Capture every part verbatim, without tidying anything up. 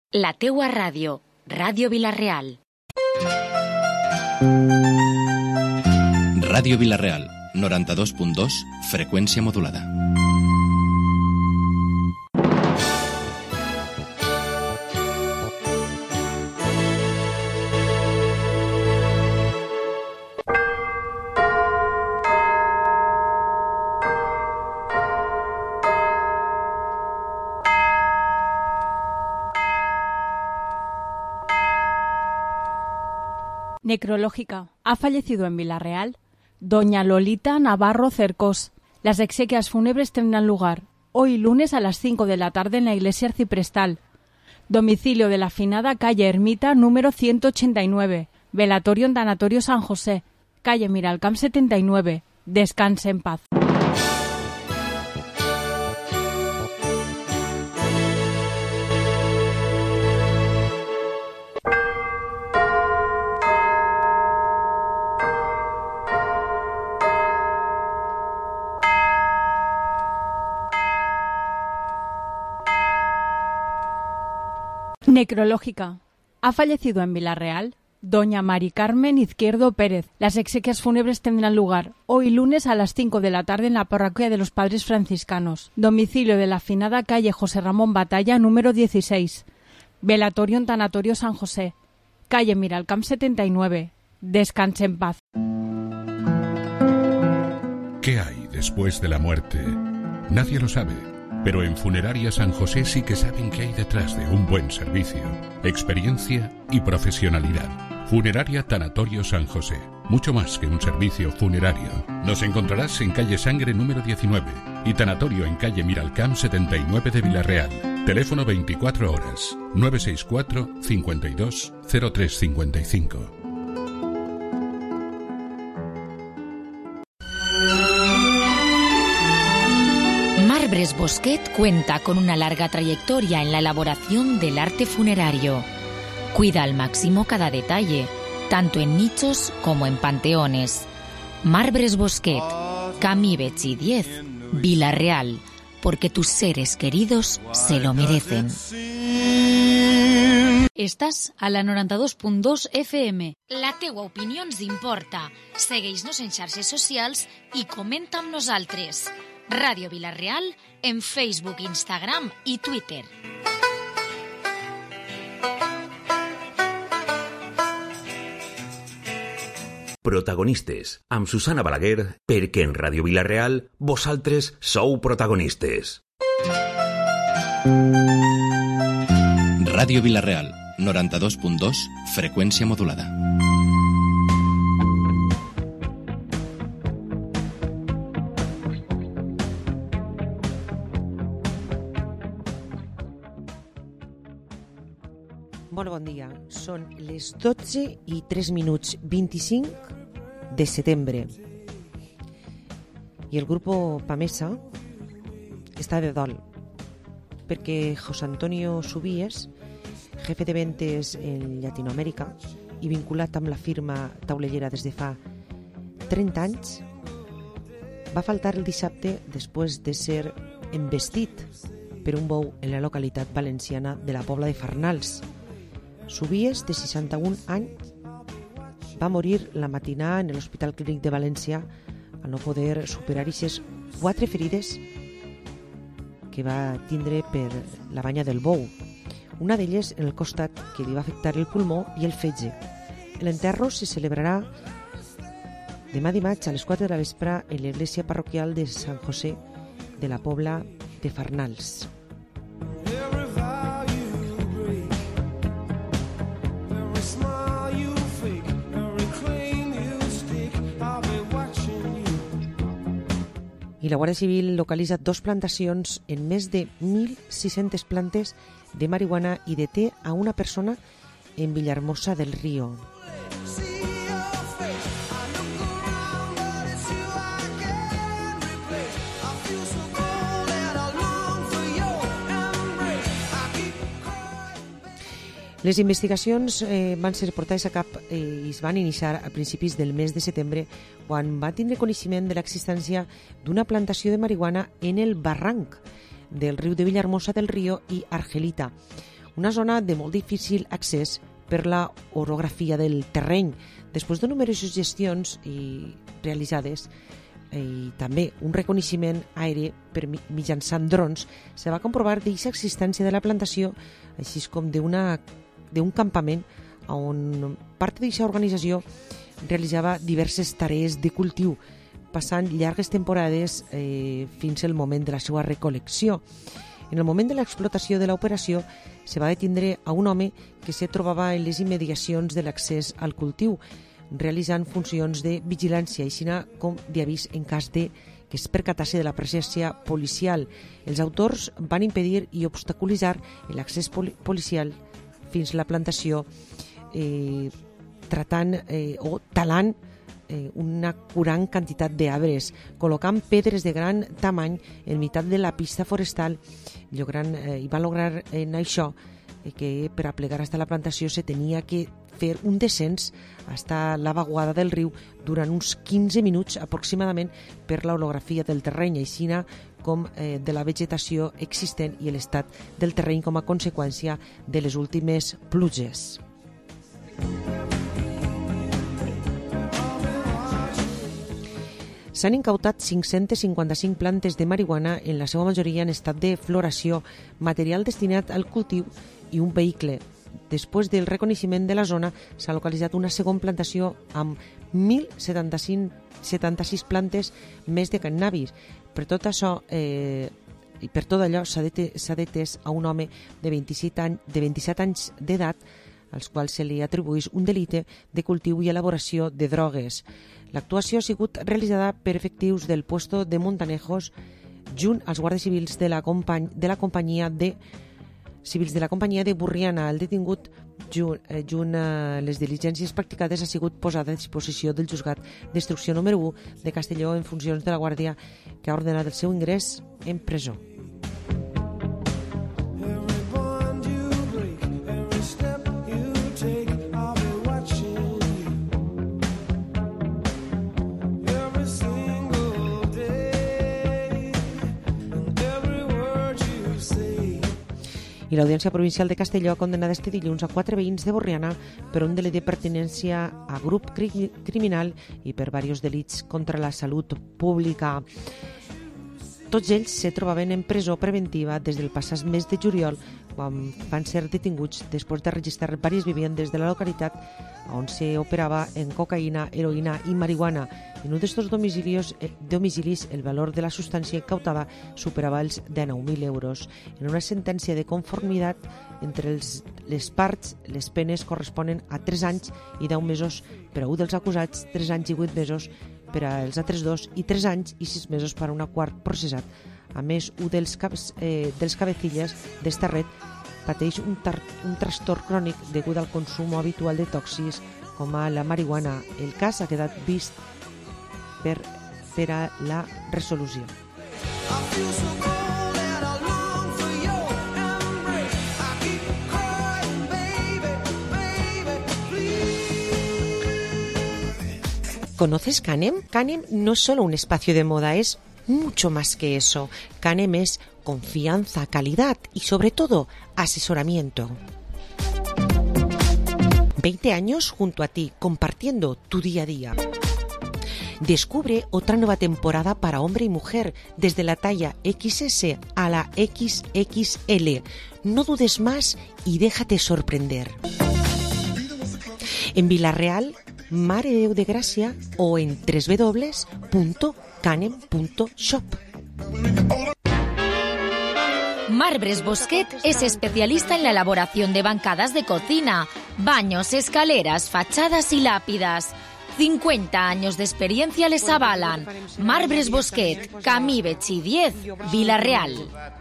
La teua ràdio, Ràdio Vila-real. Ràdio Vila-real, noranta-dos punt dos, freqüència modulada. Necrológica. Ha fallecido en Vila-real doña Lolita Navarro Cercós. Las exequias fúnebres tendrán lugar hoy lunes a las cinco de la tarde en la iglesia arciprestal. Domicilio de la afinada calle Ermita número ciento ochenta y nueve. Velatorio en Tanatorio San José. Calle Miralcamp setenta y nueve. Descanse en paz. Necrológica. Ha fallecido en Vila-real doña Mari Carmen Izquierdo Pérez. Las exequias fúnebres tendrán lugar hoy lunes a las cinco de la tarde en la parroquia de los Padres Franciscanos. Domicilio de la afinada calle José Ramón Batalla número dieciséis. Velatorio en Tanatorio San José. Calle Miralcamp setenta y nueve. Descanse en paz. ¿Qué hay después de la muerte? Nadie lo sabe. Pero en Funeraria San José sí que saben qué hay detrás de un buen servicio, experiencia y profesionalidad. Funeraria Tanatorio San José. Mucho más que un servicio funerario. Nos encontrarás en calle Sangre número diecinueve y Tanatorio en calle Miralcamp setenta y nueve de Vila-real. Teléfono veinticuatro horas, nueve seis cuatro, cincuenta y dos, cero tres cincuenta y cinco. Marbres Bosquet cuenta con una larga trayectoria en la elaboración del arte funerario. Cuida al máximo cada detalle, tanto en nichos como en panteones. Marbres Bosquet, Camí Betxí diez, Vila-real, porque tus seres queridos se lo merecen. Estàs a la noranta-dos punt dos F M. La teua opinió ens importa. Segueix-nos en xarxes socials i comenta amb nosaltres. Ràdio Vila-real en Facebook, Instagram i Twitter. Protagonistes, amb Susana Balaguer, perquè en Ràdio Vila-real vosaltres sou protagonistes. Ràdio Vila-real, noranta-dos punt dos, freqüència modulada. Molt bon dia. Són les dotze i tres minuts vint-i-cinc de setembre. I el grup Pamesa està de dol perquè José Antonio Subíes, jefe de ventes en Llatinoamèrica i vinculat amb la firma taulellera des de fa trenta anys, va faltar el dissabte després de ser embestit per un bou en la localitat valenciana de la Pobla de Farnals. Subíes, de seixanta-un anys, va morir la matinada en l'Hospital Clínic de València al no poder superar aquestes quatre ferides que va tindre per la banya del bou. Una d'elles en el costat, que li va afectar el pulmó i el fetge. L'enterro se celebrarà demà dimarts a les quatre de la vespre en l'església parroquial de Sant José de la Pobla de Farnals. I la Guàrdia Civil localitza dos plantacions en més de mil sis-centes plantes de marihuana i de té a una persona en Villahermosa del Río. Les investigacions eh, van ser portades a cap eh, i es van iniciar a principis del mes de setembre, quan va tindre coneixement de l'existència d'una plantació de marihuana en el barranc del riu de Villahermosa del Río i Argelita, una zona de molt difícil accés per la orografia del terreny. Després de numeroses gestions i realitzades i també un reconeixement aeri per mitjançant drons, se va comprovar d'aquesta existència de la plantació, així com d'una d'un campament on part d'aquesta organització realitzava diverses tarees de cultiu, passant llargues temporades eh, fins al moment de la seva recol·lecció. En el moment de l'explotació de l'operació se va detindre a un home que se trobava en les immediacions de l'accés al cultiu, realitzant funcions de vigilància, així com d'avís en cas de que es percatase de la presència policial. Els autors van impedir i obstaculitzar l'accés poli policial fins a la plantació, eh, tratant eh, o talant eh, una curant quantitat d'arbres, col·locant pedres de gran tamany en meitat de la pista forestal, logrant, eh, i van lograr en això eh, que per a plegar fins a la plantació se tenia que fer un descens fins a la vaguada del riu durant uns quinze minuts aproximadament per l'orografia del terreny, així com eh, de la vegetació existent i l'estat del terreny com a conseqüència de les últimes pluges. S'han incautat cinc-centes cinquanta-cinc plantes de marihuana, en la seva majoria en estat de floració, material destinat al cultiu i un vehicle. Després del reconeixement de la zona, s'ha localitzat una segona plantació amb mil setanta-sis plantes més de cannabis. Per tot això, eh, i per tot allò s'ha detès a un home de vint-i-set anys, de vint-i-set anys d'edat, als quals se li atribueix un delicte de cultiu i elaboració de drogues. L'actuació ha sigut realitzada per efectius del puesto de Montanejos junt als guàrdies civils de la, company, de la companyia de civils de la companyia de Burriana. El detingut, junt, eh, junt a les diligències practicades, ha sigut posat a disposició del juzgat d'instrucció número u de Castelló en funcions de la Guàrdia, que ha ordenat el seu ingrés en presó. I l'Audiència Provincial de Castelló ha condenat este dilluns a quatre veïns de Borriana per un delit de pertinència a grup cri criminal i per diversos delits contra la salut pública. Tots ells se trobaven en presó preventiva des del passat mes de juliol, quan van ser detinguts després de registrar diverses vivendes de la localitat on se operava en cocaïna, heroïna i marihuana. En un d'estos domicilis, domicilis el valor de la substància incautada superava els dinou mil euros. En una sentència de conformitat entre els, les parts, les penes corresponen a tres anys i deu mesos per a un dels acusats, tres anys i vuit mesos per als altres dos i tres anys i sis mesos per a un quart processat. A més, un dels, cap, eh, dels cabecilles d'Estarret pateix un, un trastorn crònic degut al consum habitual de tòxics com a la marihuana. El cas ha quedat vist per, per a la resolució. ¿Conoces Canem? Canem no es solo un espacio de moda, es mucho más que eso. Canem es confianza, calidad y sobre todo asesoramiento. veinte años junto a ti, compartiendo tu día a día. Descubre otra nueva temporada para hombre y mujer, desde la talla equis ese a la equis equis ele. No dudes más y déjate sorprender. En Vila-real, Mare de Déu de Gràcia o en doble u doble u doble u punto canem punto shop. Marbres Bosquet es especialista en la elaboración de bancadas de cocina, baños, escaleras, fachadas y lápidas. cincuenta años de experiencia les avalan. Marbres Bosquet, Camí Betxí diez, Vila-real.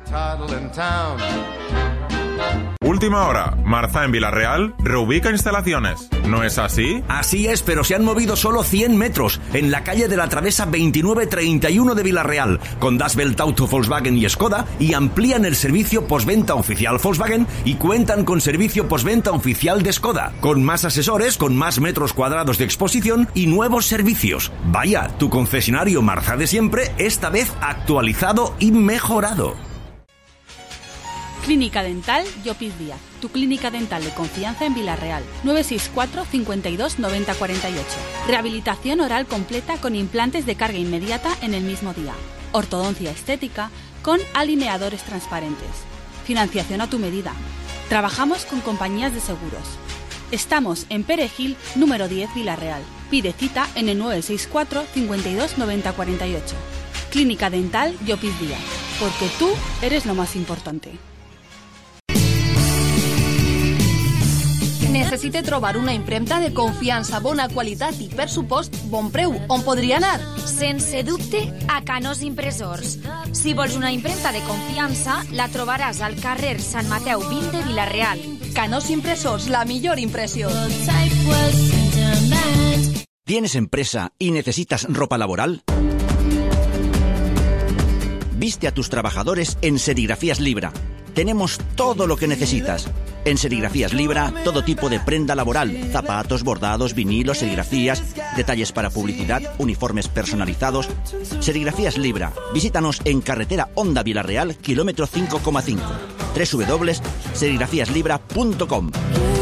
Última hora. Marza en Vila-real reubica instalaciones. ¿No es así? Así es, pero se han movido solo cien metros en la calle de la Travesa veintinueve treinta y uno de Vila-real, con Das Welt Auto Volkswagen y Skoda, y amplían el servicio postventa oficial Volkswagen y cuentan con servicio postventa oficial de Skoda, con más asesores, con más metros cuadrados de exposición y nuevos servicios. Vaya, tu concesionario Marza de siempre, esta vez actualizado y mejorado. Clínica Dental Llopis Díaz, tu clínica dental de confianza en Vila-real. nueve seis cuatro, cincuenta y dos, noventa cuarenta y ocho. Rehabilitación oral completa con implantes de carga inmediata en el mismo día. Ortodoncia estética con alineadores transparentes. Financiación a tu medida. Trabajamos con compañías de seguros. Estamos en Perejil, número diez, Vila-real. Pide cita en el nueve seis cuatro, cincuenta y dos, noventa cuarenta y ocho. Clínica Dental Llopis Díaz, porque tú eres lo más importante. Necessite trobar una impremta de confiança, bona qualitat i, per supost, bon preu. On podria anar? Sense dubte, a Canós Impressors. Si vols una impremta de confiança, la trobaràs al carrer Sant Mateu vint de Vila-real. Canós Impressors, la millor impressió. ¿Tienes empresa y necesitas ropa laboral? Viste a tus trabajadores en Serigrafías Libra. Tenemos todo lo que necesitas. En Serigrafías Libra, todo tipo de prenda laboral, zapatos, bordados, vinilos, serigrafías, detalles para publicidad, uniformes personalizados. Serigrafías Libra. Visítanos en carretera Honda Vila-real, kilómetro cinco coma cinco. doble u doble u doble u punto serigrafías libra punto com.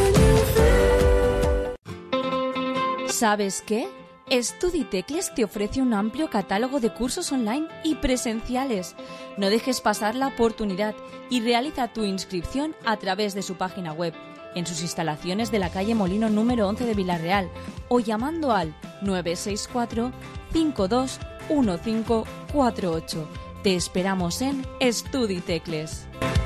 ¿Sabes qué? Estuditecles te ofrece un amplio catálogo de cursos online y presenciales. No dejes pasar la oportunidad y realiza tu inscripción a través de su página web, en sus instalaciones de la calle Molino número once de Vila-real o llamando al nueve seis cuatro, cinco dos uno cinco cuatro ocho. Te esperamos en Estuditecles.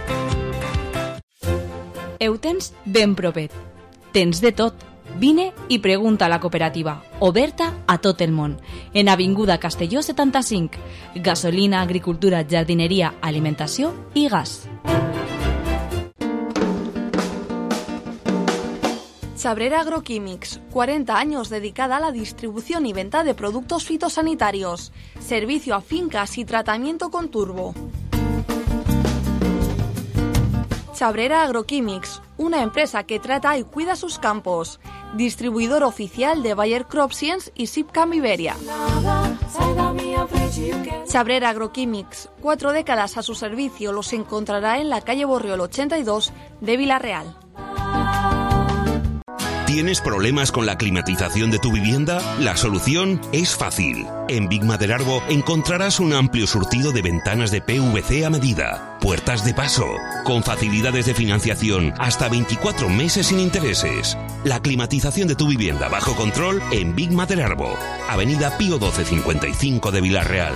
Eutens ben propet. Tens de tot. Vine i pregunta a la cooperativa, oberta a tot el món. En Avinguda Castelló setanta-cinc. Gasolina, agricultura, jardineria, alimentació i gas. Chabrera Agroquímics, cuarenta años dedicada a la distribución y venta de productos fitosanitarios. Servicio a fincas y tratamiento con turbo. Chabrera Agroquímics, una empresa que trata y cuida sus campos. Distribuidor oficial de Bayer Crop Science y Sipcam Iberia. Chabrera Agroquímics, cuatro décadas a su servicio, los encontrará en la calle Borriol ochenta y dos de Vila-real. ¿Tienes problemas con la climatización de tu vivienda? La solución es fácil. En Big Maderarbo encontrarás un amplio surtido de ventanas de P V C a medida, puertas de paso, con facilidades de financiación hasta veinticuatro meses sin intereses. La climatización de tu vivienda bajo control en Big Maderarbo, Avenida Pío doce cincuenta y cinco de Vila-real.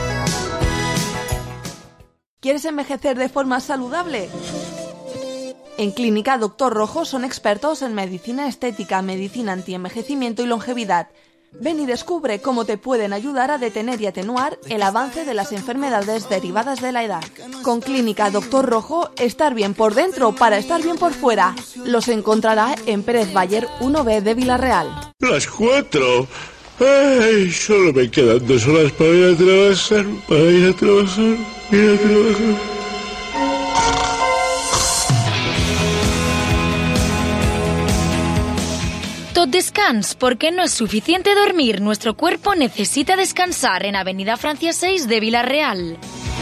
¿Quieres envejecer de forma saludable? En Clínica Doctor Rojo son expertos en medicina estética, medicina antienvejecimiento y longevidad. Ven y descubre cómo te pueden ayudar a detener y atenuar el avance de las enfermedades derivadas de la edad. Con Clínica Doctor Rojo, estar bien por dentro para estar bien por fuera. Los encontrará en Pérez Bayer uno B de Vila-real. Las cuatro. Ay, solo me quedan dos horas para ir a trabajar, para ir a trabajar, ir a trabajar. Tot descans, porque no es suficiente dormir. Nuestro cuerpo necesita descansar en Avenida Francia seis de Vila-real.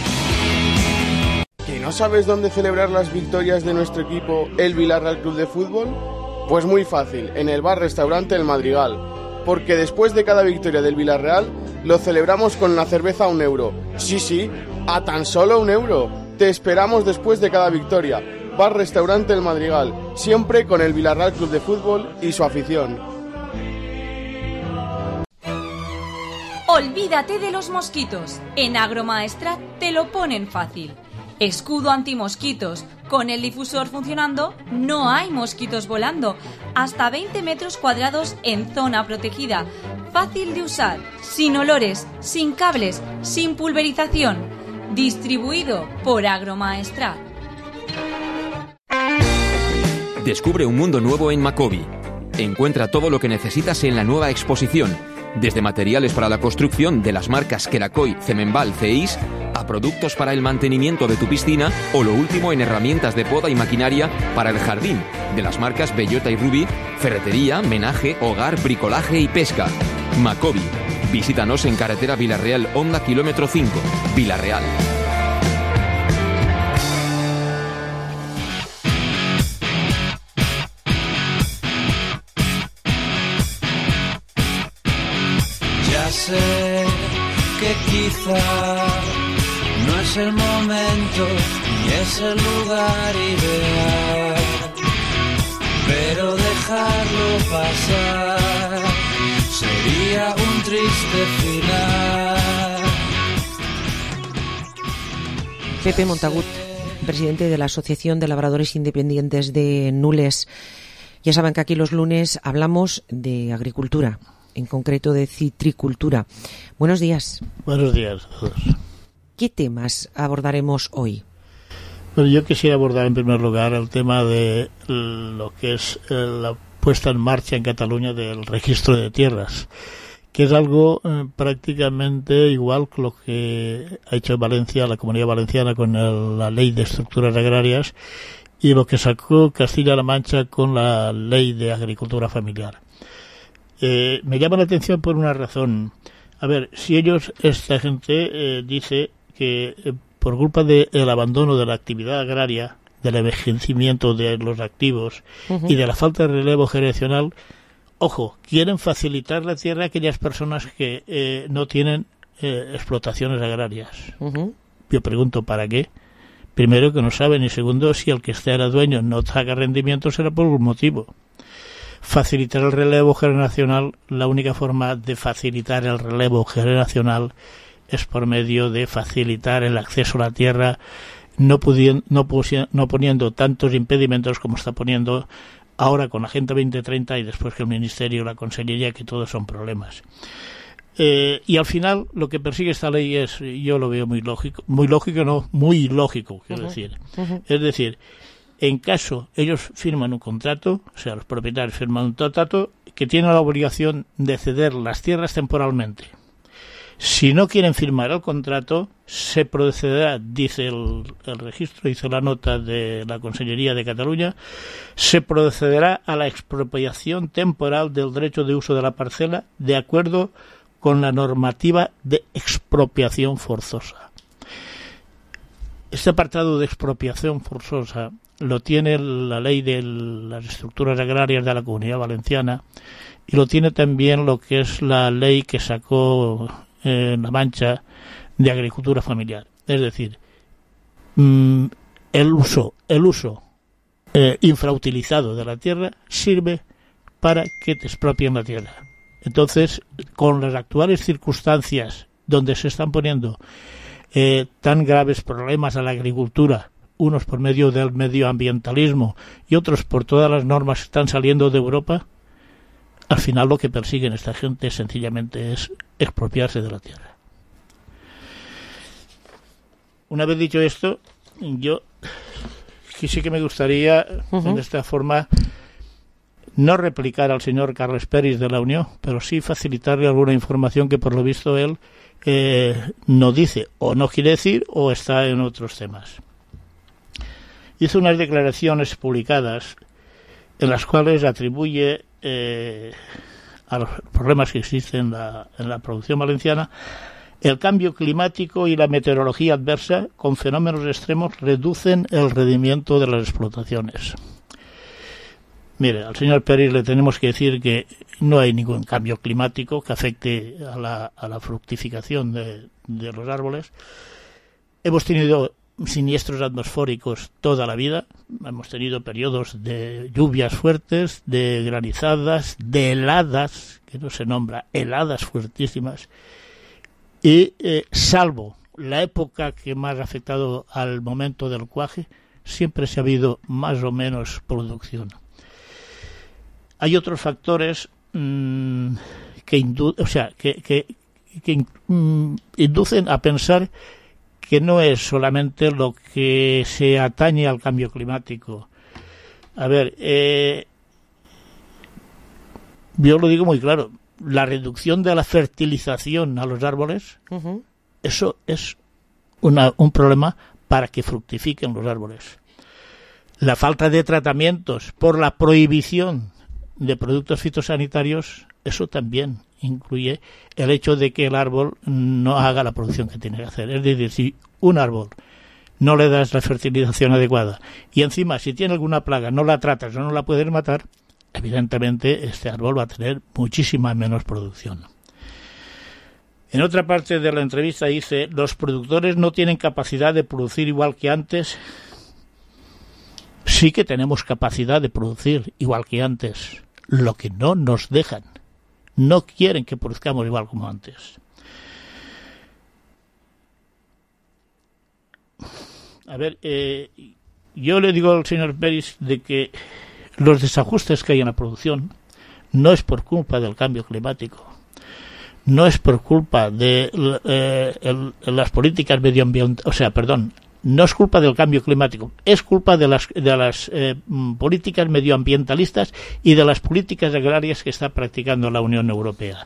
¿Que no sabes dónde celebrar las victorias de nuestro equipo, el Vila-real Club de Fútbol? Pues muy fácil, en el bar-restaurante El Madrigal. Porque después de cada victoria del Vila-real, lo celebramos con una cerveza a un euro. Sí, sí, a tan solo un euro. Te esperamos después de cada victoria. Bar-restaurante El Madrigal, siempre con el Vila-real Club de Fútbol y su afición. Olvídate de los mosquitos. En Agromaestrat te lo ponen fácil. Escudo antimosquitos. Con el difusor funcionando, no hay mosquitos volando. Hasta veinte metros cuadrados en zona protegida. Fácil de usar, sin olores, sin cables, sin pulverización. Distribuido por Agromaestrat. Descubre un mundo nuevo en Macobi. Encuentra todo lo que necesitas en la nueva exposición, desde materiales para la construcción de las marcas Kerakoy, Cemenbal, Ceis, a productos para el mantenimiento de tu piscina o lo último en herramientas de poda y maquinaria para el jardín, de las marcas Bellota y Ruby, ferretería, menaje, hogar, bricolaje y pesca. Macobi. Visítanos en carretera Vila-real Honda kilómetro cinco, Vila-real. sé que quizá no es el momento ni es el lugar ideal, pero dejarlo pasar sería un triste final. Pepe Montagut, presidente de la Asociación de Labradores Independientes de Nules. Ya saben que aquí los lunes hablamos de agricultura, en concreto de citricultura. Buenos días. Buenos días a todos. ¿Qué temas abordaremos hoy? Bueno, yo quisiera abordar en primer lugar el tema de lo que es la puesta en marcha en Cataluña del registro de tierras, que es algo eh, prácticamente igual que lo que ha hecho Valencia, la Comunidad Valenciana, con el, la Ley de Estructuras Agrarias, y lo que sacó Castilla-La Mancha con la Ley de Agricultura Familiar. Eh, me llama la atención por una razón. A ver, si ellos, esta gente eh, dice que eh, por culpa del abandono de la actividad agraria, del envejecimiento de los activos uh-huh. y de la falta de relevo generacional, ojo, quieren facilitar la tierra a aquellas personas que eh, no tienen eh, explotaciones agrarias. Uh-huh. Yo pregunto, ¿para qué? Primero, que no saben, y segundo, si el que esté ahora dueño no saca rendimiento será por algún motivo. Facilitar el relevo generacional, la única forma de facilitar el relevo generacional es por medio de facilitar el acceso a la tierra, no, pudien, no, pusi, no poniendo tantos impedimentos como está poniendo ahora con la Agenda veinte treinta y después que el Ministerio, la Consellería, que todos son problemas. Eh, y al final lo que persigue esta ley es, yo lo veo muy lógico, muy lógico no, muy ilógico, quiero uh-huh. decir. Uh-huh. Es decir, en caso ellos firman un contrato, o sea, los propietarios firman un contrato que tiene la obligación de ceder las tierras temporalmente. Si no quieren firmar el contrato, se procederá, dice el, el registro, dice la nota de la Consellería de Cataluña, se procederá a la expropiación temporal del derecho de uso de la parcela de acuerdo con la normativa de expropiación forzosa. Este apartado de expropiación forzosa lo tiene la ley de las estructuras agrarias de la Comunidad Valenciana y lo tiene también lo que es la ley que sacó en eh, La Mancha de agricultura familiar. Es decir, mmm, el uso, el uso eh, infrautilizado de la tierra sirve para que te expropien la tierra. Entonces, con las actuales circunstancias donde se están poniendo eh, tan graves problemas a la agricultura, unos por medio del medioambientalismo y otros por todas las normas que están saliendo de Europa, al final lo que persiguen esta gente sencillamente es expropiarse de la tierra. Una vez dicho esto, yo sí que me gustaría, uh-huh. de esta forma, no replicar al señor Carles Peris de la Unión, pero sí facilitarle alguna información que por lo visto él eh, no dice, o no quiere decir, o está en otros temas. Hizo unas declaraciones publicadas en las cuales atribuye eh, a los problemas que existen en la, en la producción valenciana el cambio climático y la meteorología adversa con fenómenos extremos reducen el rendimiento de las explotaciones. Mire, al señor Peris le tenemos que decir que no hay ningún cambio climático que afecte a la, a la fructificación de, de los árboles. Hemos tenido siniestros atmosféricos toda la vida, hemos tenido periodos de lluvias fuertes, de granizadas, de heladas, que no se nombra, heladas fuertísimas, y eh, salvo la época que más ha afectado al momento del cuaje, siempre se ha habido más o menos producción. Hay otros factores mmm, que, indu- o sea, que, que, que mmm, inducen a pensar que no es solamente lo que se atañe al cambio climático. A ver, eh, yo lo digo muy claro, la reducción de la fertilización a los árboles, uh-huh. eso es una, un problema para que fructifiquen los árboles. La falta de tratamientos por la prohibición de productos fitosanitarios, eso también incluye el hecho de que el árbol no haga la producción que tiene que hacer. Es decir, si un árbol no le das la fertilización adecuada y encima si tiene alguna plaga no la tratas o no la puedes matar, evidentemente este árbol va a tener muchísima menos producción. En otra parte de la entrevista dice, los productores no tienen capacidad de producir igual que antes. Sí que tenemos capacidad de producir igual que antes, lo que no nos dejan. No quieren que produzcamos igual como antes. A ver, eh, yo le digo al señor Peris de que los desajustes que hay en la producción no es por culpa del cambio climático, no es por culpa de eh, el, las políticas medioambientales, o sea, perdón, no es culpa del cambio climático, es culpa de las, de las eh, políticas medioambientalistas y de las políticas agrarias que está practicando la Unión Europea.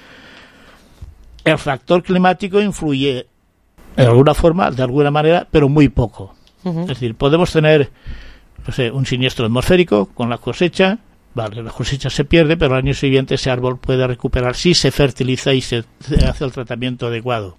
El factor climático influye de alguna forma, de alguna manera, pero muy poco. Uh-huh. Es decir, podemos tener, no sé, un siniestro atmosférico con la cosecha. Vale, la cosecha se pierde, pero al año siguiente ese árbol puede recuperar si se fertiliza y se hace el tratamiento adecuado.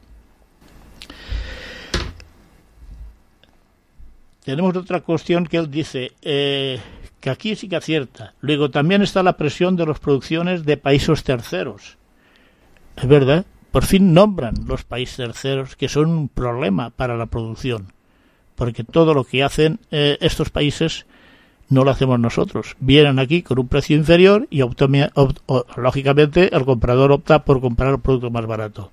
Tenemos otra cuestión que él dice, eh, que aquí sí que acierta. Luego también está la presión de las producciones de países terceros. Es verdad, por fin nombran los países terceros que son un problema para la producción, porque todo lo que hacen eh, estos países no lo hacemos nosotros. Vienen aquí con un precio inferior y optomia, opt, o, lógicamente el comprador opta por comprar el producto más barato.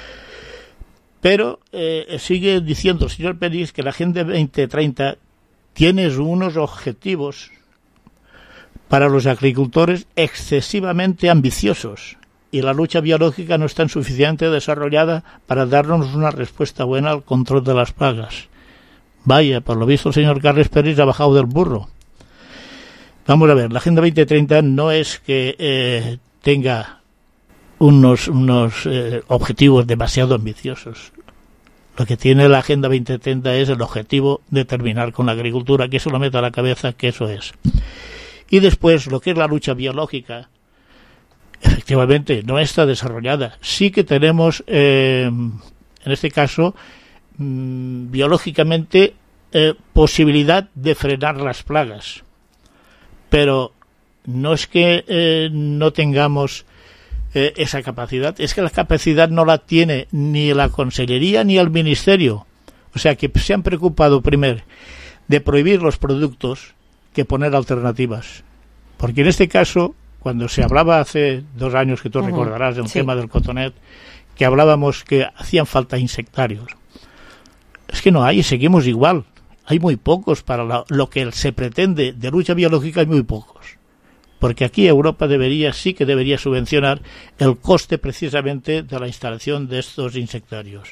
Pero eh, sigue diciendo el señor Peris que la Agenda veinte treinta tiene unos objetivos para los agricultores excesivamente ambiciosos y la lucha biológica no está suficientemente desarrollada para darnos una respuesta buena al control de las plagas. Vaya, por lo visto el señor Carles Peris ha bajado del burro. Vamos a ver, la Agenda veinte treinta no es que eh, tenga unos, unos eh, objetivos demasiado ambiciosos. Lo que tiene la Agenda veinte treinta es el objetivo de terminar con la agricultura, que se lo meta a la cabeza que eso es. Y después, lo que es la lucha biológica, efectivamente, no está desarrollada. Sí que tenemos, eh, en este caso, mmm, biológicamente, eh, posibilidad de frenar las plagas. Pero no es que eh, no tengamos eh, esa capacidad, es que la capacidad no la tiene ni la Consellería ni el Ministerio. O sea que se han preocupado primero de prohibir los productos que poner alternativas. Porque en este caso, cuando se hablaba hace dos años, que tú uh-huh. recordarás, del sí. tema del cotonet, que hablábamos que hacían falta insectarios. Es que no hay, seguimos igual. Hay muy pocos para la, lo que se pretende de lucha biológica, hay muy pocos. Porque aquí Europa debería, sí que debería subvencionar el coste precisamente de la instalación de estos insectarios.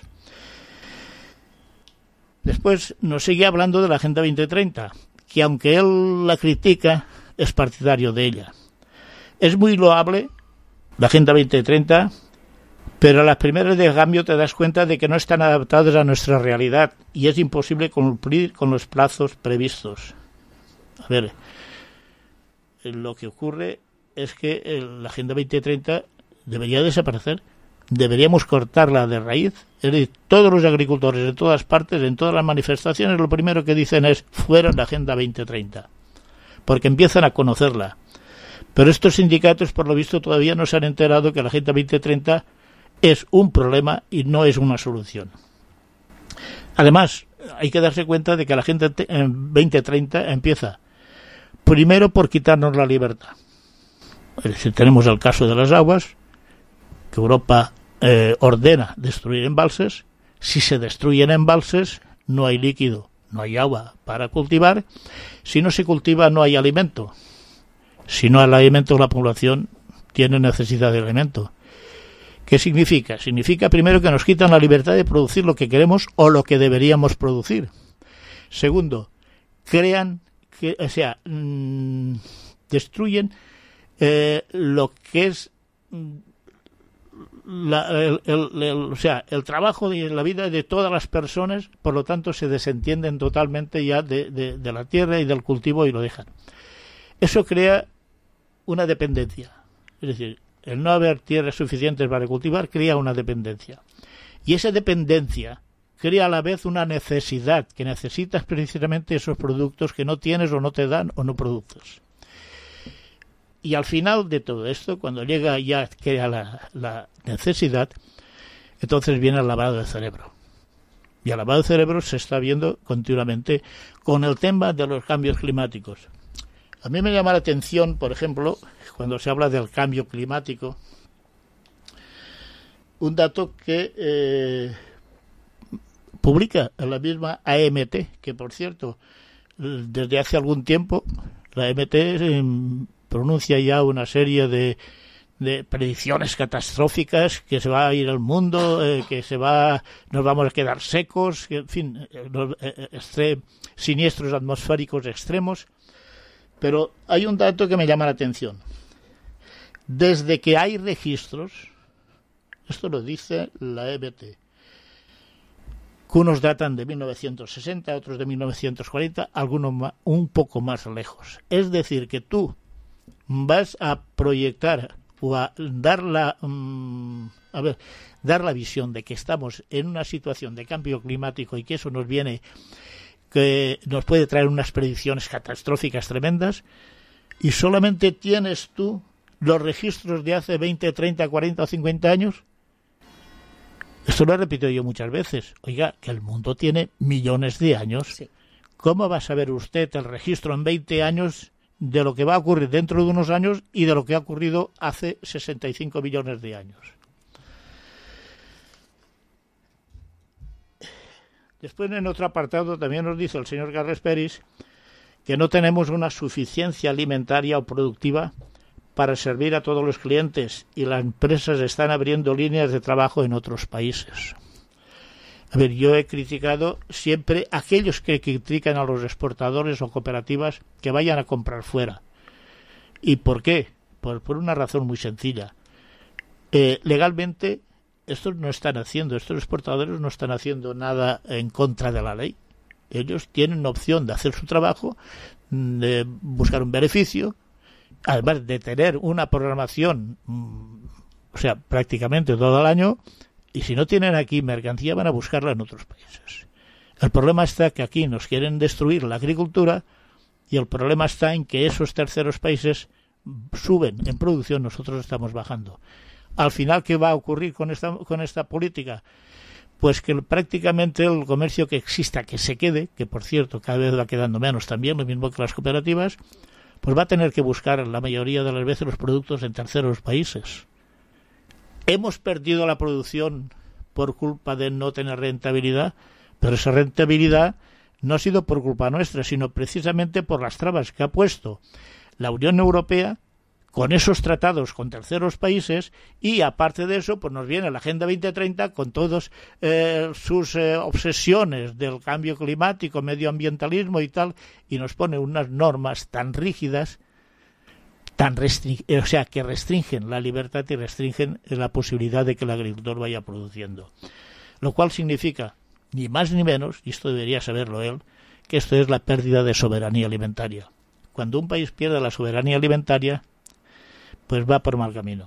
Después nos sigue hablando de la Agenda veinte treinta, que aunque él la critica, es partidario de ella. Es muy loable la Agenda veinte treinta, pero a las primeras de cambio te das cuenta de que no están adaptadas a nuestra realidad y es imposible cumplir con los plazos previstos. A ver, lo que ocurre es que la Agenda veinte treinta debería desaparecer. Deberíamos cortarla de raíz. Es decir, todos los agricultores de todas partes, en todas las manifestaciones, lo primero que dicen es fuera la Agenda veinte treinta, porque empiezan a conocerla. Pero estos sindicatos, por lo visto, todavía no se han enterado que la Agenda veinte treinta es un problema y no es una solución. Además, hay que darse cuenta de que la Agenda veinte treinta empieza primero por quitarnos la libertad. Es decir, tenemos el caso de las aguas, que Europa eh, ordena destruir embalses. Si se destruyen embalses, no hay líquido, no hay agua para cultivar. Si no se cultiva, no hay alimento. Si no hay alimento, la población tiene necesidad de alimento. ¿Qué significa? Significa primero que nos quitan la libertad de producir lo que queremos o lo que deberíamos producir. Segundo, crean, que, o sea, mmm, destruyen eh, lo que es la, el, el, el, o sea, el trabajo y la vida de todas las personas, por lo tanto se desentienden totalmente ya de, de, de la tierra y del cultivo y lo dejan. Eso crea una dependencia, es decir, el no haber tierras suficientes para cultivar crea una dependencia. Y esa dependencia crea a la vez una necesidad, que necesitas precisamente esos productos que no tienes o no te dan o no produces. Y al final de todo esto, cuando llega ya crea la, la necesidad, Entonces viene el lavado de cerebro. Y el lavado de cerebro se está viendo continuamente con el tema de los cambios climáticos. A mí me llama la atención, por ejemplo, cuando se habla del cambio climático, un dato que eh, publica la misma A M T, que por cierto, desde hace algún tiempo, la A M T eh, pronuncia ya una serie de, de predicciones catastróficas, que se va a ir el mundo, eh, que se va, nos vamos a quedar secos, que, en fin, eh, los, eh, extre, siniestros atmosféricos extremos. Pero hay un dato que me llama la atención. Desde que hay registros, esto lo dice la A M T, que unos datan de mil novecientos sesenta, otros de mil novecientos cuarenta, algunos más, un poco más lejos. Es decir, que tú vas a proyectar o a dar la, um, a ver, dar la visión de que estamos en una situación de cambio climático y que eso nos viene, que nos puede traer unas predicciones catastróficas tremendas, y solamente tienes tú los registros de hace veinte, treinta, cuarenta o cincuenta años. Esto lo he repetido yo muchas veces. Oiga, que el mundo tiene millones de años. Sí. ¿Cómo va a saber usted el registro en veinte años de lo que va a ocurrir dentro de unos años y de lo que ha ocurrido hace sesenta y cinco millones de años? Después, en otro apartado, también nos dice el señor Carles Peris que no tenemos una suficiencia alimentaria o productiva para servir a todos los clientes y las empresas están abriendo líneas de trabajo en otros países. A ver, yo he criticado siempre a aquellos que critican a los exportadores o cooperativas que vayan a comprar fuera. ¿Y por qué? Por, por una razón muy sencilla. Eh, legalmente, estos no están haciendo, estos exportadores no están haciendo nada en contra de la ley. Ellos tienen opción de hacer su trabajo, de buscar un beneficio, además de tener una programación, o sea, prácticamente todo el año, y si no tienen aquí mercancía van a buscarla en otros países. El problema está que aquí nos quieren destruir la agricultura y el problema está en que esos terceros países suben en producción, nosotros estamos bajando. Al final, ¿qué va a ocurrir con esta, con esta política? Pues que prácticamente el comercio que exista, que se quede, que por cierto cada vez va quedando menos también, lo mismo que las cooperativas, pues va a tener que buscar la mayoría de las veces los productos en terceros países. Hemos perdido la producción por culpa de no tener rentabilidad, pero esa rentabilidad no ha sido por culpa nuestra, sino precisamente por las trabas que ha puesto la Unión Europea con esos tratados con terceros países, y aparte de eso pues nos viene la Agenda veinte treinta con todas eh, sus eh, obsesiones del cambio climático, medioambientalismo y tal, y nos pone unas normas tan rígidas, tan restring- o sea, que restringen la libertad y restringen la posibilidad de que el agricultor vaya produciendo. Lo cual significa, ni más ni menos, y esto debería saberlo él, que esto es la pérdida de soberanía alimentaria. Cuando un país pierde la soberanía alimentaria, pues va por mal camino.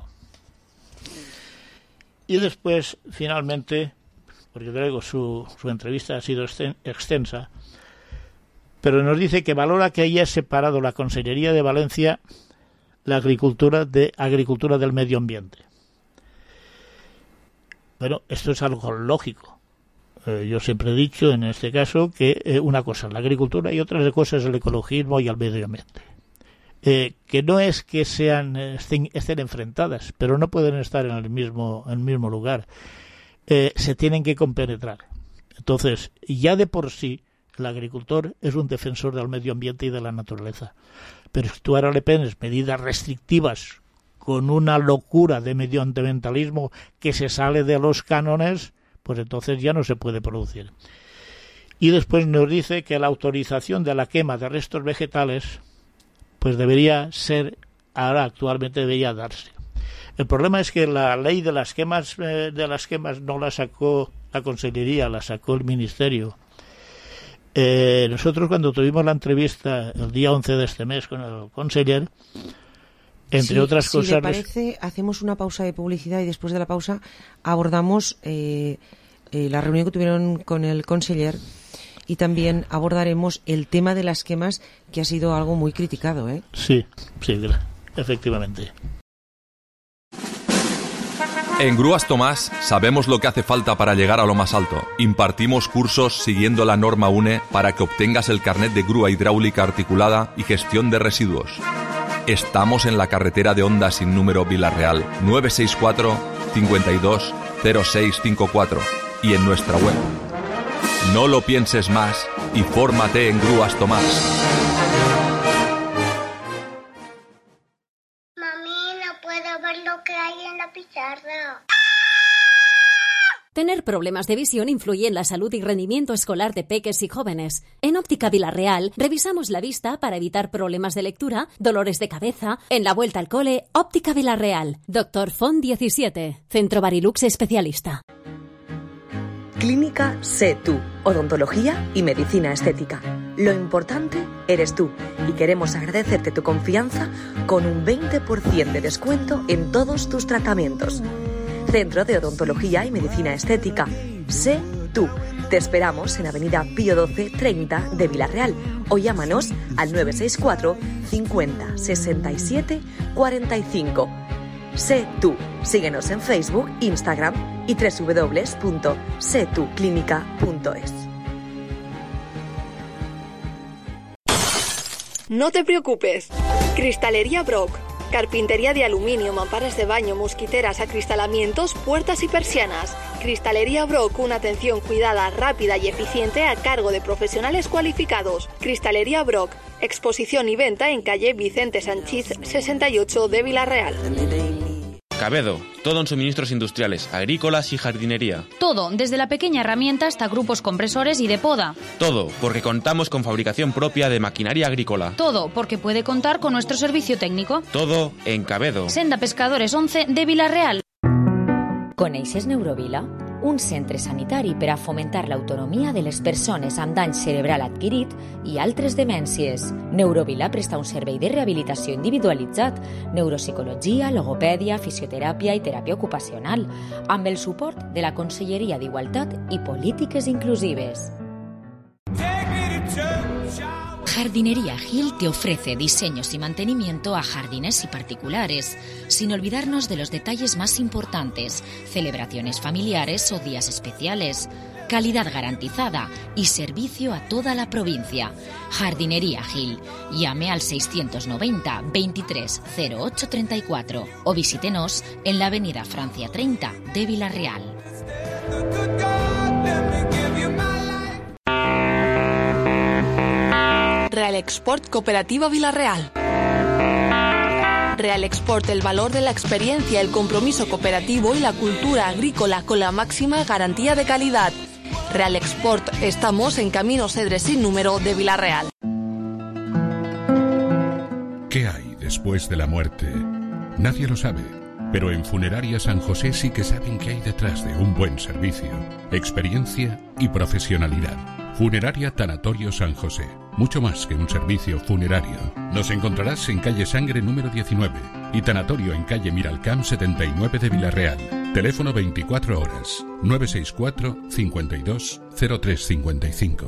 Y después, finalmente, porque luego su, su entrevista ha sido extensa, pero nos dice que valora que haya separado la Consellería de Valencia la agricultura de agricultura del medio ambiente. Bueno, esto es algo lógico. Eh, yo siempre he dicho, en este caso, que eh, una cosa es la agricultura y otra cosa es el ecologismo y el medio ambiente. Eh, que no es que sean estén, estén enfrentadas, pero no pueden estar en el mismo, en el mismo lugar. Eh, se tienen que compenetrar. Entonces, ya de por sí, el agricultor es un defensor del medio ambiente y de la naturaleza. Pero si tú ahora le pones medidas restrictivas con una locura de medioambientalismo que se sale de los cánones, pues entonces ya no se puede producir. Y después nos dice que la autorización de la quema de restos vegetales pues debería ser, ahora actualmente debería darse. El problema es que la ley de las quemas eh, de las quemas no la sacó la Consellería, la sacó el Ministerio. Eh, nosotros cuando tuvimos la entrevista el día once de este mes con el conseller, entre sí, otras si cosas... Si le parece, hacemos una pausa de publicidad y después de la pausa abordamos eh, eh, la reunión que tuvieron con el conseller. Y también abordaremos el tema de las quemas, que ha sido algo muy criticado, ¿eh? Sí, sí, efectivamente. En Grúas Tomás sabemos lo que hace falta para llegar a lo más alto. Impartimos cursos siguiendo la norma U N E para que obtengas el carnet de grúa hidráulica articulada y gestión de residuos. Estamos en la carretera de Honda sin número Vila-real, nueve seis cuatro, cinco dos, cero seis cinco cuatro y en nuestra web. No lo pienses más y fórmate en Grúas Tomás. Tener problemas de visión influye en la salud y rendimiento escolar de peques y jóvenes. En Óptica Vila-real revisamos la vista para evitar problemas de lectura, dolores de cabeza. En la vuelta al cole, Óptica Vila-real. Doctor Font diecisiete. Centro Barilux especialista. Clínica Sé Tú. Odontología y medicina estética. Lo importante eres tú y queremos agradecerte tu confianza con un veinte por ciento de descuento en todos tus tratamientos. Centro de Odontología y Medicina Estética. Sé Tú. Te esperamos en Avenida Pío doce treinta de Vila-real o llámanos al nueve seis cuatro, cincuenta, sesenta y siete, cuarenta y cinco. Sé Tú. Síguenos en Facebook, Instagram y doble u doble u doble u punto sé tú clínica punto es. No te preocupes. Cristalería Brock. Carpintería de aluminio, mamparas de baño, mosquiteras, acristalamientos, puertas y persianas. Cristalería Brock, una atención cuidada, rápida y eficiente a cargo de profesionales cualificados. Cristalería Brock, exposición y venta en calle Vicente Sanchís sesenta y ocho de Vila-real. Cabedo, todo en suministros industriales, agrícolas y jardinería. Todo, desde la pequeña herramienta hasta grupos compresores y de poda. Todo, porque contamos con fabricación propia de maquinaria agrícola. Todo, porque puede contar con nuestro servicio técnico. Todo en Cabedo. Senda Pescadores once de Vila-real. Coneixes Neurovila? Un centre sanitari per a fomentar l'autonomia de les persones amb dany cerebral adquirit i altres demències. Neurovila presta un servei de rehabilitació individualitzat, neuropsicologia, logopèdia, fisioteràpia i teràpia ocupacional, amb el suport de la Conselleria d'Igualtat i Polítiques Inclusives. Jardinería Gil te ofrece diseños y mantenimiento a jardines y particulares, sin olvidarnos de los detalles más importantes, celebraciones familiares o días especiales, calidad garantizada y servicio a toda la provincia. Jardinería Gil. Llame al seiscientos noventa, veintitrés, cero ocho treinta y cuatro o visítenos en la avenida Francia treinta de Vila-real. Real Export Cooperativa Vila-real. Real Export, el valor de la experiencia, el compromiso cooperativo y la cultura agrícola con la máxima garantía de calidad. Real Export, estamos en Camino Cedres sin número de Vila-real. ¿Qué hay después de la muerte? Nadie lo sabe, pero en Funeraria San José sí que saben qué hay detrás de un buen servicio, experiencia y profesionalidad. Funeraria Tanatorio San José. Mucho más que un servicio funerario. Nos encontrarás en calle Sangre número diecinueve y Tanatorio en calle Miralcamp setenta y nueve de Vila-real. Teléfono veinticuatro horas, nueve seis cuatro, cincuenta y dos, cero tres cincuenta y cinco.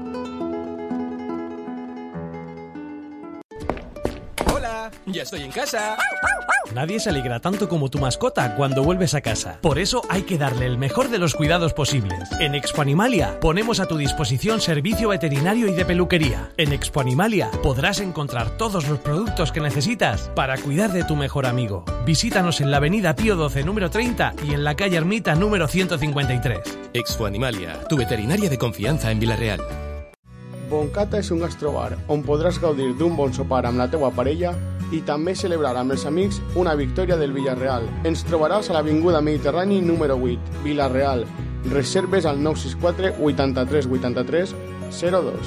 Hola, ya estoy en casa. Nadie se alegra tanto como tu mascota cuando vuelves a casa. Por eso hay que darle el mejor de los cuidados posibles. En Expo Animalia ponemos a tu disposición servicio veterinario y de peluquería. En Expo Animalia podrás encontrar todos los productos que necesitas para cuidar de tu mejor amigo. Visítanos en la avenida Pío doce número treinta y en la calle Ermita número ciento cincuenta y tres. Expo Animalia, tu veterinaria de confianza en Vila-real. Boncata és un gastrobar on podràs gaudir d'un bon sopar amb la teua parella i també celebrar amb els amics una victòria del Villarreal. Ens trobaràs a l'Avinguda Mediterrani número vuit, Vila-real. Reserves al nou sis quatre, vuitanta-tres, vuitanta-tres, cero dos.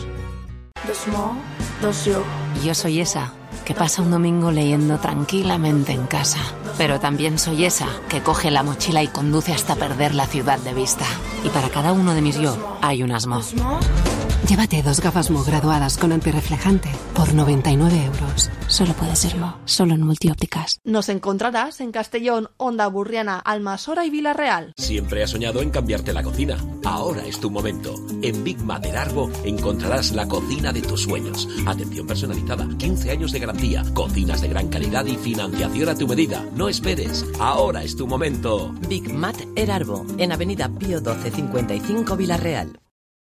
Yo soy esa que pasa un domingo leyendo tranquilamente en casa. Pero también soy esa que coge la mochila y conduce hasta perder la ciudad de vista. Y para cada uno de mis yo hay un asmo. Llévate dos gafas Mo graduadas con antirreflejante por noventa y nueve euros. Solo puede ser Mo, solo en Multiópticas. Nos encontrarás en Castellón, Onda Burriana, Almasora y Vilarreal. Siempre has soñado en cambiarte la cocina. Ahora es tu momento. En Big Mat de Largo encontrarás la cocina de tus sueños. Atención personalizada, quince años de garantía, cocinas de gran calidad y financiación a tu medida. No esperes. Ahora es tu momento. Big Mat Erarbo, en Avenida Pío doce cincuenta y cinco Vilarreal.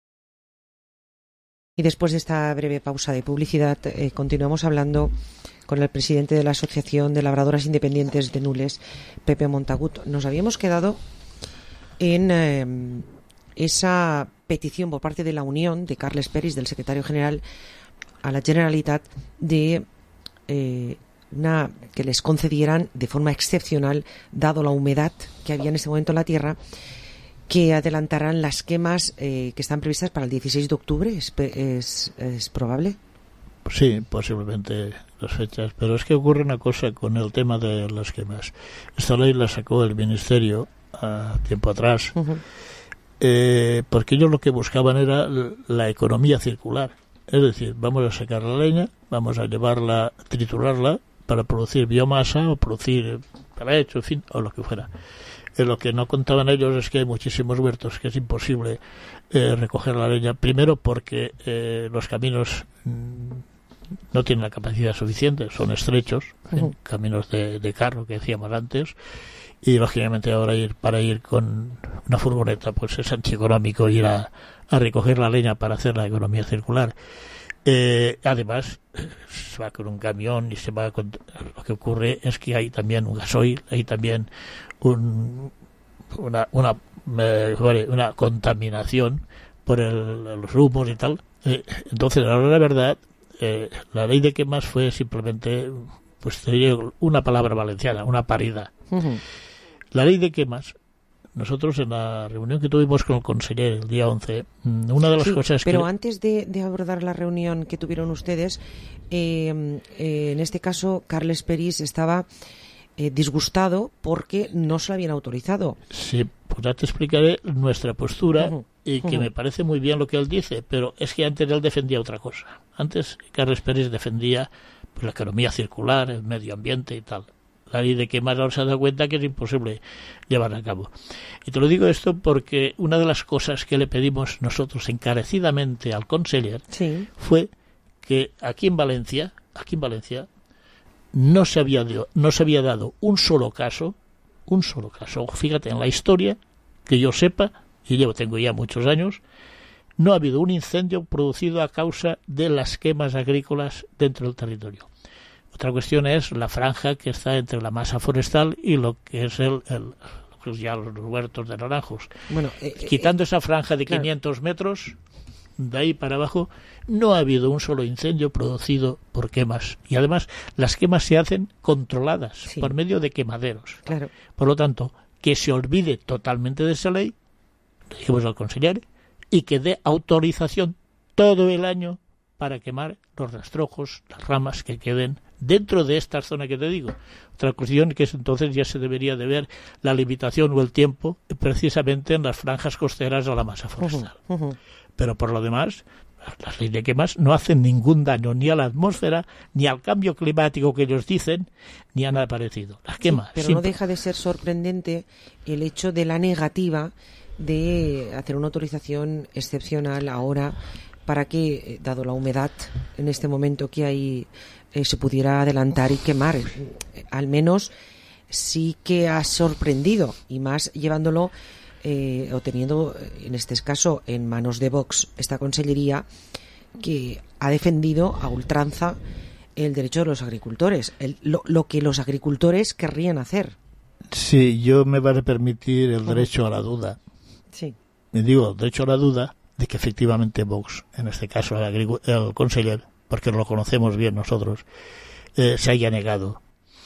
Y después de esta breve pausa de publicidad, eh, continuamos hablando con el presidente de la Asociación de Labradoras Independientes de Nules, Pepe Montagut. Nos habíamos quedado en eh, esa petición por parte de la Unión de Carles Peris, del secretario general, a la Generalitat de eh, una, que les concedieran de forma excepcional, dado la humedad que había en ese momento en la tierra, que adelantarán las quemas eh, que están previstas para el dieciséis de octubre. ¿Es, es, es probable? Sí, posiblemente las fechas, pero es que ocurre una cosa con el tema de las quemas. Esta ley la sacó el Ministerio a tiempo atrás, uh-huh. eh, porque ellos lo que buscaban era la economía circular. Es decir, vamos a sacar la leña, vamos a llevarla, triturarla para producir biomasa o producir pelecho, en fin, o lo que fuera. Eh, lo que no contaban ellos es que hay muchísimos huertos que es imposible eh, recoger la leña, primero porque eh, los caminos mmm, no tienen la capacidad suficiente, son estrechos, uh-huh. en caminos de, de carro que decíamos antes, y lógicamente ahora ir para ir con una furgoneta pues es antieconómico ir a, a recoger la leña para hacer la economía circular. Eh, además se va con un camión y se va con, lo que ocurre es que hay también un gasoil, hay también un, una una eh, una contaminación por el, los humos y tal. Eh, entonces ahora la verdad eh, la ley de quemas fue simplemente, pues te digo una palabra valenciana, una parida. Uh-huh. La ley de quemas, nosotros en la reunión que tuvimos con el conseller el día once, una de las sí, cosas pero que... antes de, de abordar la reunión que tuvieron ustedes, eh, eh, en este caso Carles Peris estaba eh, disgustado porque no se lo habían autorizado. Sí, pues ya te explicaré nuestra postura uh-huh. y que uh-huh. me parece muy bien lo que él dice, pero es que antes él defendía otra cosa. Antes Carles Peris defendía pues, la economía circular, el medio ambiente y tal. La ley de quemas ahora se ha dado cuenta que es imposible llevar a cabo. Y te lo digo esto porque una de las cosas que le pedimos nosotros encarecidamente al conseller sí. fue que aquí en Valencia, aquí en Valencia, no se había dio, no se había dado un solo caso, un solo caso, fíjate, en la historia, que yo sepa, y yo tengo ya muchos años, no ha habido un incendio producido a causa de las quemas agrícolas dentro del territorio. Otra cuestión es la franja que está entre la masa forestal y lo que es el, el pues ya los huertos de naranjos. Bueno, eh, quitando eh, esa franja de claro. quinientos metros, de ahí para abajo, no ha habido un solo incendio producido por quemas. Y además, las quemas se hacen controladas sí. por medio de quemaderos. Claro. Por lo tanto, que se olvide totalmente de esa ley, le dijimos al consejero, y que dé autorización todo el año para quemar los rastrojos, las ramas que queden dentro de esta zona que te digo. Otra cuestión que es entonces ya se debería de ver la limitación o el tiempo precisamente en las franjas costeras a la masa forestal. Uh-huh, uh-huh. Pero por lo demás, las leyes de quemas no hacen ningún daño ni a la atmósfera, ni al cambio climático que ellos dicen, ni a nada parecido. Las quemas. Sí, pero siempre... no deja de ser sorprendente el hecho de la negativa de hacer una autorización excepcional ahora para que, dado la humedad en este momento que hay, eh, se pudiera adelantar y quemar. Al menos sí que ha sorprendido, y más llevándolo eh, o teniendo, en este caso, en manos de Vox, esta consellería que ha defendido a ultranza el derecho de los agricultores, el, lo, lo que los agricultores querrían hacer. Sí, yo me voy a permitir el derecho a la duda. Sí. Me digo, el derecho a la duda de que efectivamente Vox, en este caso el, agric- el conseller, porque lo conocemos bien nosotros, eh, se haya negado.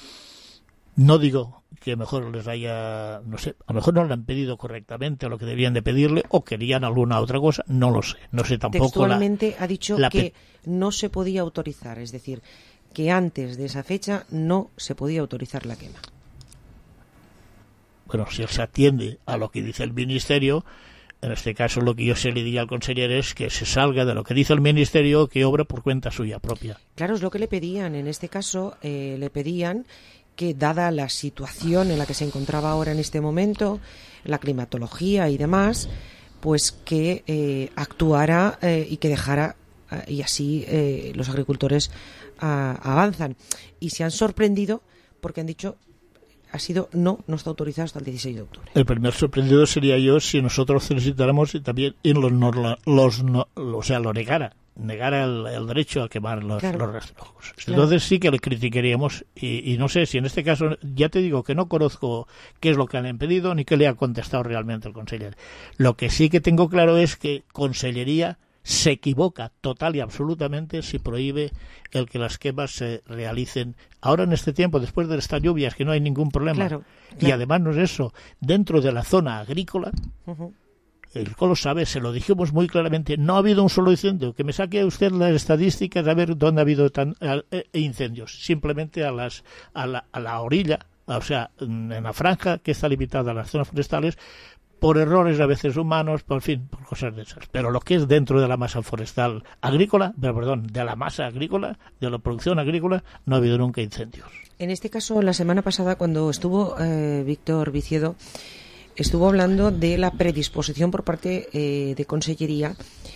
No digo que mejor les haya, no sé, a lo mejor no le han pedido correctamente lo que debían de pedirle o querían alguna otra cosa, no lo sé, no sé tampoco. Textualmente la, ha dicho la que pe- no se podía autorizar, es decir, que antes de esa fecha no se podía autorizar la quema. Bueno, si él se atiende a lo que dice el Ministerio, En este caso, lo que yo se le diría al conseller es que se salga de lo que dice el Ministerio, que obra por cuenta suya propia. Claro, es lo que le pedían. En este caso, eh, le pedían que, dada la situación en la que se encontraba ahora en este momento, la climatología y demás, pues que eh, actuara eh, y que dejara, eh, y así eh, los agricultores a, avanzan. Y se han sorprendido porque han dicho... ha sido no, no está autorizado hasta el dieciséis de octubre. El primer sorprendido sería yo si nosotros necesitáramos y también y los, los, los no, o sea, lo negara, negara el, el derecho a quemar los, claro. los rastrojos. Entonces claro. sí que le criticaríamos y, y no sé si en este caso, ya te digo que no conozco qué es lo que han impedido ni qué le ha contestado realmente el conseller. Lo que sí que tengo claro es que Consellería se equivoca total y absolutamente si prohíbe el que las quemas se realicen ahora en este tiempo, después de estas lluvias, que no hay ningún problema. Claro, claro. Y además no es eso, dentro de la zona agrícola, uh-huh. el Colo sabe, se lo dijimos muy claramente, no ha habido un solo incendio. Que me saque usted las estadísticas a ver dónde ha habido tan, eh, incendios. Simplemente a, las, a, la, a la orilla, o sea, en la franja que está limitada a las zonas forestales, por errores a veces humanos, por fin, por cosas de esas. Pero lo que es dentro de la masa forestal agrícola, perdón, de la masa agrícola, de la producción agrícola, no ha habido nunca incendios. En este caso, la semana pasada, cuando estuvo eh, Víctor Viciedo, estuvo hablando de la predisposición por parte eh, de Consellería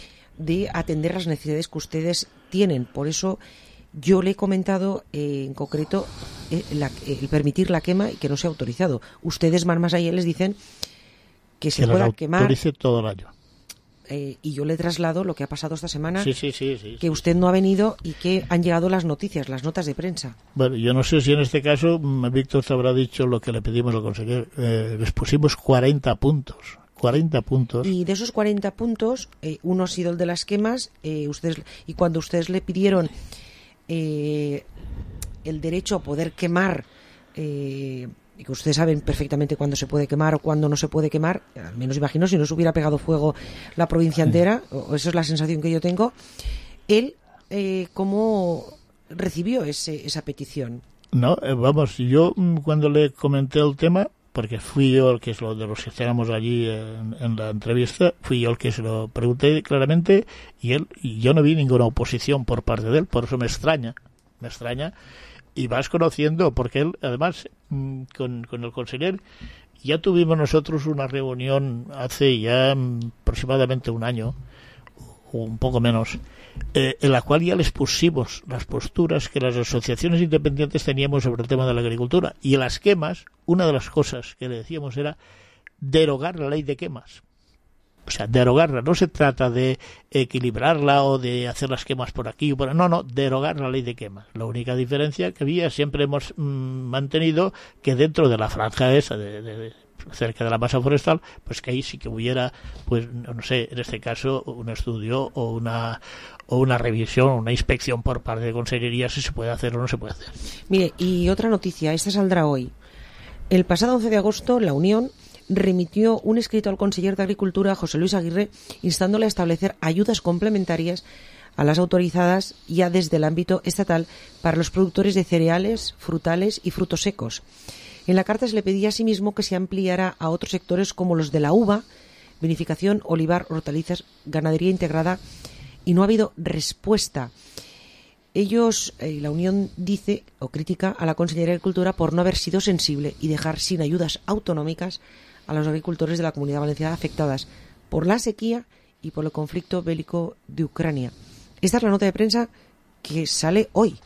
de atender las necesidades que ustedes tienen. Por eso yo le he comentado eh, en concreto eh, la, el permitir la quema y que no sea autorizado. Ustedes, más más allá, les dicen que se que pueda quemar. Autorice todo el año. Eh, y yo le traslado lo que ha pasado esta semana, sí, sí, sí, sí, que sí. usted no ha venido y que han llegado las noticias, las notas de prensa. Bueno, yo no sé si en este caso Víctor te habrá dicho lo que le pedimos al consejero. Eh, les pusimos cuarenta puntos. cuarenta puntos. Y de esos cuarenta puntos, eh, uno ha sido el de las quemas, eh, ustedes y cuando ustedes le pidieron eh, el derecho a poder quemar, eh, y que ustedes saben perfectamente cuándo se puede quemar o cuándo no se puede quemar, al menos imagino si no se hubiera pegado fuego la provincia entera, o esa es la sensación que yo tengo, él, eh, ¿cómo recibió ese, esa petición? No, eh, vamos, yo cuando le comenté el tema, porque fui yo el que es lo de los que estábamos allí en, en la entrevista, fui yo el que se lo pregunté claramente y él, y yo no vi ninguna oposición por parte de él, por eso me extraña, me extraña. Y vas conociendo, porque él, además, con, con el conseller, ya tuvimos nosotros una reunión hace ya aproximadamente un año, o un poco menos, eh, en la cual ya les pusimos las posturas que las asociaciones independientes teníamos sobre el tema de la agricultura. Y en las quemas, una de las cosas que le decíamos era derogar la ley de quemas. O sea, derogarla. No se trata de equilibrarla o de hacer las quemas por aquí o por ahí. No, no, derogar la ley de quemas. La única diferencia que había, siempre hemos mmm, mantenido que dentro de la franja esa, de, de, de, cerca de la masa forestal, pues que ahí sí que hubiera, pues no sé, en este caso, un estudio o una o una revisión, una inspección por parte de Consellería si se puede hacer o no se puede hacer. Mire, y otra noticia, esta saldrá hoy. El pasado once de agosto, la Unión remitió un escrito al conseller de Agricultura, José Luis Aguirre, instándole a establecer ayudas complementarias a las autorizadas ya desde el ámbito estatal para los productores de cereales, frutales y frutos secos. En la carta se le pedía asimismo que se ampliara a otros sectores como los de la uva, vinificación, olivar, hortalizas, ganadería integrada, y no ha habido respuesta. Ellos, eh, la Unión dice o critica a la Consellería de Agricultura por no haber sido sensible y dejar sin ayudas autonómicas a los agricultores de la Comunidad Valenciana afectadas por la sequía y por el conflicto bélico de Ucrania. Esta es la nota de prensa que sale hoy.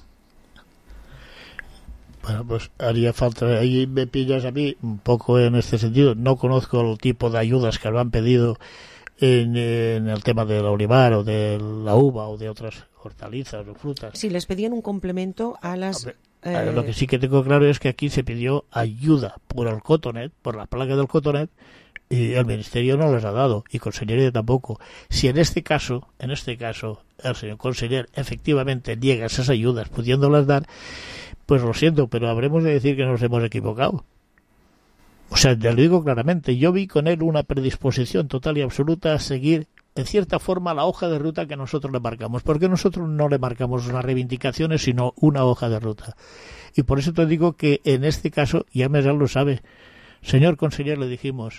Bueno, pues haría falta, ahí me pillas a mí un poco en este sentido. No conozco el tipo de ayudas que lo han pedido en, en el tema del olivar o de la uva o de otras hortalizas o frutas. Sí, les pedían un complemento a las... Hombre, eh... Lo que sí que tengo claro es que aquí se pidió ayuda por el cotonet, por la plaga del cotonet, y el Ministerio no les ha dado, y Consellería tampoco. Si en este caso, en este caso, el señor conseller efectivamente niega esas ayudas pudiéndolas dar, pues lo siento, pero habremos de decir que nos hemos equivocado. O sea, te lo digo claramente, yo vi con él una predisposición total y absoluta a seguir, en cierta forma, la hoja de ruta que nosotros le marcamos, porque nosotros no le marcamos unas reivindicaciones, sino una hoja de ruta. Y por eso te digo que en este caso, ya Mesal lo sabe, señor conseller, le dijimos,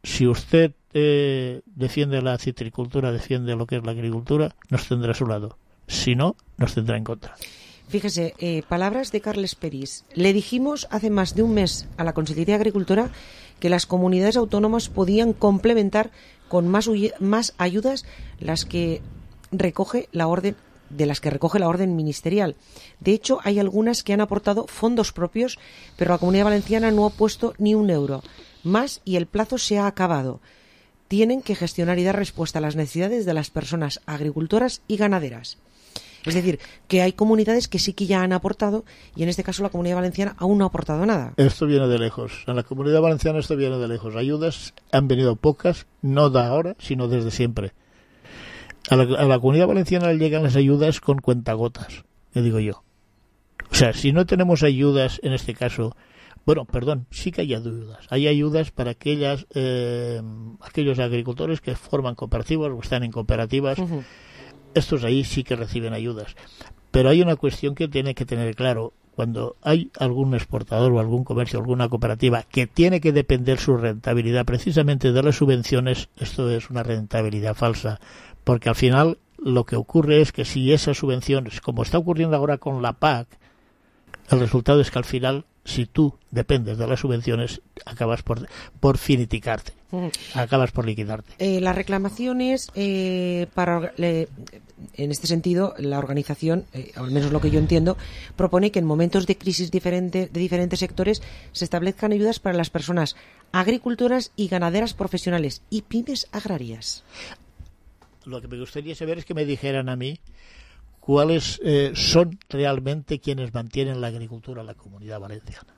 si usted eh, defiende la citricultura, defiende lo que es la agricultura, nos tendrá a su lado. Si no, nos tendrá en contra. Fíjese, eh, palabras de Carles Peris. Le dijimos hace más de un mes a la Consellería de Agricultura que las comunidades autónomas podían complementar con más, más ayudas las que recoge la orden de las que recoge la orden ministerial. De hecho, hay algunas que han aportado fondos propios, pero la Comunidad Valenciana no ha puesto ni un euro más y el plazo se ha acabado. Tienen que gestionar y dar respuesta a las necesidades de las personas agricultoras y ganaderas. Es decir, que hay comunidades que sí que ya han aportado y en este caso la Comunidad Valenciana aún no ha aportado nada. Esto viene de lejos. En la Comunidad Valenciana esto viene de lejos. Ayudas han venido pocas, no de ahora, sino desde siempre. A la, a la Comunidad Valenciana le llegan las ayudas con cuentagotas, le digo yo. O sea, si no tenemos ayudas en este caso, bueno, perdón, sí que hay ayudas. Hay ayudas para aquellas eh, aquellos agricultores que forman cooperativas o están en cooperativas. Uh-huh. Estos ahí sí que reciben ayudas. Pero hay una cuestión que tiene que tener claro. Cuando hay algún exportador o algún comercio, alguna cooperativa que tiene que depender su rentabilidad precisamente de las subvenciones, esto es una rentabilidad falsa. Porque al final lo que ocurre es que si esas subvenciones, como está ocurriendo ahora con la P A C, el resultado es que al final, si tú dependes de las subvenciones, acabas por, por finiticarte, uh-huh. acabas por liquidarte. Eh, las reclamaciones, eh, para, eh, en este sentido, la organización, eh, al menos lo que yo entiendo, propone que en momentos de crisis diferente, de diferentes sectores se establezcan ayudas para las personas agricultoras y ganaderas profesionales y pymes agrarias. Lo que me gustaría saber es que me dijeran a mí cuáles eh, son realmente quienes mantienen la agricultura en la Comunidad Valenciana.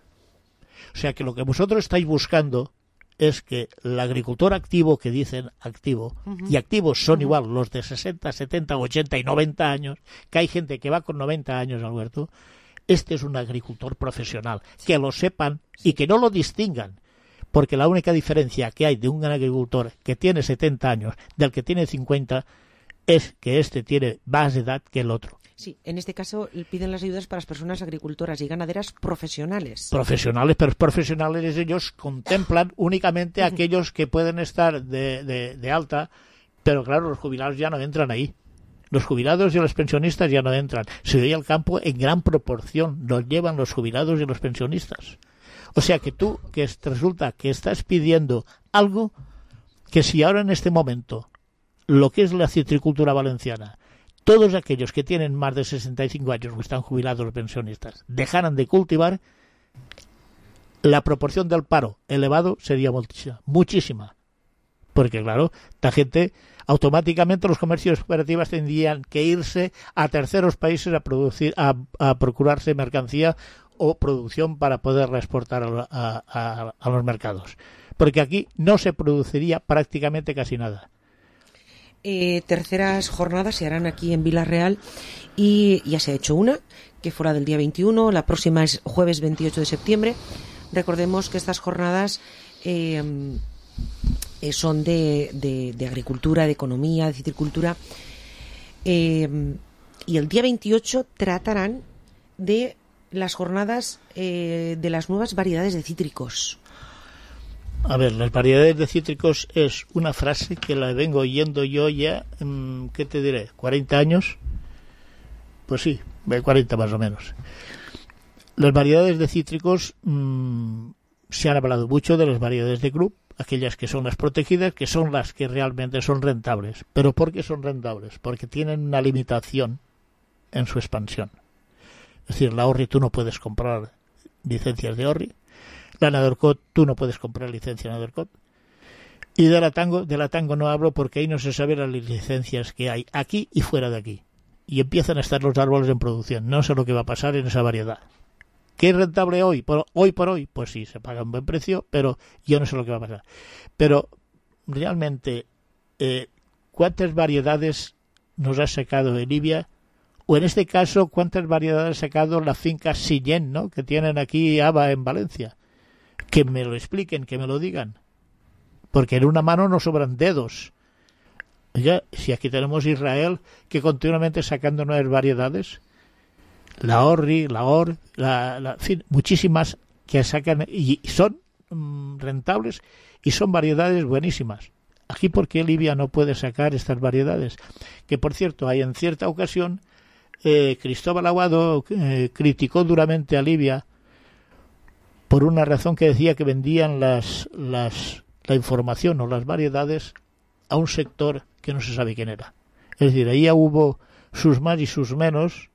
O sea que lo que vosotros estáis buscando es que el agricultor activo, que dicen activo, uh-huh. y activos son uh-huh. igual los de sesenta, setenta, ochenta y noventa años, que hay gente que va con noventa años al huerto, este es un agricultor profesional, que lo sepan y que no lo distingan. Porque la única diferencia que hay de un agricultor que tiene setenta años del que tiene cincuenta es que este tiene más edad que el otro. Sí, en este caso piden las ayudas para las personas agricultoras y ganaderas profesionales. Profesionales, pero profesionales ellos contemplan únicamente a aquellos que pueden estar de, de, de alta, pero claro, los jubilados ya no entran ahí. Los jubilados y los pensionistas ya no entran. Se ve al campo en gran proporción, los llevan los jubilados y los pensionistas. O sea que tú, que resulta que estás pidiendo algo que si ahora en este momento lo que es la citricultura valenciana, todos aquellos que tienen más de sesenta y cinco años o están jubilados o pensionistas dejaran de cultivar, la proporción del paro elevado sería muchísima, muchísima. Porque claro, esta gente, automáticamente los comercios cooperativas tendrían que irse a terceros países a producir, a, a procurarse mercancía o producción para poderla exportar a, a, a, a los mercados. Porque aquí no se produciría prácticamente casi nada. Eh, terceras jornadas se harán aquí en Vila-real y ya se ha hecho una, que fue la del día veintiuno, la próxima es jueves veintiocho de septiembre. Recordemos que estas jornadas eh, eh, son de, de, de agricultura, de economía, de citricultura, eh, y el día veintiocho tratarán de las jornadas eh, de las nuevas variedades de cítricos. A ver, las variedades de cítricos es una frase que la vengo oyendo yo ya, ¿qué te diré? ¿cuarenta años? Pues sí, cuarenta más o menos. Las variedades de cítricos, mmm, se han hablado mucho de las variedades de club, aquellas que son las protegidas, que son las que realmente son rentables. ¿Pero por qué son rentables? Porque tienen una limitación en su expansión. Es decir, la Orri tú no puedes comprar licencias de Orri, la Nadercot tú no puedes comprar licencia Nadercot, y de la Tango, de la Tango no hablo porque ahí no se sabe las licencias que hay aquí y fuera de aquí. Y empiezan a estar los árboles en producción. No sé lo que va a pasar en esa variedad. ¿Qué es rentable hoy? Por, hoy por hoy, pues sí, se paga un buen precio, pero yo no sé lo que va a pasar. Pero realmente, eh, ¿cuántas variedades nos ha sacado de Libia? O en este caso, ¿cuántas variedades ha sacado la finca Sillén, ¿no?, que tienen aquí Ava en Valencia? Que me lo expliquen, que me lo digan. Porque en una mano no sobran dedos. Oiga, si aquí tenemos Israel, que continuamente sacando nuevas variedades, la Orri, la Or, la, la, en fin, muchísimas que sacan y son mmm, son rentables y son variedades buenísimas. Aquí, ¿por qué Libia no puede sacar estas variedades? Que, por cierto, hay en cierta ocasión, eh, Cristóbal Aguado eh, criticó duramente a Libia por una razón que decía que vendían las, las, la información o las variedades a un sector que no se sabe quién era. Es decir, ahí hubo sus más y sus menos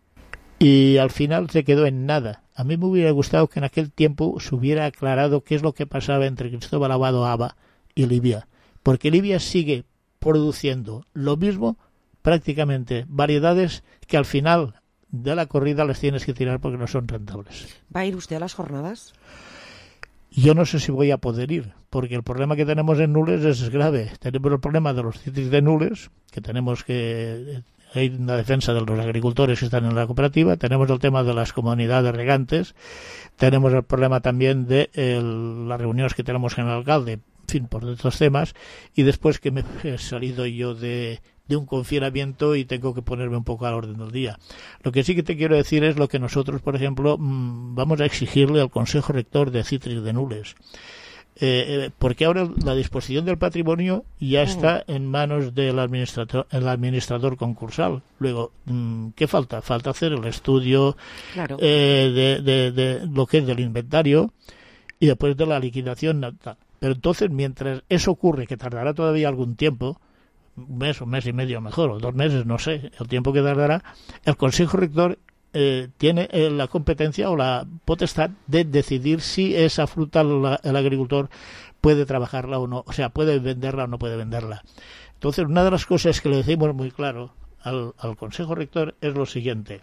y al final se quedó en nada. A mí me hubiera gustado que en aquel tiempo se hubiera aclarado qué es lo que pasaba entre Cristóbal Aguado Aba y Libia. Porque Libia sigue produciendo lo mismo, prácticamente variedades que al final de la corrida las tienes que tirar porque no son rentables. ¿Va a ir usted a las jornadas? Yo no sé si voy a poder ir, porque el problema que tenemos en Nules es grave. Tenemos el problema de los cítricos de Nules, que tenemos que... Hay una defensa de los agricultores que están en la cooperativa, tenemos el tema de las comunidades regantes, tenemos el problema también de el, las reuniones que tenemos con el alcalde, en fin, por estos temas, y después que me he salido yo de, de un confinamiento y tengo que ponerme un poco al orden del día. Lo que sí que te quiero decir es lo que nosotros, por ejemplo, vamos a exigirle al Consejo Rector de Cítricos de Nules, eh, porque ahora la disposición del patrimonio ya está en manos del administrador, el administrador concursal. Luego, ¿qué falta? Falta hacer el estudio claro. eh, de, de, de lo que es del inventario y después de la liquidación tal. Pero entonces, mientras eso ocurre, que tardará todavía algún tiempo, un mes, un mes y medio mejor, o dos meses, no sé, el tiempo que tardará, el Consejo Rector eh, tiene eh, la competencia o la potestad de decidir si esa fruta la, el agricultor puede trabajarla o no, o sea, puede venderla o no puede venderla. Entonces, una de las cosas que le decimos muy claro al, al Consejo Rector es lo siguiente.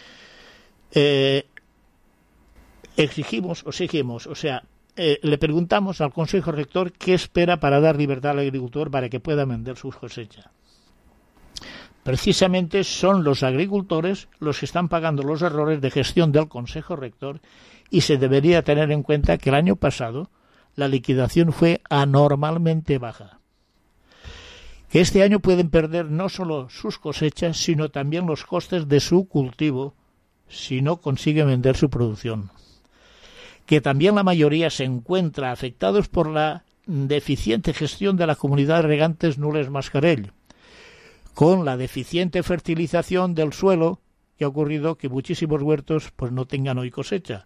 Eh, exigimos, o exigimos, o sea, Eh, le preguntamos al Consejo Rector qué espera para dar libertad al agricultor para que pueda vender sus cosechas. Precisamente son los agricultores los que están pagando los errores de gestión del Consejo Rector y se debería tener en cuenta que el año pasado la liquidación fue anormalmente baja. Que este año pueden perder no solo sus cosechas, sino también los costes de su cultivo si no consiguen vender su producción. Que también la mayoría se encuentra afectados por la deficiente gestión de la comunidad de regantes Nules Mascarell, con la deficiente fertilización del suelo que ha ocurrido que muchísimos huertos pues no tengan hoy cosecha.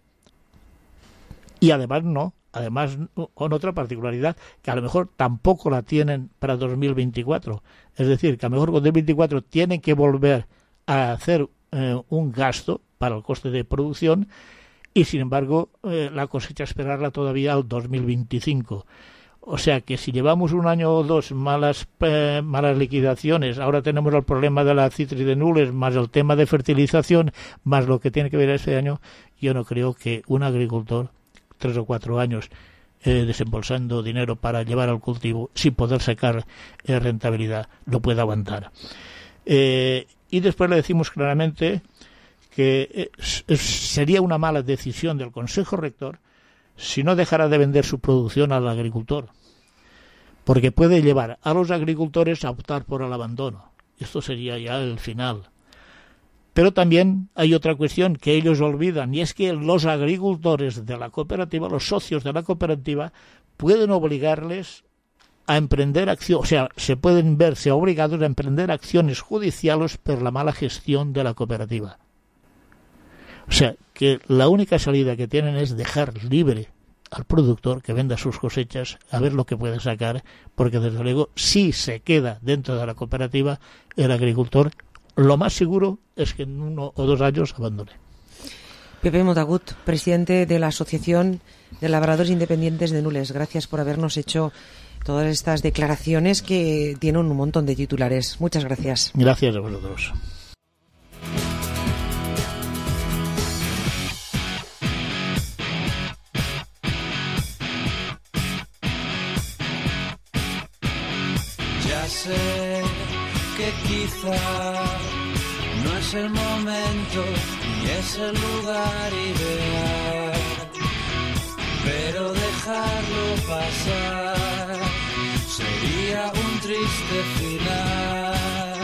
Y además no, además con otra particularidad, que a lo mejor tampoco la tienen para dos mil veinticuatro. Es decir, que a lo mejor con dos mil veinticuatro tienen que volver a hacer eh, un gasto para el coste de producción. Y sin embargo, eh, la cosecha esperarla todavía al dos mil veinticinco. O sea que si llevamos un año o dos malas eh, malas liquidaciones, ahora tenemos el problema de la cítrica de Nules, más el tema de fertilización, más lo que tiene que ver este año, yo no creo que un agricultor, tres o cuatro años, eh, desembolsando dinero para llevar al cultivo, sin poder sacar eh, rentabilidad, lo pueda aguantar. Eh, y después le decimos claramente que sería una mala decisión del Consejo Rector si no dejara de vender su producción al agricultor, porque puede llevar a los agricultores a optar por el abandono. Esto sería ya el final. Pero también hay otra cuestión que ellos olvidan, y es que los agricultores de la cooperativa, los socios de la cooperativa, pueden obligarles a emprender acciones, o sea, se pueden verse obligados a emprender acciones judiciales por la mala gestión de la cooperativa. O sea, que la única salida que tienen es dejar libre al productor que venda sus cosechas a ver lo que puede sacar, porque desde luego si se queda dentro de la cooperativa el agricultor, lo más seguro es que en uno o dos años abandone. Pepe Motagut, presidente de la Asociación de Labradores Independientes de Nules, gracias por habernos hecho todas estas declaraciones que tienen un montón de titulares. Muchas gracias. Gracias a vosotros. Sé que quizá no es el momento ni es el lugar ideal, pero dejarlo pasar sería un triste final.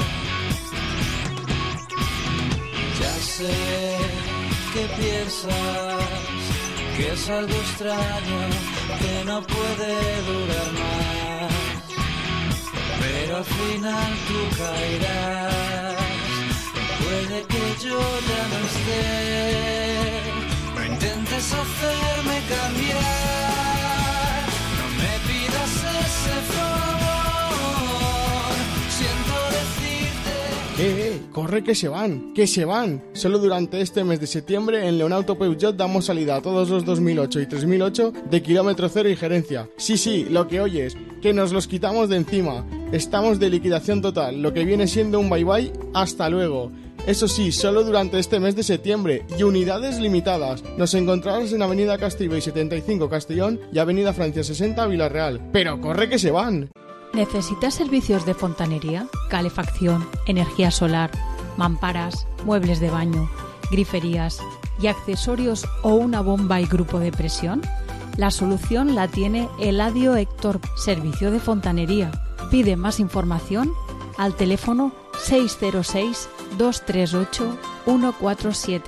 Ya sé que piensas que es algo extraño que no puede durar más, pero al final tú caerás. Puede que yo ya no esté, no intentes hacerme cambiar, no me pidas ese favor, siento decirte... ¡Eh, eh! ¡Corre que se van! ¡Que se van! Solo durante este mes de septiembre en Leonauto Peugeot damos salida a todos los dos mil ocho y tres mil ocho de kilómetro cero y gerencia. Sí, sí, lo que oyes, que nos los quitamos de encima. Estamos de liquidación total, lo que viene siendo un bye bye, hasta luego. Eso sí, solo durante este mes de septiembre y unidades limitadas. Nos encontrarás en Avenida Castillo y setenta y cinco Castellón y Avenida Francia sesenta Villarreal. ¡Pero corre que se van! ¿Necesitas servicios de fontanería, calefacción, energía solar, mamparas, muebles de baño, griferías y accesorios o una bomba y grupo de presión? La solución la tiene Eladio Héctor, servicio de fontanería. Pide más información al teléfono seis cero seis, dos tres ocho, uno cuatro siete.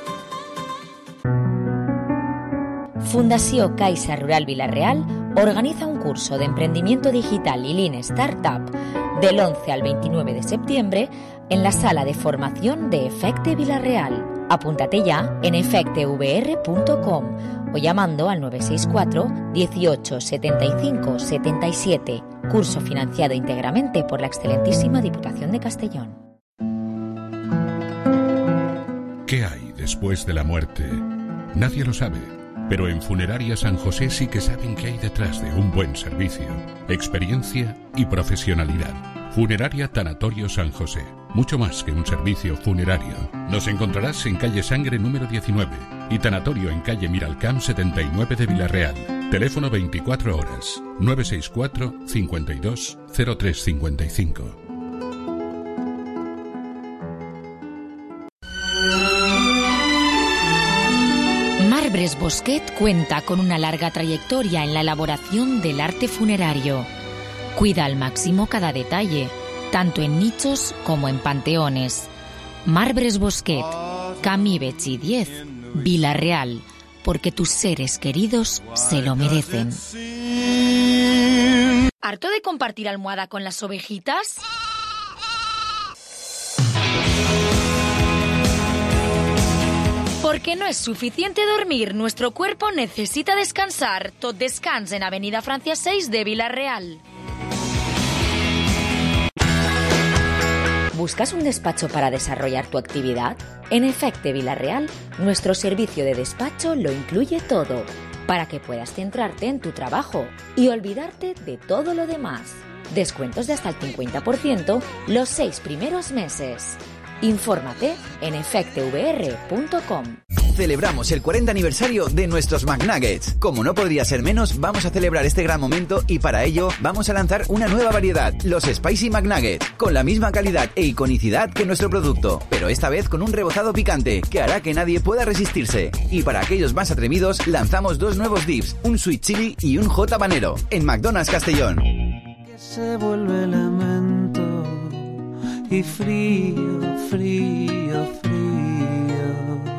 Fundació Caixa Rural Vilareal organiza un curso de emprendimiento digital y Lean Startup del once al veintinueve de septiembre en la sala de formación de Efecte Vilareal. Apúntate ya en efecte v r punto com o llamando al nueve seis cuatro, dieciocho, setenta y cinco, setenta y siete. Curso financiado íntegramente por la excelentísima Diputación de Castellón. ¿Qué hay después de la muerte? Nadie lo sabe, pero en Funeraria San José sí que saben qué hay detrás de un buen servicio, experiencia y profesionalidad. Funeraria Tanatorio San José, mucho más que un servicio funerario. Nos encontrarás en calle Sangre número diecinueve y Tanatorio en calle Miralcamp setenta y nueve de Vilarreal. Teléfono veinticuatro horas, nueve seis cuatro, cincuenta y dos, cero tres cincuenta y cinco. Marbres Bosquet cuenta con una larga trayectoria en la elaboración del arte funerario. Cuida al máximo cada detalle, tanto en nichos como en panteones. Marbres Bosquet, Camí Betxí diez, Vilarreal, porque tus seres queridos se lo merecen. ¿Harto de compartir almohada con las ovejitas? Porque no es suficiente dormir, nuestro cuerpo necesita descansar. Tot descans en Avenida Francia seis de Vilarreal. ¿Buscas un despacho para desarrollar tu actividad? En Efecte Vilarreal, nuestro servicio de despacho lo incluye todo, para que puedas centrarte en tu trabajo y olvidarte de todo lo demás. Descuentos de hasta el cincuenta por ciento los seis primeros meses. Infórmate en efecte v r punto com. Celebramos el cuarenta aniversario de nuestros McNuggets. Como no podría ser menos, vamos a celebrar este gran momento y para ello vamos a lanzar una nueva variedad, los Spicy McNuggets, con la misma calidad e iconicidad que nuestro producto, pero esta vez con un rebozado picante que hará que nadie pueda resistirse. Y para aquellos más atrevidos, lanzamos dos nuevos dips, un sweet chili y un hot habanero, en McDonald's Castellón. Que se vuelve lamento y frío, frío, frío.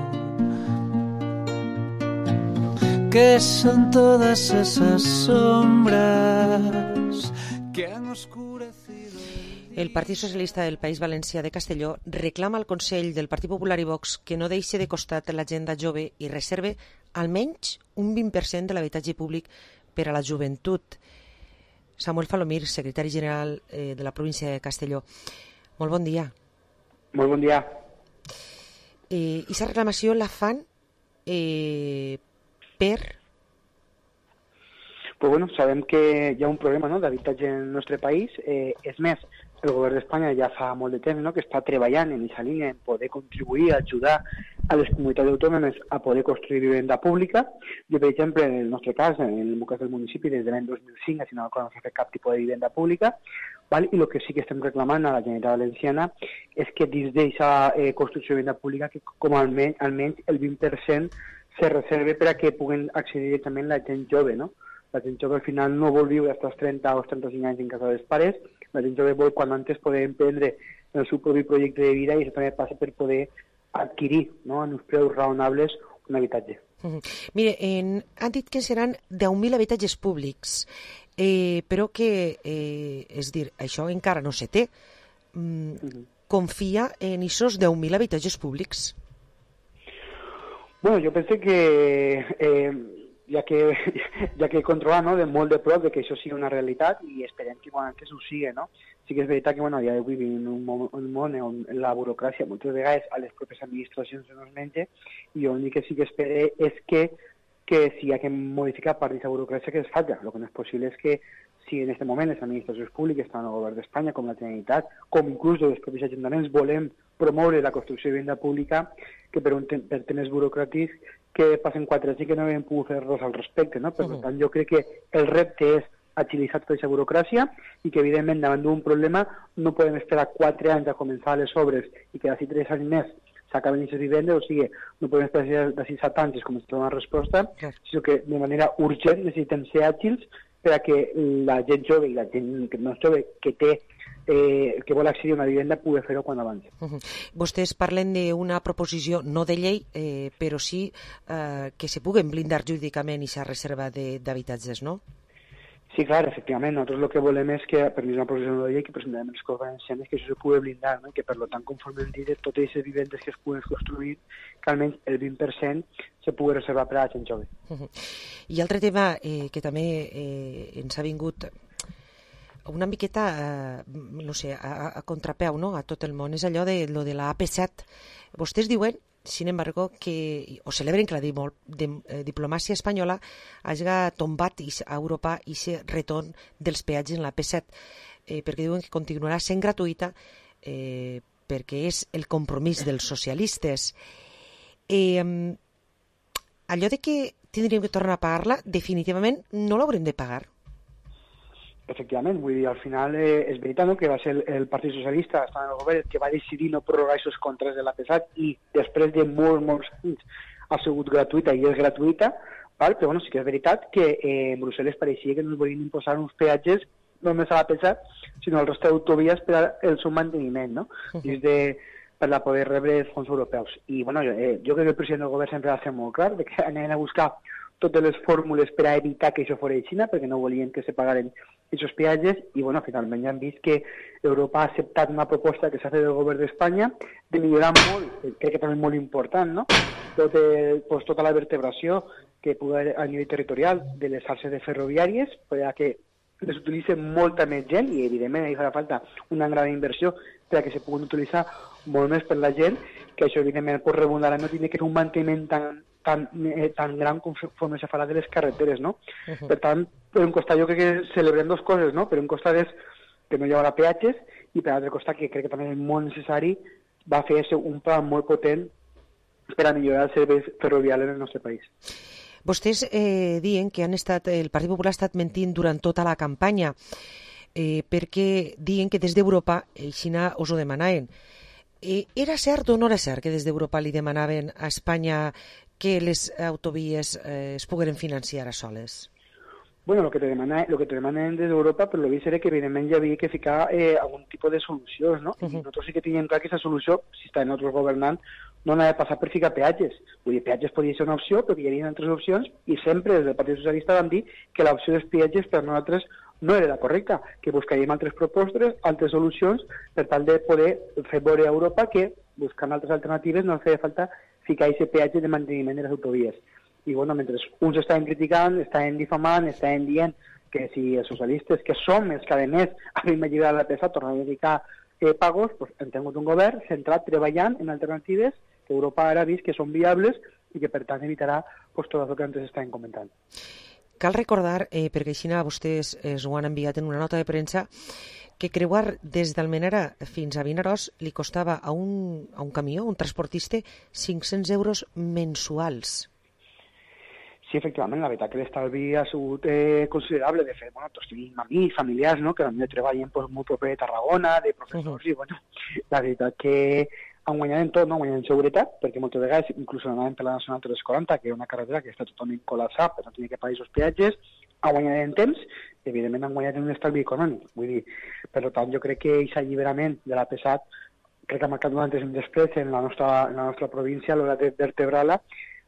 ¿Qué son todas esas sombras que han oscurecido? El Partit Socialista del País Valencià de Castelló reclama al Consell del Partit Popular i Vox que no deixi de costat l'agenda jove i reserve almenys un vint per cent de l'habitatge públic per a la joventut. Samuel Falomir, secretari general eh, de la província de Castelló. Molt bon dia. Molt bon dia. Eh, I aquesta reclamació la fan eh, per... Pues bueno, sabem que hi ha un problema, no?, d'habitatge en el nostre país. Eh, és més, el govern d'Espanya ja fa molt de temps, no?, que està treballant en aquesta línia en poder contribuir a ajudar a les comunitats autònomes a poder construir vivenda pública. Jo, per exemple, en el nostre cas, en el meu cas del municipi, des de l'any dos mil cinc, si no no s'ha fet cap tipus de vivenda pública, val? I el que sí que estem reclamant a la Generalitat Valenciana és que dins d'aquesta eh, construcció de vivenda pública que com almenys, almenys el vint per cent se reserve per a que puguen accedir directament la gent jove, no? La gent jove al final no vol viure fins als trenta o trenta-cinc anys en casa dels pares, la gent jove vol quan antes poder emprendre el seu propi projecte de vida i això també passa per poder adquirir, no?, en uns preus raonables un habitatge. Uh-huh. Mire, en, han dit que seran deu mil habitatges públics, eh, però que, eh, és dir, això encara no se té. Mm, uh-huh. Confia en aquests deu mil habitatges públics? Bueno, jo penso que eh, ja que ja que controlar, no, de molt de prop de que això sigui una realitat i esperem que quan que s'ho sigui, no? Sí que és veritat que bueno, ja avui vivim en un, món, un món on la burocràcia moltes vegades a les pròpies administracions no es menja, i l'únic que sí que espero és que, que si hi ha que modificar part d'aquesta burocràcia que es faci. El que no és possible és que si en aquest moment les administracions públiques, tant el govern d'Espanya com la Generalitat, com inclús els propis ajuntaments, volem promoure la construcció de vivenda pública, que per, un per temes burocràtics que passen quatre anys i que no hem pogut fer res al respecte, no? Per tant, jo crec que el repte és agilitzar tota aquesta burocràcia i que, evidentment, davant d'un problema no podem esperar quatre anys a començar les obres i que d'ací tres anys més s'acaben aquestes vivendes, o sigui, no podem esperar d'ací set anys com es troba una resposta, sinó que de manera urgent necessitem ser àgils per a que la gent jove i la gent que no és jove que té Eh, que vol accedir a una vivenda pugui fer-ho quan abans. Uh-huh. Vostès parlen d'una proposició, no de llei, eh, però sí eh, que se puguen blindar jurídicament aquesta reserva d'habitatges, no? Sí, clar, efectivament. Nosaltres el que volem és que, per mi és una proposició de llei que presentarem els Corts Valencians, que això se pugui blindar, no? I que, per tant, conforme hem dit, totes aquestes vivendes que es puguen construir, que almenys el vint per cent se pugui reservar per a la gent jove. Uh-huh. I altre tema eh, que també eh, ens ha vingut una miqueta, eh, no sé, a, a contrapeu, no?, a tot el món, és allò de, lo de la A P set. Vostès diuen, sin embargo, que, o celebren que la di, de, eh, diplomàcia espanyola hagi tombat a Europa i se retorn dels peatges en la A P set, eh, perquè diuen que continuarà sent gratuïta, eh, perquè és el compromís dels socialistes. Eh, allò de que tindríem que tornar a pagar-la, definitivament no l'haurem de pagar. Efectivament, vull dir, al final eh, és veritat, no?, que va ser el, el Partit Socialista, estant en el govern, que va decidir no prorrogar aquests contrats de l'A P set i després de molts, molts anys ha sigut gratuïta i és gratuïta, val? Però bueno, sí que és veritat que eh, en Brussel·les pareixia que no es volien imposar uns peatges només a l'A P set, sinó al resta d'autovies per al seu manteniment, no? Uh-huh. I de, per a poder rebre els fons europeus. I bueno, jo, eh, jo crec que el president del govern sempre va ser molt clar de que anaven a buscar totes les fórmules per a evitar que això fos de Xina, perquè no volien que se pagaren aquests peatges, i bueno, finalment ja han vist que Europa ha acceptat una proposta que s'ha fet del govern d'Espanya de millorar molt, crec que també és molt important, no?, Tot el, pues, tota la vertebració que pugui haver a nivell territorial de les xarxes de ferroviàries, per a que les utilitzi molta més gent, i evidentment hi farà falta una gran inversió per a que se puguin utilitzar molt més per la gent, que això evidentment pot rebundar no tindre que fer un manteniment tan tan, eh, tan gran conforme se farà de les carreteres, no? Uh-huh. Per tant, per un costat jo crec que celebrem dues coses, no? Per un costat és que no hi haurà peatges, i per l'altre costat, que crec que també és molt necessari, va fer-se un pla molt potent per a millorar els serveis ferroviaris en el nostre país. Vostès eh, diuen que han estat, el Partit Popular ha estat mentint durant tota la campanya, eh, perquè diuen que des d'Europa, i Xina us ho demanaven. Eh, era cert o no era cert que des d'Europa li demanaven a Espanya que les autovies eh, es pogueren financiar a soles? Bueno, lo que te demana, lo que te demanen des d'Europa, per lo vist era que evidentment hi havia que ficar eh, algun tipus de solucions, no? Uh-huh. I nosaltres sí que teníem clar que aquesta solució, si està en nosaltres governant, no n'ha de passar per ficar peatges. Vull dir, peatges podia ser una opció, però que hi havia altres opcions, i sempre des del Partit Socialista vam dir que l'opció dels peatges per nosaltres no era la correcta, que buscaríem altres propostes, altres solucions, per tal de poder fer veure a Europa que, buscant altres alternatives, no feia falta ficar aquest peatge de manteniment de les autovies. I bueno, mentre uns estaven criticant, estaven difamant, estaven dient que si els socialistes, que som els que a més havien alliberat la peça, tornaven a dedicar eh, pagos, pues, hem tingut un govern centrat treballant en alternatives que Europa ara ha vist que són viables i que per tant evitarà pues, tot el que antes estaven comentant. Cal recordar, eh, perquè així vostès es ho han enviat en una nota de premsa, que creuar des d'Almenara fins a Vinaròs li costava a un, a un camió, un transportista, cinc-cents euros mensuals. Sí, efectivament, la veritat que l'estalvi ha sigut eh, considerable. De fet, bueno, tots tenim amics, familiars, no?, que també treballen pues, molt proper de Tarragona, de professors, uh-huh. i bueno, la veritat que han guanyat en tot, no? Han guanyat en seguretat, perquè moltes vegades, inclús anaven per la Nacional tres quaranta, que és una carretera que està totalment col·lapsada, per tant tenia que pagar aquests peatges, han guanyat en temps, i evidentment han guanyat en un estalvi econòmic. Vull dir, per tant, jo crec que aquest alliberament de l'A P set, crec que ha marcat un antes i un després en la nostra, en la nostra província a l'hora de vertebrar-la,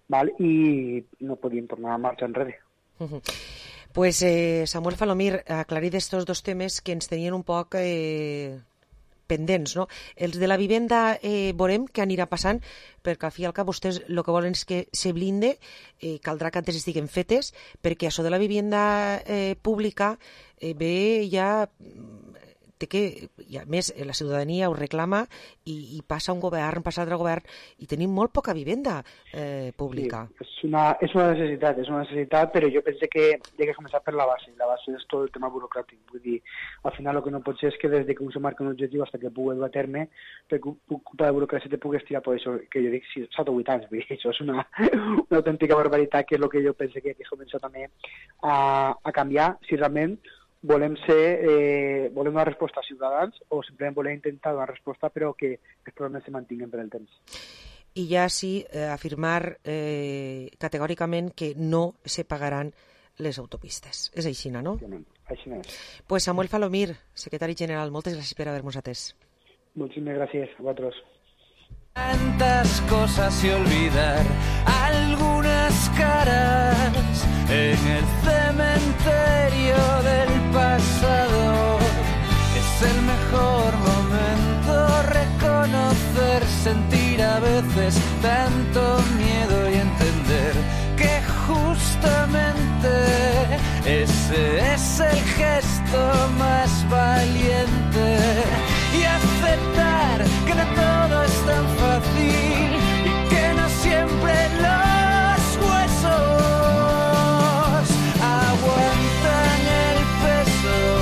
val? I no podíem tornar a marxar enrere. Uh-huh. Pues eh, Samuel Falomir, aclarir estos dos temes que ens tenien un poc eh, pendents, no? Els de la vivenda eh, veurem què anirà passant, perquè al fi i al cap vostès el que volen és que se blinde, eh, caldrà que antes estiguen fetes, perquè això de la vivenda eh, pública eh, ve ja... té que, i a més la ciutadania ho reclama i, i passa un govern, passa altre govern i tenim molt poca vivenda eh, pública. Sí, és, una, és una necessitat, és una necessitat, però jo penso que hi ha que començar per la base, la base és tot el tema burocràtic, vull dir, al final el que no pot ser és que des que un se marca un objectiu fins que pugui dur a terme, per culpa de burocràcia te puguis tirar per això, que jo dic set o vuit anys, vull dir, això és una, una autèntica barbaritat, que és el que jo penso que hi ha que començar també a, a canviar, si realment volem ser, eh, volem una resposta a ciutadans o simplement volem intentar donar resposta però que els problemes se mantinguen per el temps. I ja sí, eh, afirmar eh, categòricament que no se pagaran les autopistes. És així, no? Així és. Pues Samuel Falomir, secretari general, moltes gràcies per haver-nos atès. Muchísimas gracias a vosotros. Tantas cosas y olvidar algunas caras en el cementerio del pasado. Es el mejor momento reconocer, sentir a veces tanto miedo y entender que justamente ese es el gesto más valiente y aceptar que no todo es tan fácil y que no siempre los huesos aguantan el peso.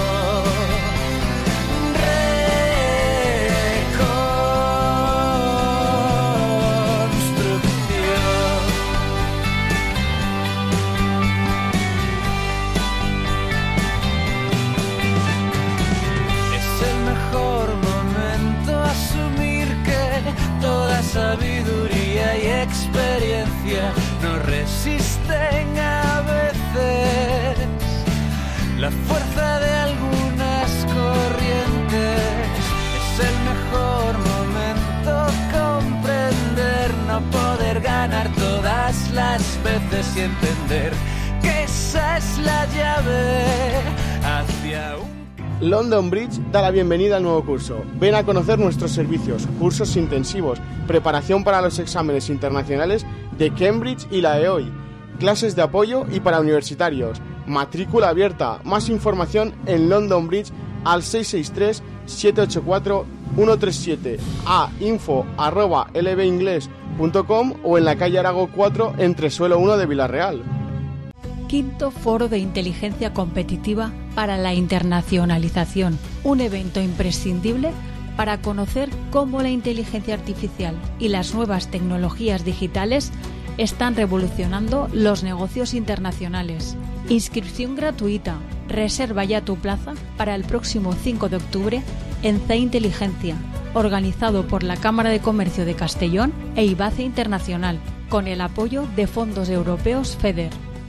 Sabiduría y experiencia no resisten a veces la fuerza de algunas corrientes. Es el mejor momento comprender, no poder ganar todas las veces y entender que esa es la llave hacia un... London Bridge da la bienvenida al nuevo curso. Ven a conocer nuestros servicios, cursos intensivos, preparación para los exámenes internacionales de Cambridge y la E O I, clases de apoyo y para universitarios, matrícula abierta. Más información en London Bridge al seis seis tres, siete ocho cuatro, uno tres siete, a info arroba l b inglés punto com o en la calle Arago cuatro entre suelo uno de Villarreal. Quinto Foro de Inteligencia Competitiva para la Internacionalización, un evento imprescindible para conocer cómo la inteligencia artificial y las nuevas tecnologías digitales están revolucionando los negocios internacionales. Inscripción gratuita. Reserva ya tu plaza para el próximo cinco de octubre en C Inteligencia, organizado por la Cámara de Comercio de Castellón e IBACE Internacional, con el apoyo de fondos europeos FEDER.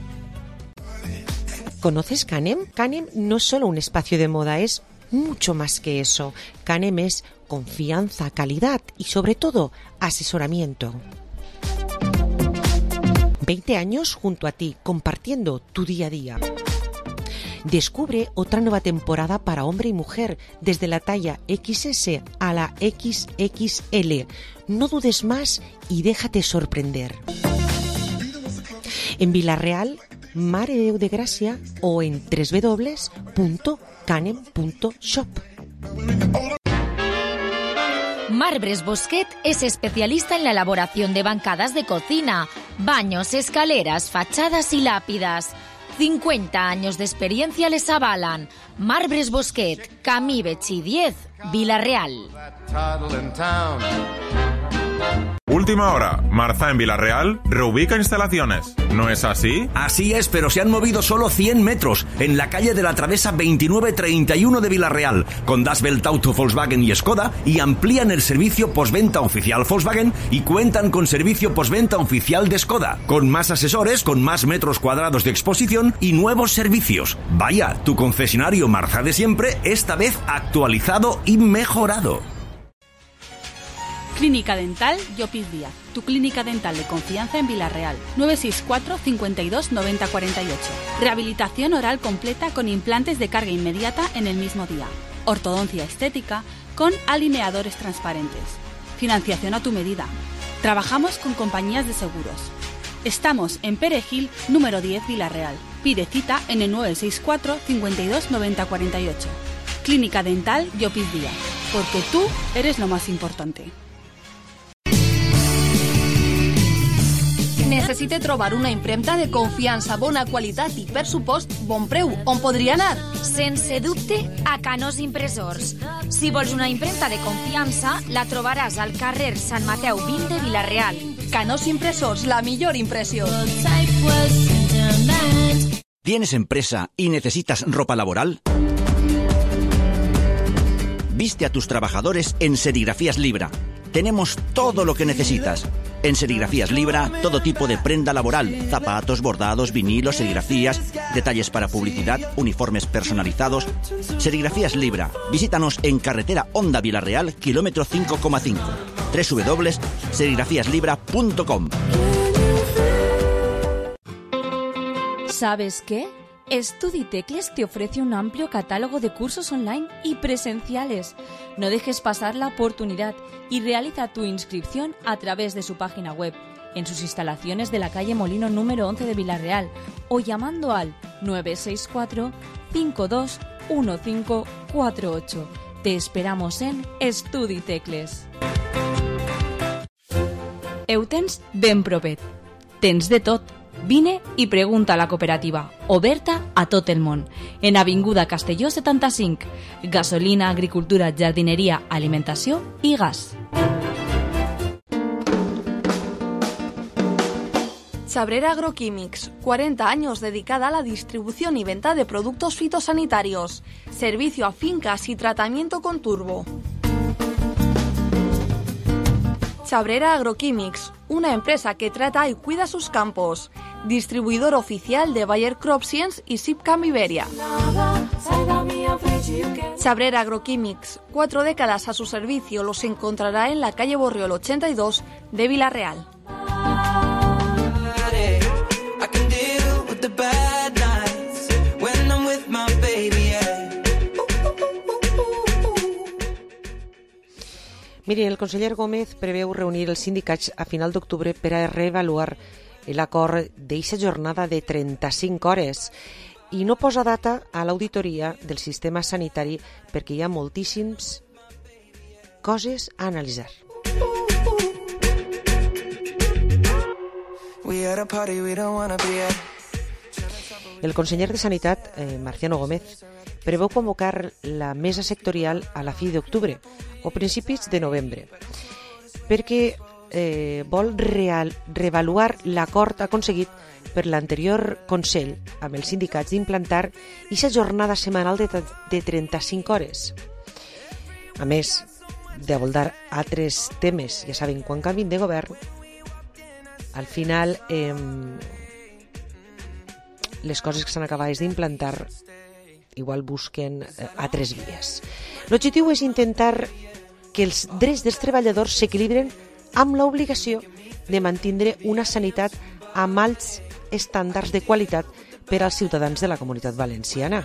¿Conoces Canem? Canem no es solo un espacio de moda, es mucho más que eso. Canem es confianza, calidad y sobre todo asesoramiento. veinte años junto a ti, compartiendo tu día a día. Descubre otra nueva temporada para hombre y mujer, desde la talla equis ese a la equis equis ele. No dudes más y déjate sorprender. En Villarreal, Mare de Déu de Gràcia o en doble u doble u doble u punto canem punto shop. Marbres Bosquet es especialista en la elaboración de bancadas de cocina, baños, escaleras, fachadas y lápidas. cincuenta años de experiencia les avalan. Marbres Bosquet, Camí Betxí diez, Villarreal. Última hora, Marza en Villarreal reubica instalaciones. ¿No es así? Así es, pero se han movido solo cien metros en la calle de la Travesa veintinueve treinta y uno de Villarreal, con Das Welt Auto, Volkswagen y Skoda, y amplían el servicio postventa oficial Volkswagen y cuentan con servicio postventa oficial de Skoda, con más asesores, con más metros cuadrados de exposición y nuevos servicios. Vaya, tu concesionario Marza de siempre, esta vez actualizado y mejorado. Clínica Dental Llopis Díaz, tu clínica dental de confianza en Vila-real. nueve seis cuatro, cincuenta y dos, noventa cuarenta y ocho. Rehabilitación oral completa con implantes de carga inmediata en el mismo día. Ortodoncia estética con alineadores transparentes. Financiación a tu medida. Trabajamos con compañías de seguros. Estamos en Perejil, número diez, Vila-real. Pide cita en el nueve seis cuatro, cincuenta y dos, noventa cuarenta y ocho. Clínica Dental Llopis Díaz, porque tú eres lo más importante. Necessite trobar una impremta de confiança, bona qualitat i, per supost, bon preu. On podria anar? Sense dubte, a Canós Impressors. Si vols una impremta de confiança, la trobaràs al carrer Sant Mateu vint de Vila-real. Canós Impressors, la millor impressió. ¿Tienes empresa y necesitas ropa laboral? Viste a tus trabajadores en Serigrafías Libra. Tenemos todo lo que necesitas. En Serigrafías Libra, todo tipo de prenda laboral, zapatos, bordados, vinilos, serigrafías, detalles para publicidad, uniformes personalizados. Serigrafías Libra. Visítanos en carretera Honda Vila-real, kilómetro cinco coma cinco. doble u doble u doble u punto serigrafías libra punto com. ¿Sabes qué? Estuditecles te ofrece un amplio catálogo de cursos online y presenciales. No dejes pasar la oportunidad y realiza tu inscripción a través de su página web, en sus instalaciones de la calle Molino número once de Vila-real o llamando al nueve seis cuatro, cinco dos uno cinco cuatro ocho. Te esperamos en Estuditecles. Ho tens ben propet. Tens de tot. Vine i pregunta a la cooperativa, oberta a tot el món, en Avinguda Castelló setanta-cinc. Gasolina, agricultura, jardineria, alimentació i gas. Chabrera Agroquímics, cuarenta años dedicada a la distribución y venta de productos fitosanitarios. Servicio a fincas y tratamiento con turbo. Chabrera Agroquímics, una empresa que trata y cuida sus campos. Distribuidor oficial de Bayer Crop Science y Sipcam Iberia. Chabrera Agroquímics, cuatro décadas a su servicio, los encontrará en la calle Borriol ochenta y dos de Vila-real. Miri, el conseller Gómez preveu reunir els sindicats a final d'octubre per a reavaluar l'acord d'eixa jornada de trenta-cinc hores i no posa data a l'auditoria del sistema sanitari perquè hi ha moltíssims coses a analitzar. El conseller de Sanitat, eh, Marciano Gómez, preveu convocar la mesa sectorial a la fi d'octubre o principis de novembre, perquè eh, vol real, reavaluar l'acord aconseguit per l'anterior Consell amb els sindicats d'implantar aquesta jornada setmanal de, de trenta-cinc hores. A més d'abordar altres temes, ja saben, quan canvin de govern, al final eh, les coses que s'han acabat d'implantar igual busquen eh, altres vies. L'objectiu és intentar que els drets dels treballadors s'equilibren amb l'obligació de mantindre una sanitat amb alts estàndards de qualitat per als ciutadans de la Comunitat Valenciana.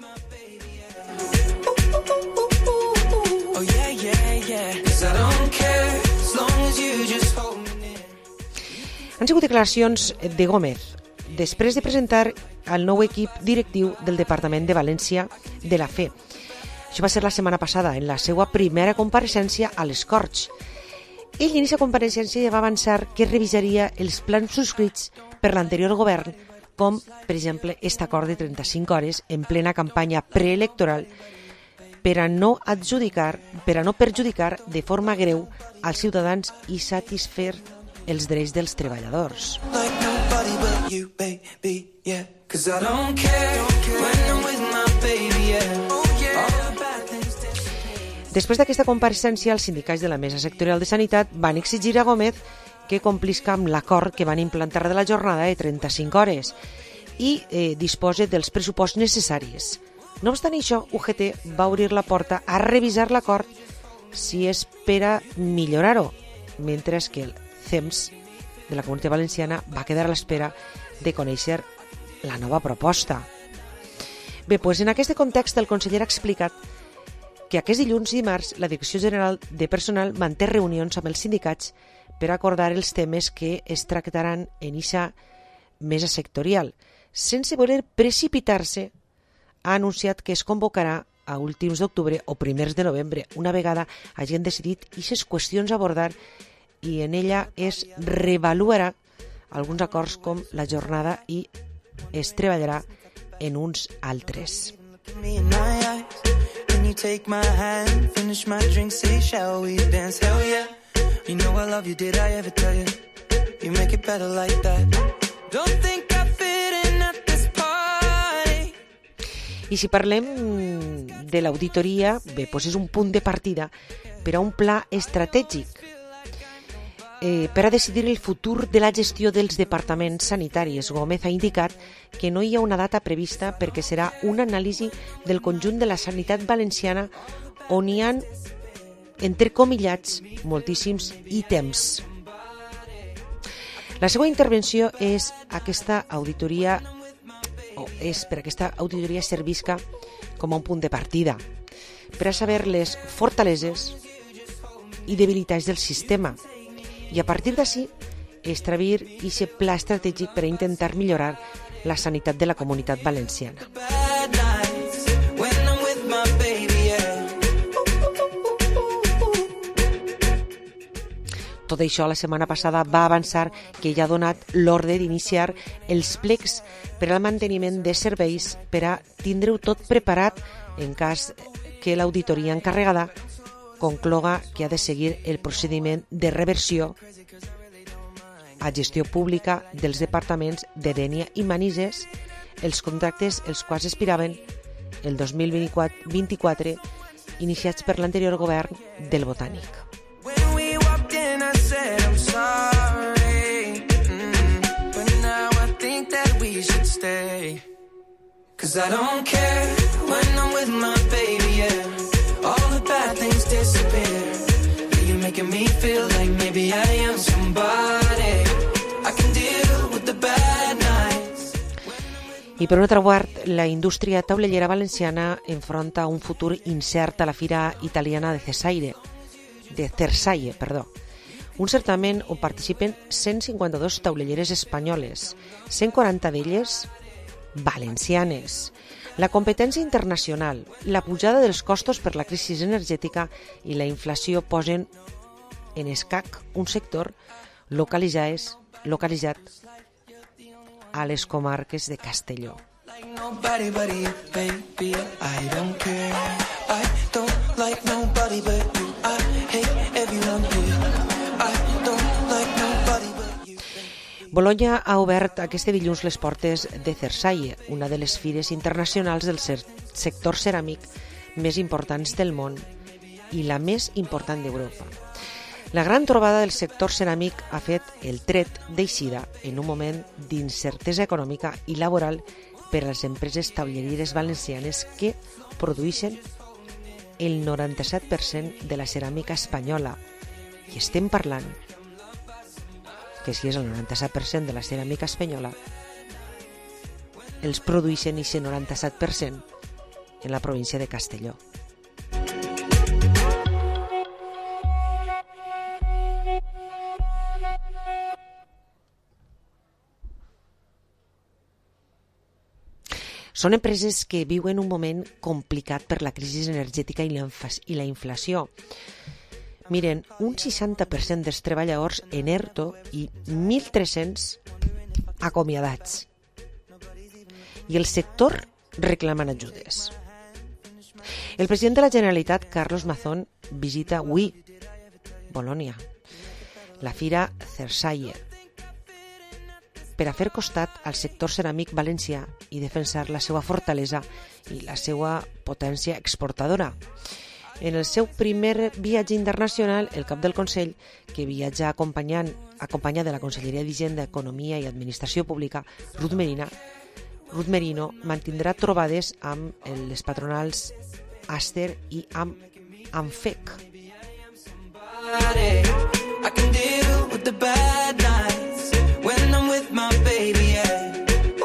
Han sigut declaracions de Gómez després de presentar el nou equip directiu del Departament de València de la Fe. Això va ser la setmana passada, en la seva primera compareixença a les Corts. Ell en aquesta compareixença ja va avançar que revisaria els plans subscrits per l'anterior govern, com, per exemple, aquest acord de trenta-cinc hores en plena campanya preelectoral per a no adjudicar, per a no perjudicar de forma greu als ciutadans i satisfer els drets dels treballadors. Després d'aquesta compareixença, els sindicats de la Mesa Sectorial de Sanitat van exigir a Gómez que complisca amb l'acord que van implantar de la jornada de trenta-cinc hores i eh, disposa dels pressuposts necessaris. No obstant això, U G T va obrir la porta a revisar l'acord si és per a millorar-ho mentre que el C E M S de la Comunitat Valenciana va quedar a l'espera de conèixer la nova proposta. Bé, doncs en aquest context el conseller ha explicat que aquest dilluns i dimarts la Direcció General de Personal manté reunions amb els sindicats per acordar els temes que es tractaran en eixa mesa sectorial. Sense voler precipitar-se, ha anunciat que es convocarà a últims d'octubre o primers de novembre, una vegada hagin decidit aquestes qüestions a abordar, i en ella es revaluarà alguns acords com la jornada i es treballarà en uns altres. I si parlem de l'auditoria, bé, doncs és un punt de partida per a un pla estratègic eh, per a decidir el futur de la gestió dels departaments sanitaris. Gómez ha indicat que no hi ha una data prevista perquè serà una anàlisi del conjunt de la sanitat valenciana on hi ha, entrecomillats, moltíssims ítems. La seva intervenció és aquesta auditoria o és per aquesta auditoria servisca com a un punt de partida per a saber les fortaleses i debilitats del sistema i a partir d'ací establir aquest pla estratègic per a intentar millorar la sanitat de la Comunitat Valenciana. Tot això la setmana passada va avançar que ja ha donat l'ordre d'iniciar els plecs per al manteniment de serveis per a tindre-ho tot preparat en cas que l'auditoria encarregada concloga que ha de seguir el procediment de reversió a gestió pública dels departaments de Dénia i Manises, els contractes els quals expiraven el dos mil vint-i-quatre, iniciats per l'anterior govern del Botànic. I'm sorry, mm, but now I think that we should stay. Cause I don't care when I'm with my baby, yeah. All the bad things disappear. You're making me feel like maybe I am somebody. I can deal with the bad nights. I per una altra part, la indústria taulellera valenciana enfronta un futur incert a la Fira Italiana de Cesaire, de Cersaie, perdó. Un certamen on participen cent cinquanta-dos taulelleres espanyoles, cent quaranta d'elles valencianes. La competència internacional, la pujada dels costos per la crisi energètica i la inflació posen en escac un sector localitzat, localitzat a les comarques de Castelló. Bolonya ha obert aquest dilluns les portes de Cersaie, una de les fires internacionals del sector ceràmic més importants del món i la més important d'Europa. La gran trobada del sector ceràmic ha fet el tret d'eixida en un moment d'incertesa econòmica i laboral per a les empreses taulleries valencianes que produeixen el noranta-set per cent de la ceràmica espanyola. I estem parlant que si és el noranta-set per cent de la ceràmica espanyola, els produeixen aquest noranta-set per cent en la província de Castelló. Són empreses que viuen un moment complicat per la crisi energètica i la inflació. Miren, un seixanta per cent dels treballadors en ERTO i mil tres-cents acomiadats. I el sector reclamen ajudes. El president de la Generalitat, Carlos Mazón, visita avui Bolonya, la Fira Cersaie, per a fer costat al sector ceràmic valencià i defensar la seva fortalesa i la seva potència exportadora. En el seu primer viatge internacional, el cap del Consell, que viatja acompanyant, acompanyat de la Conselleria d'Hisenda, Economia i Administració Pública, Ruth Merina, Ruth Merino, mantindrà trobades amb les patronals Aster i amb ANFEC. with the bad nights when I'm with my baby, yeah.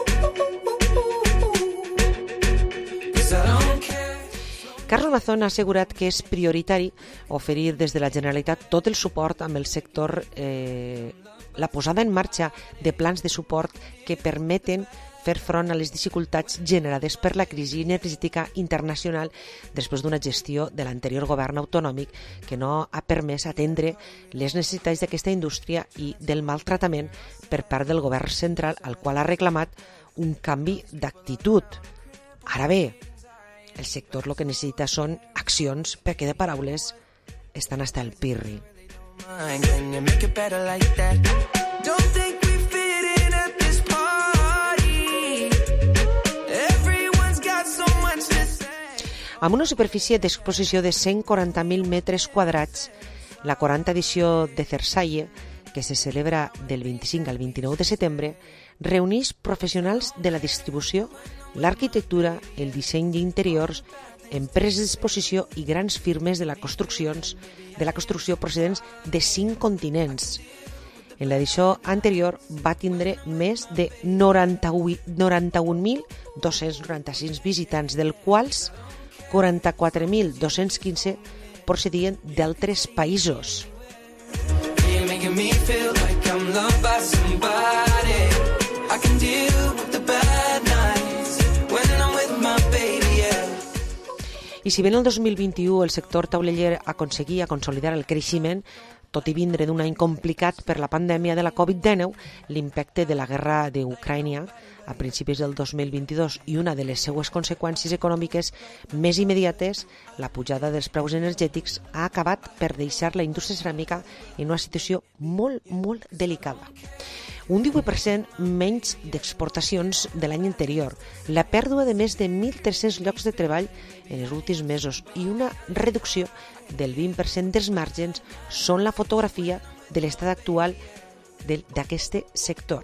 Cause I don't care. Carlos Mazón ha assegurat que és prioritari oferir des de la Generalitat tot el suport amb el sector, eh, la posada en marxa de plans de suport que permeten fer front a les dificultats generades per la crisi energètica internacional després d'una gestió de l'anterior govern autonòmic que no ha permès atendre les necessitats d'aquesta indústria i del maltratament per part del govern central, al qual ha reclamat un canvi d'actitud. Ara bé, el sector el que necessita són accions perquè de paraules estan hasta el pirri. Can you make it better like that? Don't think we fit in at this party. Everyone's got so much to say. Amb una superfície d'exposició de cent quaranta mil metres quadrats, la quaranta edició de Cersaie, que se celebra del vint-i-cinc al vint-i-nou de setembre, reuneix professionals de la distribució, l'arquitectura, el disseny d'interiors, empreses d'exposició i grans firmes de la construccions de la construcció procedents de cinc continents. En l'edició anterior va tindre més de noranta-un mil dos-cents noranta-sis visitants, dels quals quaranta-quatre mil dos-cents quinze procedien d'altres països. I si bé en el dos mil vint-i-u el sector tauleller aconseguia consolidar el creixement, tot i vindre d'un any complicat per la pandèmia de la covid dinou, l'impacte de la guerra d'Ucraïna a principis del dos mil vint-i-dos i una de les seues conseqüències econòmiques més immediates, la pujada dels preus energètics, ha acabat per deixar la indústria ceràmica en una situació molt, molt delicada. Un divuit per cent menys d'exportacions de l'any anterior, la pèrdua de més de mil tres-cents llocs de treball en els últims mesos i una reducció del vint per cent dels marges són la fotografia de l'estat actual d'aquest sector.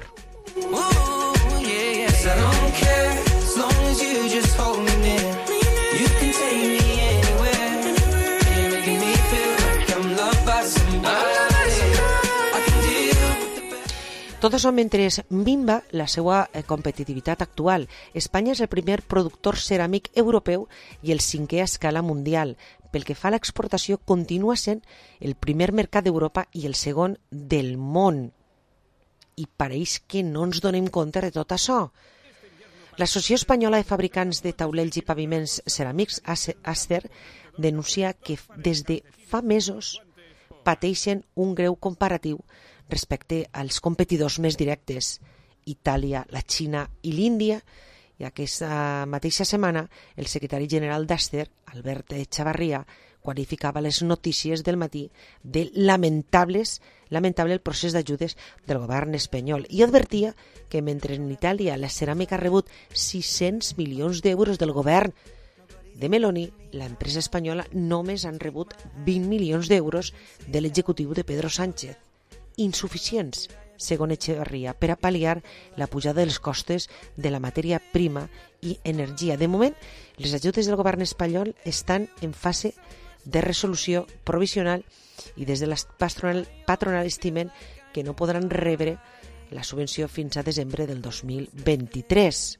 Tot això mentre minva la seva competitivitat actual. Espanya és el primer productor ceràmic europeu i el cinquè a escala mundial. Pel que fa a l'exportació, continua sent el primer mercat d'Europa i el segon del món. I pareix que no ens donem compte de tot això. L'Associació Espanyola de Fabricants de Taulells i Paviments Ceràmics, ASCER, denuncia que des de fa mesos pateixen un greu comparatiu respecte als competidors més directes, Itàlia, la Xina i l'Índia, i aquesta mateixa setmana el secretari general d'ASCER, Albert Chavarria, qualificava les notícies del matí de lamentables, lamentable el procés d'ajudes del govern espanyol i advertia que mentre en Itàlia la ceràmica ha rebut sis-cents milions d'euros del govern de Meloni, l'empresa espanyola només han rebut vint milions d'euros de l'executiu de Pedro Sánchez, insuficients, segons Echeverría, per a pal·liar la pujada dels costes de la matèria prima i energia. De moment, les ajudes del govern espanyol estan en fase de resolució provisional i des de la patronal, patronal estimen que no podran rebre la subvenció fins a desembre del dos mil vint-i-tres.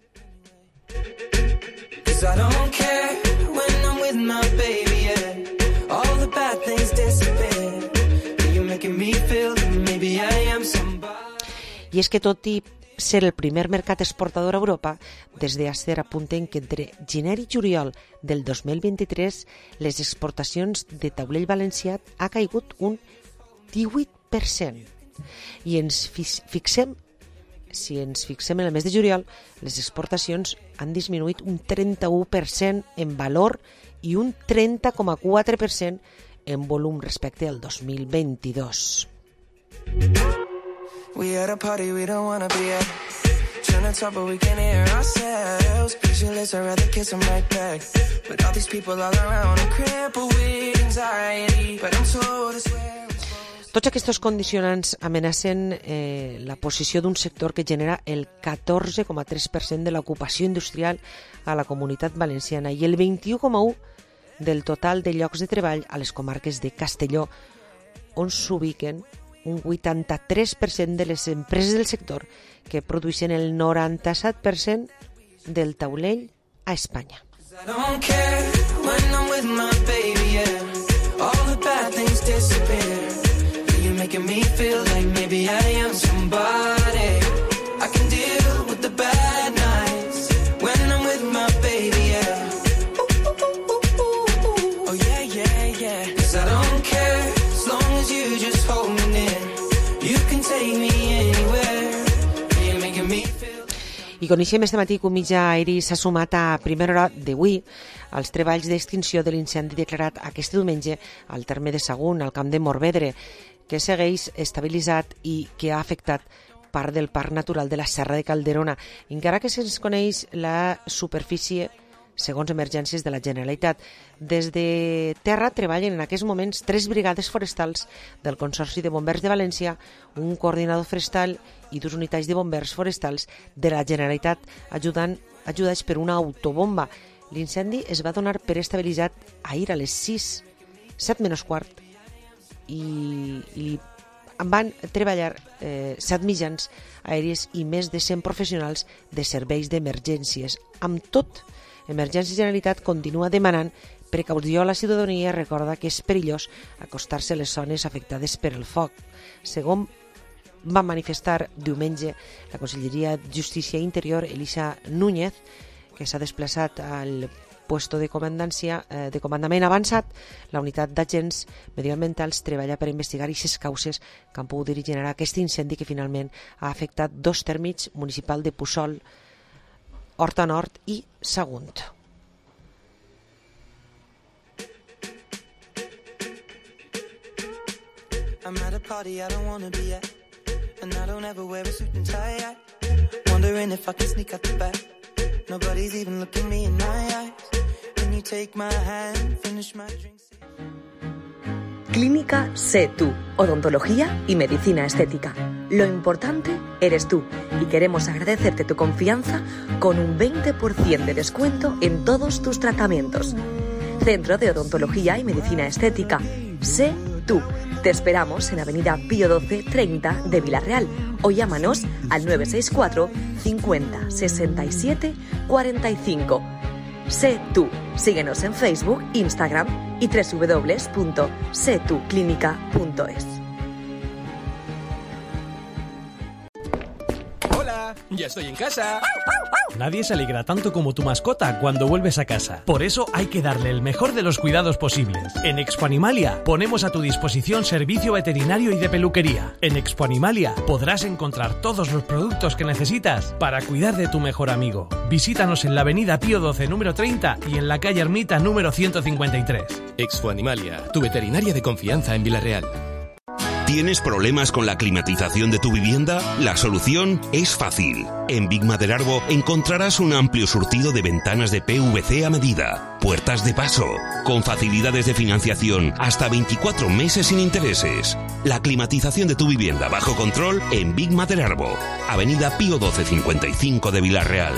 I és que tot i ser el primer mercat exportador a Europa, des d'ASCER apunten que entre gener i juliol del dos mil vint-i-tres les exportacions de taulell valencià ha caigut un divuit per cent. I ens fixem, si ens fixem en el mes de juliol, les exportacions han disminuït un trenta-u per cent en valor i un trenta coma quatre per cent en volum respecte al dos mil vint-i-dos. We at a party we don't wanna be at. Trying to talk but we can't hear ourselves. Pictureless, I'd rather kiss them right back. But all these people all around I'm crippled with anxiety. But I'm told it's where it's supposed to. Tots aquests condicionants amenacen eh, la posició d'un sector que genera el catorze coma tres per cent de l'ocupació industrial a la Comunitat Valenciana i el vint-i-u coma u per cent del total de llocs de treball a les comarques de Castelló, on s'ubiquen un vuitanta-tres per cent de les empreses del sector que produeixen el noranta-set per cent del taulell a Espanya. I don't care when I'm with my baby, yeah. All the bad things disappear. You're making me feel like maybe I am somebody. I can deal with the bad nights when I'm with my baby, yeah. Oh yeah, yeah, yeah. 'Cause I don't care as long as you just hold me near. You can take me anywhere. You're making me feel. I coneixem este matí que un mitjà aeri s'ha sumat a primera hora d'avui als treballs d'extinció de l'incendi declarat aquest diumenge al terme de Sagunt, al camp de Morvedre, que segueix estabilitzat i que ha afectat part del Parc Natural de la Serra de Calderona, encara que se'ns coneix la superfície segons emergències de la Generalitat. Des de terra treballen en aquests moments tres brigades forestals del Consorci de Bombers de València, un coordinador forestal i dues unitats de bombers forestals de la Generalitat, ajudant, ajudats per una autobomba. L'incendi es va donar per estabilitzat ahir a les sis, set menys quart, i, i van treballar eh, set mitjans aèries i més de cent professionals de serveis d'emergències. Amb tot, Emergències Generalitat continua demanant precaució a la ciutadania i recorda que és perillós acostar-se a les zones afectades per el foc. Segons va manifestar diumenge la Conselleria de Justícia i Interior, Elisa Núñez, que s'ha desplaçat al puesto de comandància eh, de comandament avançat, la unitat d'agents mediambientals treballa per investigar aquestes causes que han pogut generar aquest incendi que finalment ha afectat dos tèrmits municipal de Puçol, Horta Nord i Sagunt. I'm at a party I don't wanna be at, and I don't ever wear a suit and tie. Wondering if I can sneak out the back. Nobody's even looking me in my eyes. Can you take my hand, finish my drink? Clínica Sé Tú, odontología y medicina estética. Lo importante eres tú y queremos agradecerte tu confianza con un veinte por ciento de descuento en todos tus tratamientos. Centro de Odontología y Medicina Estética. Sé Tú. Te esperamos en Avenida Pío doce treinta de Vilarreal o llámanos al nueve seis cuatro cincuenta sesenta y siete cuarenta y cinco. Sé Tú. Síguenos en Facebook, Instagram y doble u doble u doble u punto sé tú clínica punto es. Hola, ya estoy en casa. Nadie se alegra tanto como tu mascota cuando vuelves a casa. Por eso hay que darle el mejor de los cuidados posibles. En Expo Animalia ponemos a tu disposición servicio veterinario y de peluquería. En Expo Animalia podrás encontrar todos los productos que necesitas para cuidar de tu mejor amigo. Visítanos en la Avenida Pío doce número treinta y en la calle Ermita número ciento cincuenta y tres. Expo Animalia, tu veterinaria de confianza en Vilarreal. ¿Tienes problemas con la climatización de tu vivienda? La solución es fácil. En Big Maderarbo encontrarás un amplio surtido de ventanas de P V C a medida, puertas de paso, con facilidades de financiación hasta veinticuatro meses sin intereses. La climatización de tu vivienda bajo control en Big Maderarbo, Avenida Pío doce cincuenta y cinco de Vilarreal.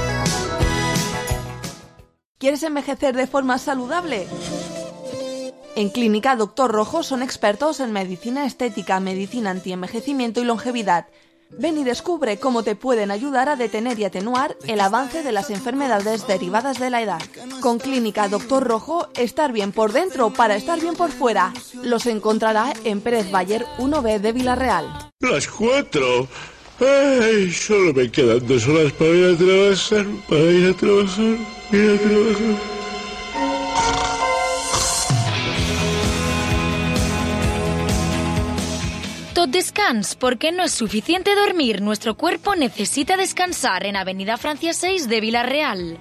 ¿Quieres envejecer de forma saludable? En Clínica Doctor Rojo son expertos en medicina estética, medicina antienvejecimiento y longevidad. Ven y descubre cómo te pueden ayudar a detener y atenuar el avance de las enfermedades derivadas de la edad. Con Clínica Doctor Rojo, estar bien por dentro para estar bien por fuera. Los encontrará en Pérez Bayer uno B de Vilarreal. Las cuatro. Ay, solo me quedan dos horas para ir a trabajar, para ir a trabajar, ir a trabajar. Tot descans, porque no es suficiente dormir. Nuestro cuerpo necesita descansar en Avenida Francia seis de Vilarreal.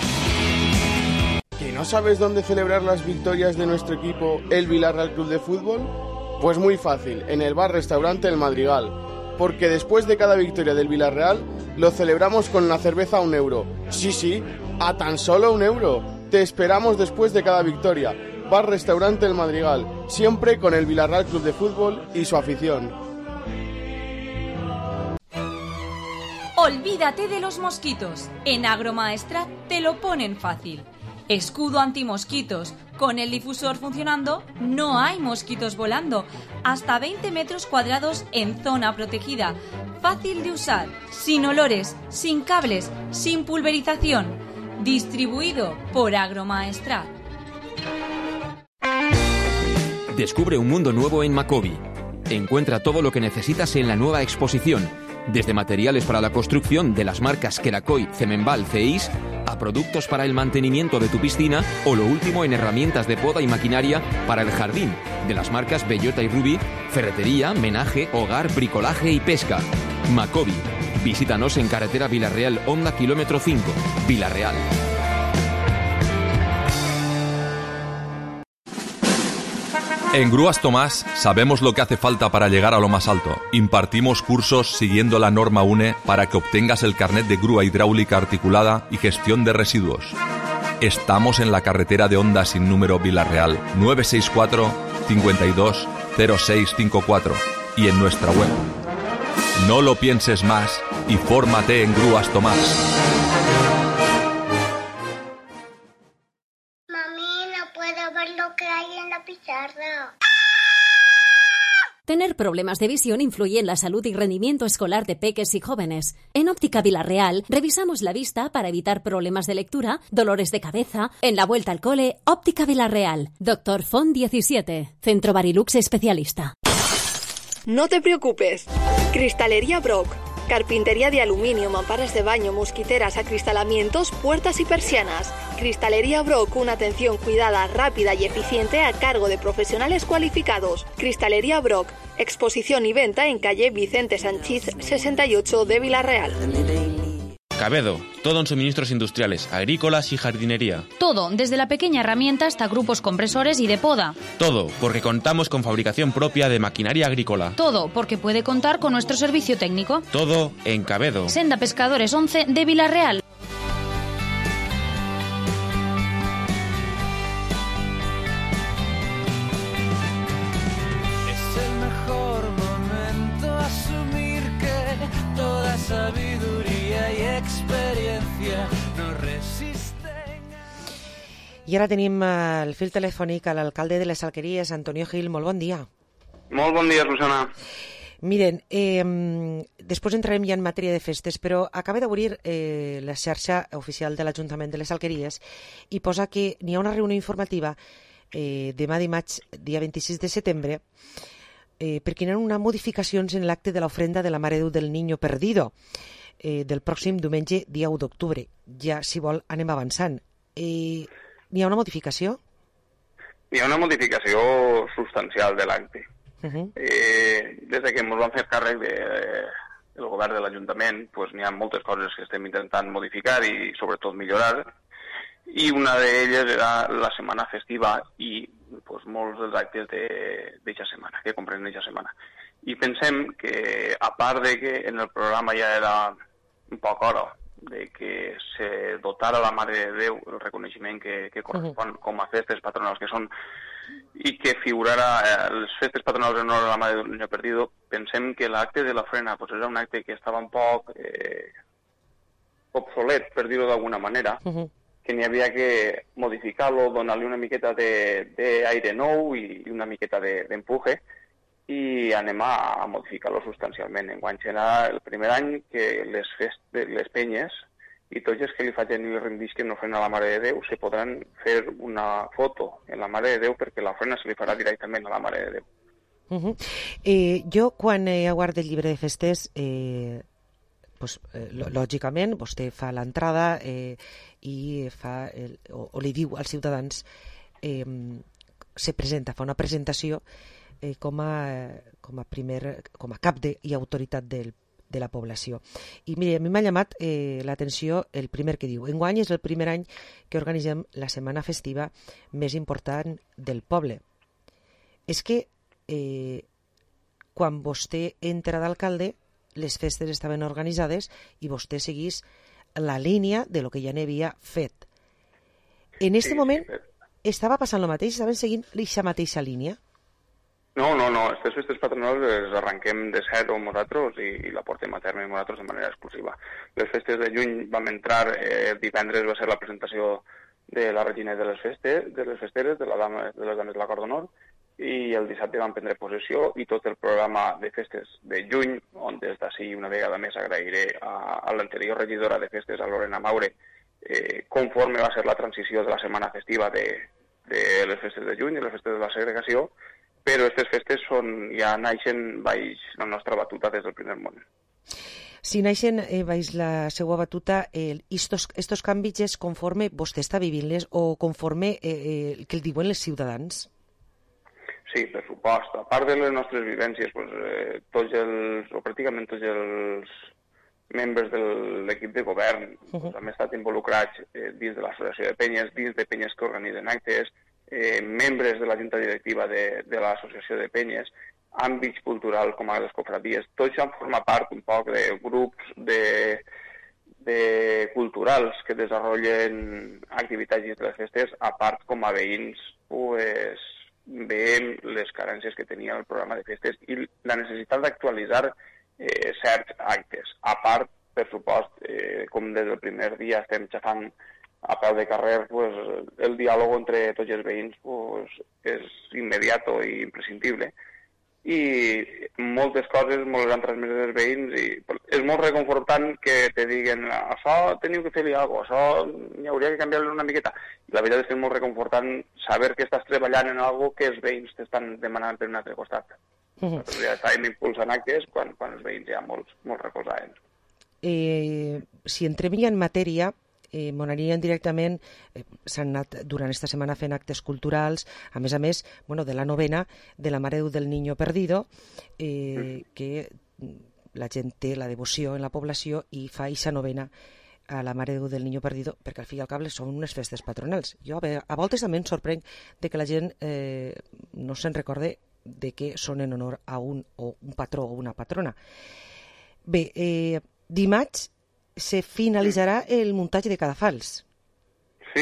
¿Que no sabes dónde celebrar las victorias de nuestro equipo, el Vilarreal Club de Fútbol? Pues muy fácil, en el bar-restaurante El Madrigal. Porque después de cada victoria del Vilarreal, lo celebramos con la cerveza a un euro. Sí, sí, a tan solo un euro. Te esperamos después de cada victoria. Bar-restaurante El Madrigal, siempre con el Vilarreal Club de Fútbol y su afición. Olvídate de los mosquitos. En Agromaestrat te lo ponen fácil. Escudo antimosquitos. Con el difusor funcionando, no hay mosquitos volando. Hasta veinte metros cuadrados en zona protegida. Fácil de usar, sin olores, sin cables, sin pulverización. Distribuido por Agromaestrat. Descubre un mundo nuevo en Macobi. Encuentra todo lo que necesitas en la nueva exposición, desde materiales para la construcción de las marcas Kerakoy, Cemenbal, Ceis, a productos para el mantenimiento de tu piscina o lo último en herramientas de poda y maquinaria para el jardín, de las marcas Bellota y Ruby, ferretería, menaje, hogar, bricolaje y pesca. Macobi. Visítanos en carretera Villarreal, Honda, kilómetro cinco, Villarreal. En Grúas Tomás sabemos lo que hace falta para llegar a lo más alto. Impartimos cursos siguiendo la norma U N E para que obtengas el carnet de grúa hidráulica articulada y gestión de residuos. Estamos en la carretera de Honda sin número Villarreal, nueve seis cuatro, cinco dos, cero seis cinco cuatro y en nuestra web. No lo pienses más y fórmate en Grúas Tomás. Tener problemas de visión influye en la salud y rendimiento escolar de peques y jóvenes. En Óptica Villarreal revisamos la vista para evitar problemas de lectura, dolores de cabeza. En la vuelta al cole, Óptica Villarreal. Doctor Font diecisiete. Centro Barilux especialista. No te preocupes. Cristalería Brock. Carpintería de aluminio, mamparas de baño, mosquiteras, acristalamientos, puertas y persianas. Cristalería Brock, una atención cuidada, rápida y eficiente a cargo de profesionales cualificados. Cristalería Brock, exposición y venta en calle Vicente Sanchís sesenta y ocho de Villarreal. Cabedo, todo en suministros industriales, agrícolas y jardinería. Todo, desde la pequeña herramienta hasta grupos compresores y de poda. Todo, porque contamos con fabricación propia de maquinaria agrícola. Todo, porque puede contar con nuestro servicio técnico. Todo en Cabedo. Senda Pescadores once de Villarreal. Es el mejor momento asumir que toda sabiduría y experiencia no resisten. I ara tenim el fil telefònic a l'alcalde de les Alqueries, Antonio Gil. Molt bon dia. Molt bon dia, Susana. Miren, eh, després entrarem ja en matèria de festes, però acaba d'obrir eh, la xarxa oficial de l'Ajuntament de les Alqueries i posa que n'hi ha una reunió informativa eh, demà dimarts, dia vint-i-sis de setembre, eh, perquè hi ha una modificacions en l'acte de l'ofrenda de la Mare de Déu del Niño Perdido eh, del pròxim diumenge, dia u d'octubre. Ja, si vol, anem avançant. Eh, n'hi ha una modificació? Hi ha una modificació substancial de l'acte. Uh-huh. Eh, des de que ens vam fer càrrec de, del govern de l'Ajuntament, pues, n'hi ha moltes coses que estem intentant modificar i sobretot millorar, i una d'elles era la setmana festiva i pues, molts dels actes d'aquesta setmana, que comprenen aquesta setmana. I pensem que, a part de que en el programa ja era un poc hora de que se dotara la Mare de Déu el reconeixement que, que correspon uh-huh. com a festes patronals que són, i que figurara eh, les festes patronals en honor a la Mare del Niño Perdido, pensem que l'acte de l'ofrena pues, era un acte que estava un poc eh, obsolet, per dir-ho d'alguna manera, uh-huh. que n'hi havia que modificar-lo, donar-li una miqueta d'aire nou i una miqueta d'empuje, i anem a, a modificar-lo substancialment. Enguany serà el primer any que les, fest, les penyes i tots els que li facin i li rendisquen ofrena a la Mare de Déu se podran fer una foto en la Mare de Déu perquè l'ofrena se li farà directament a la Mare de Déu. Uh-huh. eh, jo, quan he guardat el llibre de festes, eh, pues, eh, lògicament, vostè fa l'entrada eh, i fa el, o, o li diu als ciutadans, eh, se presenta, fa una presentació eh, com, a, com a primer, com a cap de, i autoritat del de la població. I mire, a mi m'ha llamat eh, l'atenció el primer que diu: enguany és el primer any que organitzem la setmana festiva més important del poble. És que eh, quan vostè entra d'alcalde, les festes estaven organitzades i vostè seguís la línia de lo que ja n'havia fet. En aquest sí, moment sí, estava passant el mateix? Estaven seguint aquesta mateixa línia? No, no, no. Aquestes festes patronals les arrenquem de zero nosaltres i, i la portem a terme nosaltres de manera exclusiva. Les festes de juny vam entrar, eh, divendres va ser la presentació de la regina de les festes, de les festeres, de, la dama, de les dames de la Cort d'Honor, i el dissabte vam prendre possessió i tot el programa de festes de juny, on des d'ací una vegada més agrairé a, a l'anterior regidora de festes, a Lorena Maure, eh, conforme va ser la transició de la setmana festiva de, de les festes de juny, de les festes de la segregació, però aquestes festes són, ja naixen baix la nostra batuta des del primer moment. Si naixen eh, baix la seva batuta, eh, estos, estos canvis és conforme vostè està vivint-les o conforme eh, eh, el que el diuen els ciutadans? Sí, per supost. A part de les nostres vivències, pues, eh, tots els, o pràcticament tots els membres de l'equip de govern uh -huh. pues, han estat involucrats eh, dins de l'associació de penyes, dins de penyes que organitzen actes, eh, membres de la junta directiva de, de l'associació de penyes, àmbits culturals com a les cofradies, tots han format part un poc de grups de, de culturals que desenvolupen activitats dins de les festes, a part com a veïns, pues, veiem les carències que tenia el programa de festes i la necessitat d'actualitzar eh, certs actes. A part, per supost, eh, com des del primer dia estem xafant a peu de carrer, pues, el diàleg entre tots els veïns pues, és immediat i imprescindible. I moltes coses molt les han transmès els veïns i és molt reconfortant que te diguen això teniu que fer-li alguna cosa, això hi hauria que canviar-lo una miqueta. I la veritat és que és molt reconfortant saber que estàs treballant en alguna cosa que els veïns t'estan demanant per un altre costat. Uh-huh. Ja estàvem impulsant actes quan, quan els veïns ja molts, molts recolzaven. Eh, si entrem ja en matèria, eh, m'on anirien directament, eh, s'han anat durant esta setmana fent actes culturals, a més a més, bueno, de la novena de la Mare de Déu del Niño Perdido, eh, mm. que la gent té la devoció en la població i fa eixa novena a la Mare de Déu del Niño Perdido, perquè al fi i al cable són unes festes patronals. Jo a, a voltes també em sorprèn de que la gent eh, no se'n recorde de que són en honor a un, o un patró o una patrona. Bé, eh, dimarts se finalitzarà el muntatge de cadafals. Sí,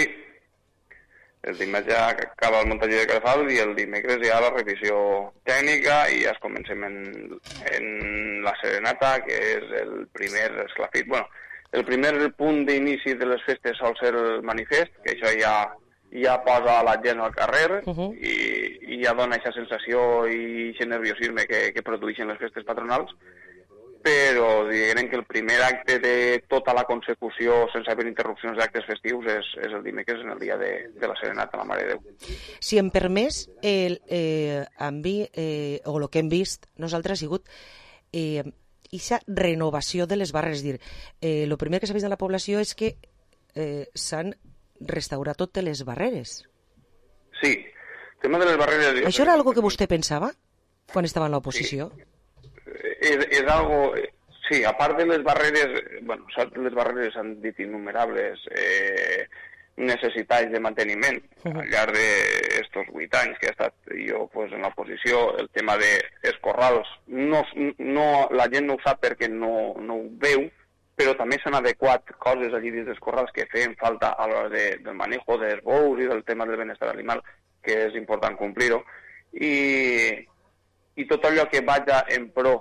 el dimarts ja acaba el muntatge de cadafals i el dimecres ja la revisió tècnica i ja es comencem en, en la serenata, que és el primer esclafit. Bueno, el primer punt d'inici de les festes sol ser el manifest, que això ja, ja posa la gent al carrer uh-huh. i, i ja dona aquesta sensació i aquest nerviosisme que, que produeixen les festes patronals, però diguem que el primer acte de tota la consecució sense haver interrupcions d'actes festius és, és el dimecres en el dia de, de la serenata a la Mare de Déu. Si em permès, el, eh, amb mi, eh, o el que hem vist nosaltres ha sigut eh, aquesta renovació de les barreres. És dir, eh, el primer que s'ha vist a la població és que eh, s'han restaurat totes les barreres. Sí, el tema de les barreres... Això era algo que vostè pensava quan estava en l'oposició? Sí. És, és algo... Sí, a part de les barreres, bueno, les barreres han dit innumerables eh, necessitats de manteniment uh-huh. al llarg d'estos vuit anys que he estat jo pues, en l'oposició. El tema dels corrals, no, no, la gent no ho sap perquè no, no ho veu, però també s'han adequat coses allí dins dels corrals que feien falta a l'hora de, del manejo dels bous i del tema del benestar animal, que és important complir-ho. I... i tot allò que vagi en pro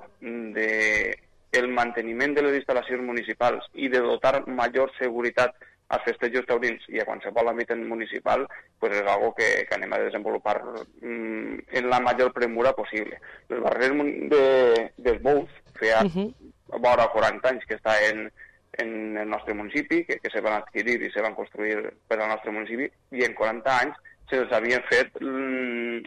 del manteniment de les instal·lacions municipals i de dotar major seguretat als festejos taurins i a qualsevol àmbit municipal, pues és algo que, que anem a desenvolupar mm, en la major premura possible. Les barreres de, dels bous feia uh-huh. vora quaranta anys que està en, en el nostre municipi, que, que se van adquirir i se van construir per al nostre municipi, i en quaranta anys se'ls havien fet mm,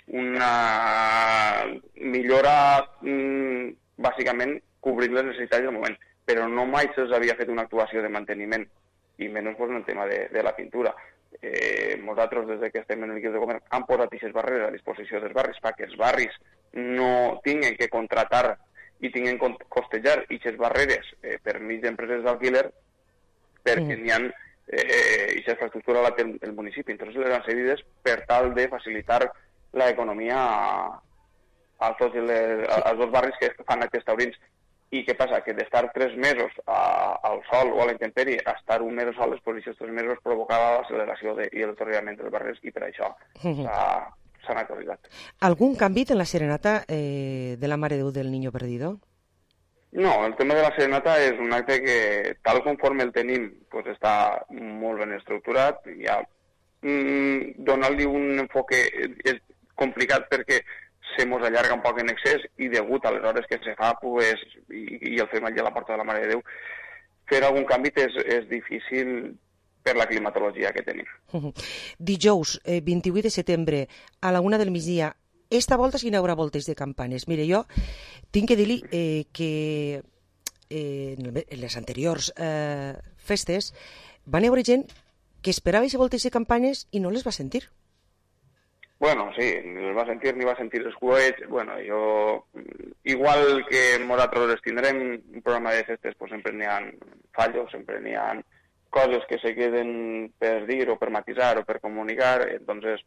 una millora mmm, bàsicament cobrint les necessitats del moment, però no mai se'ls havia fet una actuació de manteniment i menys pues, en el tema de, de la pintura. Eh, nosaltres des que estem en l'equip de govern han posat aquestes barreres a disposició dels barris perquè els barris no tinguin que contratar i tinguin que costejar aquestes barreres eh, per mig d'empreses d'alquiler perquè mm. n'hi ha eh, aquesta infraestructura la té el, el municipi. Entonces les han cedides per tal de facilitar l'economia a, a tots les, a, als dos barris que fan actes taurins. I què passa? Que d'estar tres mesos a, al sol o a la intempèrie a estar un mes sol, després d'aquests tres mesos provocava l'acceleració de, i el deteriorament dels barris i per això s'han actualitzat. Algun canvi en la serenata eh, de la Mare de Déu del Niño Perdido? No, el tema de la serenata és un acte que, tal conforme el tenim, pues està molt ben estructurat. Ja, mm, donar-li un enfoque és complicat perquè se mos allarga un poc en excés i degut a les hores que se fa, pues, i, i el fem allà a la porta de la Mare de Déu, fer algun canvi és, és difícil per la climatologia que tenim. Dijous, eh, vint-i-vuit de setembre, a la una del migdia, esta volta sí que hi haurà voltes de campanes. Mire, jo tinc que dir-li eh, que eh, en les anteriors eh, festes van haver gent que esperava aquestes voltes de campanes i no les va sentir. Bueno, sí, ni les va sentir ni va sentir els coets. Bueno, jo, igual que nosaltres les tindrem, un programa de festes, pues sempre n'hi ha fallos, sempre n'hi ha coses que se queden per dir o per matisar o per comunicar, entonces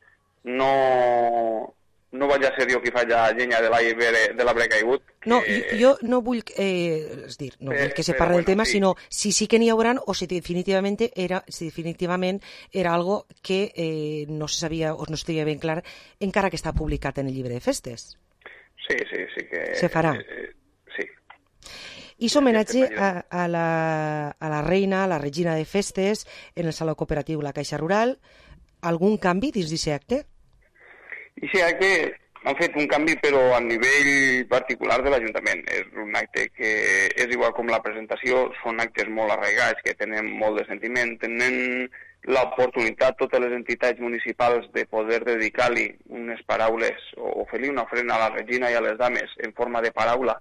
no... no vaig a ser jo qui falla llenya de l'arbre caigut. Que... No, jo no vull, eh, és dir, no vull que se parli del tema, sí. Sinó si sí que n'hi haurà o si definitivament era, si definitivament era algo que eh, no se sabia o no estigui ben clar, encara que està publicat en el llibre de festes. Sí, sí, sí que... Se farà. Eh, sí. I s'homenatge a, a, la, a la reina, a la regina de festes, en el Saló Cooperatiu La Caixa Rural. Algun canvi dins d'aquest acte? I sí, que han fet un canvi però a nivell particular de l'Ajuntament. És un acte que és igual com la presentació, són actes molt arraigats, que tenen molt de sentiment, tenen l'oportunitat totes les entitats municipals de poder dedicar-li unes paraules o fer-li una ofrena a la regina i a les dames en forma de paraula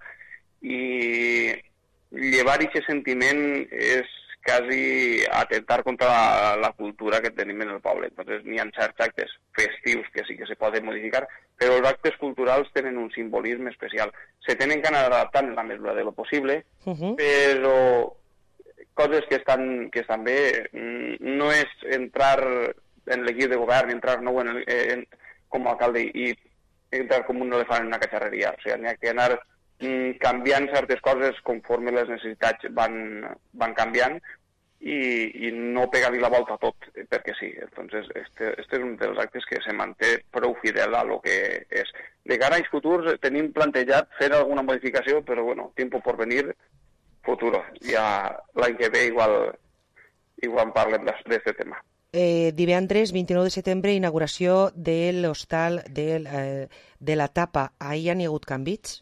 i llevar aquest sentiment és quasi atentar contra la, la cultura que tenim en el poble. Entonces, n'hi ha certs actes festius que sí que se poden modificar, però els actes culturals tenen un simbolisme especial. Se tenen que anar adaptant en la mesura de lo possible, uh-huh. Però coses que estan, que estan bé no és entrar en l'equip de govern, entrar nou en el, en, com a alcalde i entrar com un elefant en una cacharreria. O sigui, n'hi ha que anar canviant certes coses conforme les necessitats van, van canviant i, i no pegar-li la volta a tot, perquè sí. Entonces, este, este és un dels actes que se manté prou fidel a lo que és. De cara a anys futurs tenim plantejat fer alguna modificació, però bueno, tiempo por venir, futuro. Ja l'any que ve igual, igual parlem d'aquest tema. Eh, divendres, vint-i-nou de setembre, inauguració de l'hostal de, eh, de la Tapa. Ahir hi ha hagut canvis?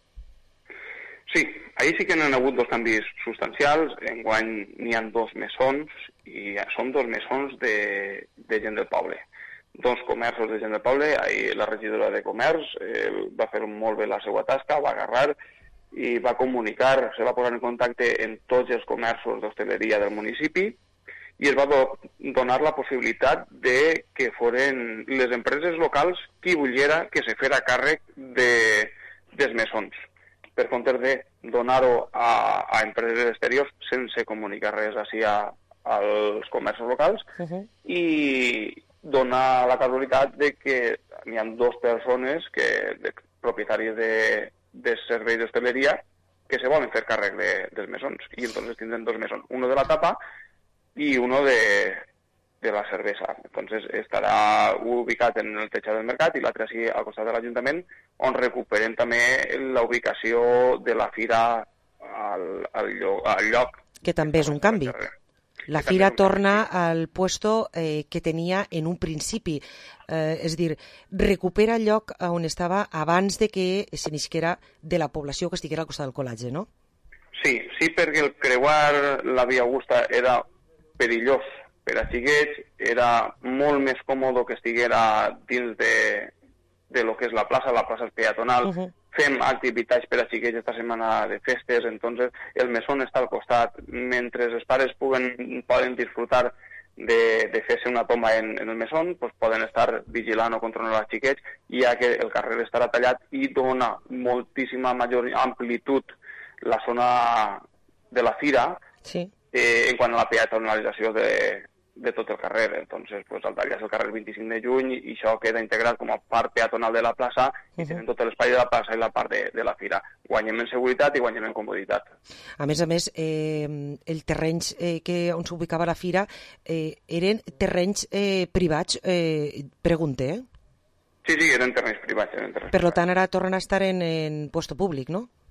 Sí, ahir sí que n'hi ha hagut dos canvis substancials. Enguany n'hi ha dos mesons i són dos mesons de, de gent del poble. Dos comerços de gent del poble. Ahir la regidora de Comerç eh, va fer molt bé la seva tasca, va agarrar i va comunicar, se va posar en contacte en tots els comerços d'hostaleria del municipi i es va do, donar la possibilitat de que foren les empreses locals qui volguera que se fera càrrec de, dels mesons, per compte de donar-ho a, a empreses exteriors sense comunicar res així a, als comerços locals uh-huh. I donar la casualitat de que hi ha dues persones, que, de, propietaris de, de serveis d'hostaleria, que se volen fer càrrec de, dels mesons. I entonces tindrem dos mesons, uno de la tapa i uno de, de la cervesa. Entonces estarà ubicat en el teixat del mercat i l'altre així al costat de l'Ajuntament, on recuperem també la ubicació de la fira al, al, lloc, al lloc. Que també és un canvi. La fira torna al puesto eh, que tenia en un principi. Eh, és dir, recupera el lloc on estava abans de que s'iniciara de la població que estiguera al costat del col·latge, no? Sí, sí, perquè el creuar la Via Augusta era perillós per a xiquets, era molt més còmode que estiguera dins de, de lo que és la plaça, la plaça peatonal. Uh-huh. Fem activitats per a xiquets esta setmana de festes, entonces el mesón està al costat. Mentre els pares puguen, poden disfrutar de, de fer-se una tomba en, en el mesón, pues poden estar vigilant o controlant els xiquets, ja que el carrer estarà tallat i dona moltíssima major amplitud la zona de la fira, sí. eh, en quant a la peatonalització de, de tot el carrer. Entonces, pues, al tallar el carrer vint-i-cinc de juny i això queda integrat com a part peatonal de la plaça i uh-huh. tenen tot l'espai de la plaça i la part de, de la fira. Guanyem en seguretat i guanyem en comoditat. A més a més, eh, el terrenys eh, que, on s'ubicava la fira eh, eren terrenys eh, privats, eh, pregunte, eh? Sí, sí, eren terrenys privats. Eren terrenys per tant, ara tornen a estar en, en puesto públic, no?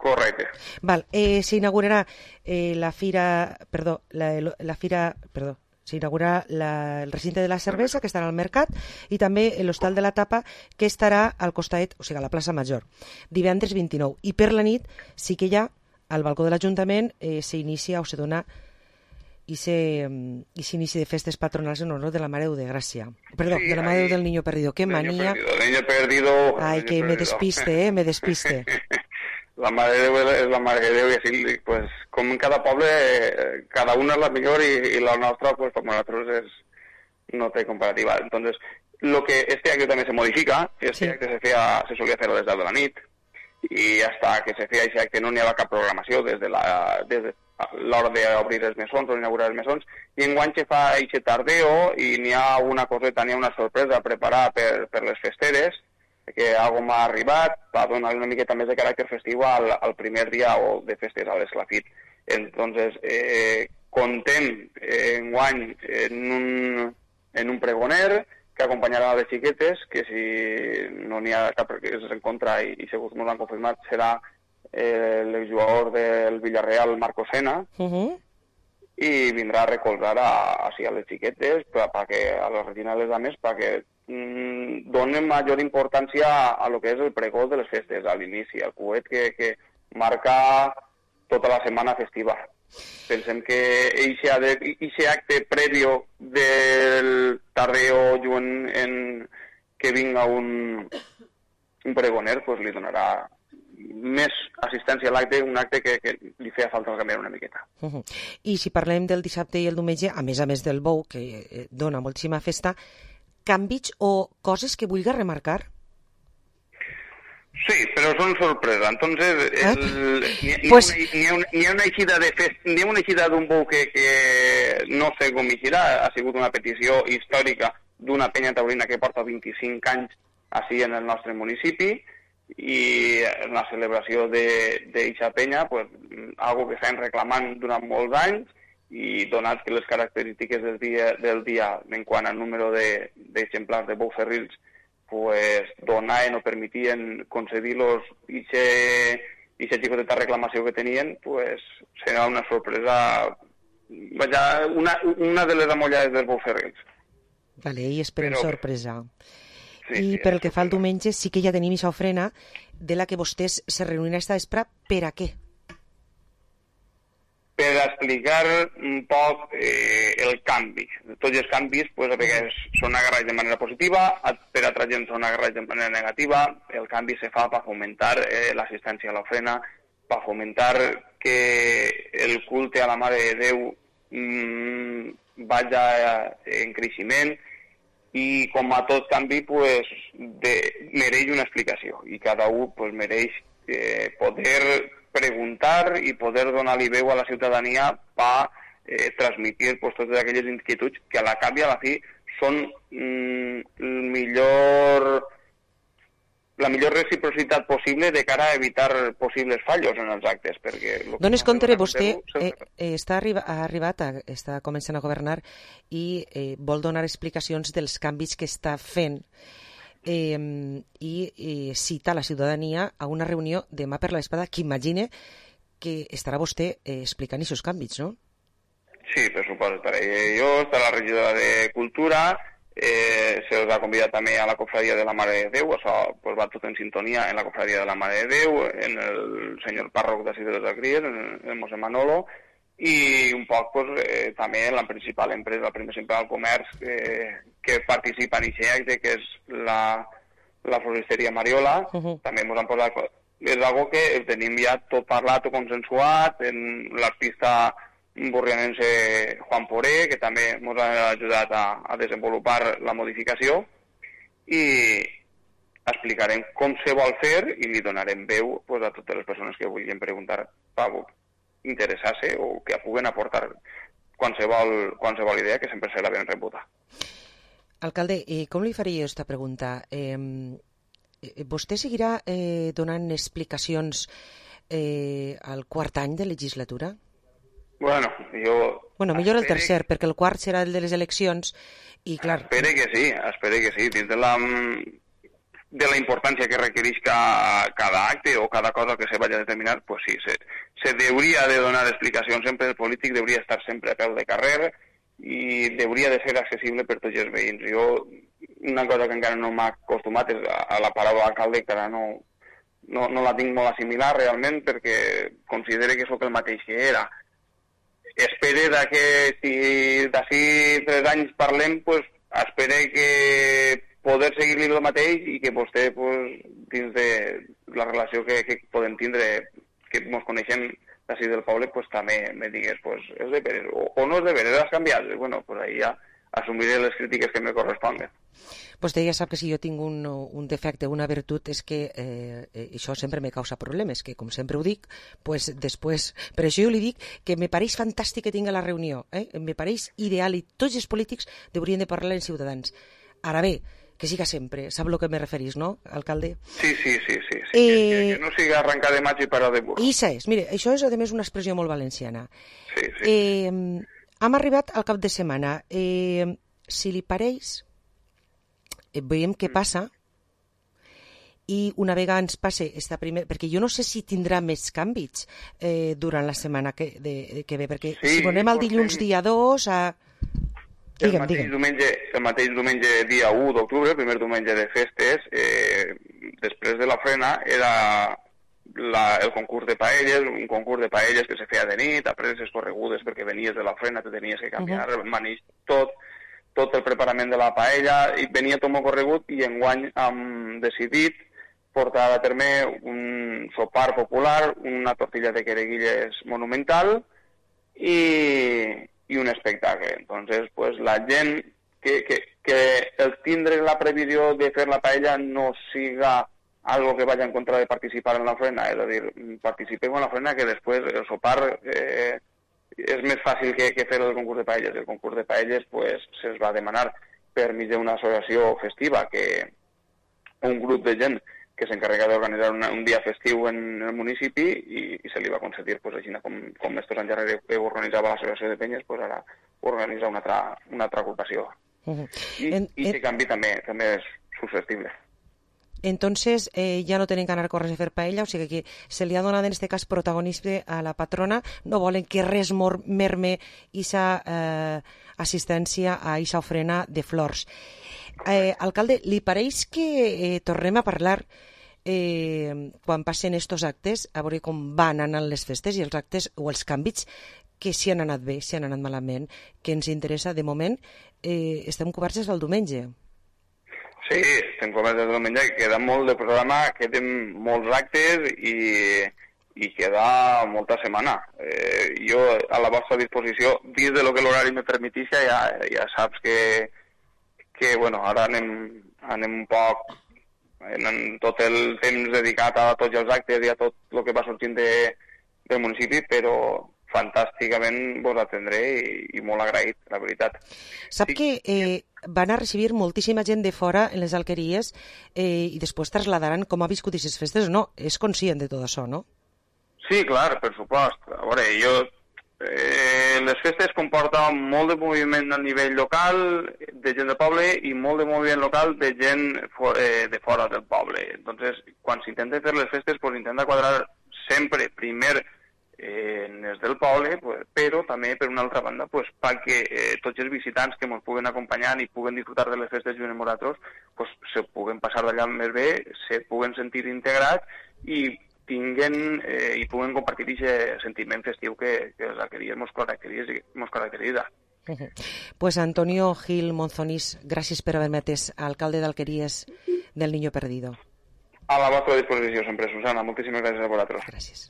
Correcte. Val, eh, s'inaugurarà eh, la fira, perdó, la, la fira, perdó, s'inaugurarà la, el recinte de la cervesa, que estarà al mercat, i també l'hostal de la tapa, que estarà al costat, o sigui, a la plaça Major, divendres vint-i-nou. I per la nit sí que ja al balcó de l'Ajuntament eh, s'inicia o se dona i s'inici de festes patronals en honor de la Mare de Gràcia. Perdó, sí, de la Mare del Niño Perdido. Qué manía. El niño perdido. Ay, que me despiste, eh, me despiste. La Mare de Déu és la Mare de Déu i així, pues, com en cada poble, cada una és la millor i, i la nostra, pues, per nosaltres és, no té comparativa. Entonces, lo que este acte també se modifica, este sí. acte se, feia, se solia fer a les deu de la nit i hasta que se feia aquest acte no n'hi havia cap programació des de la... Des de, l'hora d'obrir els mesons o inaugurar els mesons, i enguany se fa aquest tardeo i n'hi ha una coseta, n'hi ha una sorpresa a preparar per, per les festeres, que algo m'ha arribat, va donar una miqueta més de caràcter festiu al, al primer dia o de festes a l'Esclafit. Entonces, eh, contem eh, enguany en un, en un pregoner que acompanyarà les xiquetes, que si no n'hi ha cap que és en contra i, i segur que m'ho han confirmat, serà el jugador del Villarreal, Marco Sena, uh-huh. i vindrà a recolzar a, a, a les xiquetes, per, per que, a les Regina i les dames, perquè mm, donen major importància a, a lo que és el pregó de les festes, a l'inici, al coet que, que marca tota la setmana festiva. Pensem que aquest acte prèvio del tardeo en, en que vinga un, un pregoner, pues li donarà més assistència a l'acte, un acte que, que li feia falta canviar una miqueta. Uh-huh. I si parlem del dissabte i el diumenge, a més a més del bou, que dona moltíssima festa, canvis o coses que vulguis remarcar? Sí, però són sorpresa. Entonces, el, eh? n'hi, n'hi, pues... n'hi, ha una, n'hi ha una eixida de fest, n'hi ha una eixida d'un bou que, que no sé com eixirà, ha sigut una petició històrica d'una penya taurina que porta vint-i-cinc anys així en el nostre municipi, i en la celebració d'eixa penya, pues, algo que estan reclamant durant molts anys, i donat que les característiques del dia, del dia en quant al número d'exemplars de, de bous ferrils, pues, donaven o permetien concedir-los eixa xicoteta reclamació que tenien, pues, serà una sorpresa, vaja, una, una de les amollades dels bous ferrils. Vale, i esperem Però... sorpresa. Sí, I sí, per el que fa al diumenge sí que ja tenim aquesta ofrena de la que vostès se reuniran esta vespre. Per a què? Per explicar un poc eh, el canvi. Tots els canvis, pues, a vegades són agarrats de manera positiva, per altra gent són agarrats de manera negativa. El canvi se fa per fomentar eh, l'assistència a l'ofrena, per fomentar que el culte a la Mare de Déu mmm, vagi en creixement, i com a tot canvi pues, de, mereix una explicació i cada un pues, mereix eh, poder preguntar i poder donar-li veu a la ciutadania per eh, transmitir pues, totes aquelles inquietuds que a la cap i a la fi són mm, el millor, la millor reciprocitat possible de cara a evitar possibles fallos en els actes. Dones compte, vostè eh, eh, està arriba, ha arribat, a, està començant a governar i eh, vol donar explicacions dels canvis que està fent eh, i eh, cita la ciutadania a una reunió demà per la vesprada que imagine que estarà vostè eh, explicant aquests canvis, no? Sí, per suposo, estaré jo, estarà la regidora de Cultura. Eh, se us ha convidat també a la cofradia de la Mare de Déu, això pues, va tot en sintonia en la cofradia de la Mare de Déu, en el senyor pàrroc de Ciutat dels Griers, en el Mosè Manolo, i un poc pues, eh, també la principal empresa, el principal comerç eh, que participa en aquest acte, que és la, la floristeria Mariola. Uh-huh. També ens han posat... És algo que tenim ja tot parlat, tot consensuat, en l'artista borrianense Juan Poré, que també ens ha ajudat a, a desenvolupar la modificació, i explicarem com se vol fer i li donarem veu pues, a totes les persones que vulguin preguntar per interessar-se o que puguen aportar qualsevol, qualsevol idea, que sempre serà ben rebuda. Alcalde, eh, com li faria aquesta pregunta? Eh, vostè seguirà eh, donant explicacions eh, al quart any de legislatura? Bueno, jo... Bueno, millor el tercer, que... perquè el quart serà el de les eleccions i, clar... Espere que sí, espere que sí. Dins de la... de la importància que requereix cada, cada acte o cada cosa que se vaya a determinar, pues sí, se, se deuria de donar explicacions sempre, el polític deuria estar sempre a peu de carrer i deuria de ser accessible per tots els veïns. Jo, una cosa que encara no m'ha acostumat és a, a la paraula alcalde, que ara no, no, no la tinc molt assimilar realment perquè considere que sóc el mateix que era. Espere que si d'ací tres anys parlem, pues, espere que poder seguir-li el mateix i que vostè, pues, dins de la relació que, que podem tindre, que ens coneixem d'ací del poble, pues, també me digues, pues, és de veres, o, o no és de veres, has canviat. Bueno, pues ahí ja assumiré les crítiques que me corresponguen. Vostè ja sap que si jo tinc un, un defecte, una virtut, és que eh, això sempre me causa problemes, que com sempre ho dic, pues després... Per això jo li dic que me pareix fantàstic que tinga la reunió, eh? Me pareix ideal i tots els polítics haurien de parlar als ciutadans. Ara bé, que siga sempre, sap el que me referís, no, alcalde? Sí, sí, sí, sí, sí. Eh... Que, que no siga arrencar de maig i parar de burro. I això és, mire, això és a més una expressió molt valenciana. Sí, sí. Eh, hem arribat al cap de setmana. Eh, si li pareix, eh, veiem què passa i una vegada ens passe esta primer... perquè jo no sé si tindrà més canvis eh, durant la setmana que, de, que ve, perquè sí, si donem el dilluns dia dos a... El mateix, diumenge, el mateix diumenge dia u d'octubre, el primer diumenge de festes, eh, després de la frena, era la, el concurs de paelles, un concurs de paelles que se feia de nit, après les corregudes perquè venies de la frena, te tenies que canviar, uh-huh. manix, tot, tot el preparament de la paella, i venia tot molt corregut, i enguany hem decidit portar a terme un sopar popular, una tortilla de quereguilles monumental, i... i un espectacle. Entonces, pues, la gent que, que, que el tindre la previsió de fer la paella no siga algo que vaya en contra de participar en la frena, és a dir, participem en la frena que després el sopar eh, és més fàcil que, que fer el concurs de paelles. El concurs de paelles pues, se'ls va demanar per mitjà d'una associació festiva, que un grup de gent que s'encarrega d'organitzar un dia festiu en el municipi i, i se li va concedir, pues, així com, com estos anys darrere que organitzava l'associació de penyes, pues, ara organitza una altra, una altra agrupació. Uh-huh. I, en, i en... que canvi també, també és susceptible. Entonces, eh, ja no tenen que anar a córrer a fer paella, o sigui que se li ha donat en este cas protagonisme a la patrona, no volen que res mor, merme aquesta eh, assistència a aquesta ofrena de flors. Eh, alcalde, li pareix que eh, tornem a parlar eh, quan passen estos actes, a veure com van anant les festes i els actes o els canvis que si han anat bé, si han anat malament, que ens interessa de moment, eh, estem coberts des del diumenge. Sí, estem coberts des del diumenge, queda molt de programa, queden molts actes i, i queda molta setmana. Eh, jo a la vostra disposició, dins de lo que l'horari me permetixi, ja, ja saps que que bueno, ara anem, anem un poc en tot el temps dedicat a tots els actes i a tot el que va sortint de, del municipi, però fantàsticament vos atendré i, i molt agraït, la veritat. Sap sí. que eh, van a recibir moltíssima gent de fora en les alqueries eh, i després trasladaran com ha viscut aquestes festes, no? És conscient de tot això, no? Sí, clar, per supost. A veure, jo... Eh, les festes comporten molt de moviment a nivell local de gent del poble i molt de moviment local de gent for, eh, de fora del poble. Entonces, quan s'intenta fer les festes, pues, intenta quadrar sempre primer eh, en els del poble, pues, però també, per una altra banda, pues, perquè eh, tots els visitants que ens puguen acompanyar i puguen disfrutar de les festes junt amb nosaltres, pues, se puguen passar d'allà més bé, se puguen sentir integrats i tinguen eh, i puguen compartir aquest sentiment festiu que, que les alqueries mos caracteritza. Uh-huh. Pues Antonio Gil Monzonís, gràcies per haver-me atès, alcalde d'Alqueries del Niño Perdido. A la vostra disposició sempre, Susana. Moltíssimes gràcies a vosaltres. Gràcies.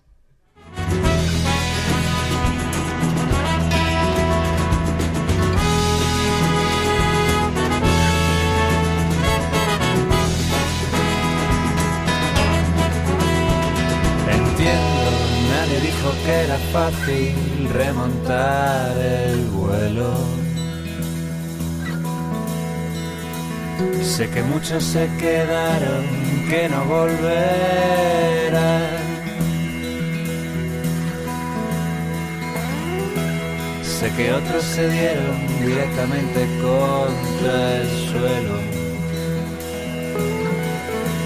Nadie dijo que era fácil remontar el vuelo. Sé que muchos se quedaron, que no volverán. Sé que otros se dieron directamente contra el suelo.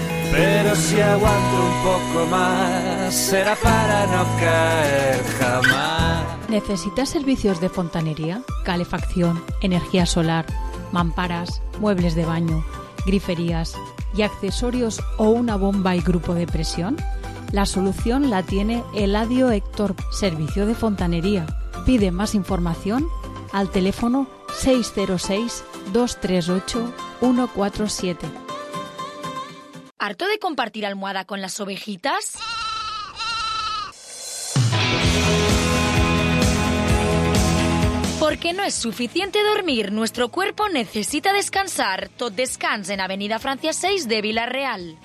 si aguanto un poco más, será para no caer jamás. ¿Necesitas servicios de fontanería, calefacción, energía solar, mamparas, muebles de baño, griferías y accesorios o una bomba y grupo de presión? La solución la tiene Eladio Héctor, servicio de fontanería. Pide más información al teléfono seis cero seis, dos tres ocho, uno cuatro siete. ¿Harto de compartir almohada con las ovejitas? Porque no es suficiente dormir, nuestro cuerpo necesita descansar. Tot Descans en Avenida Francia seis de Vila-real.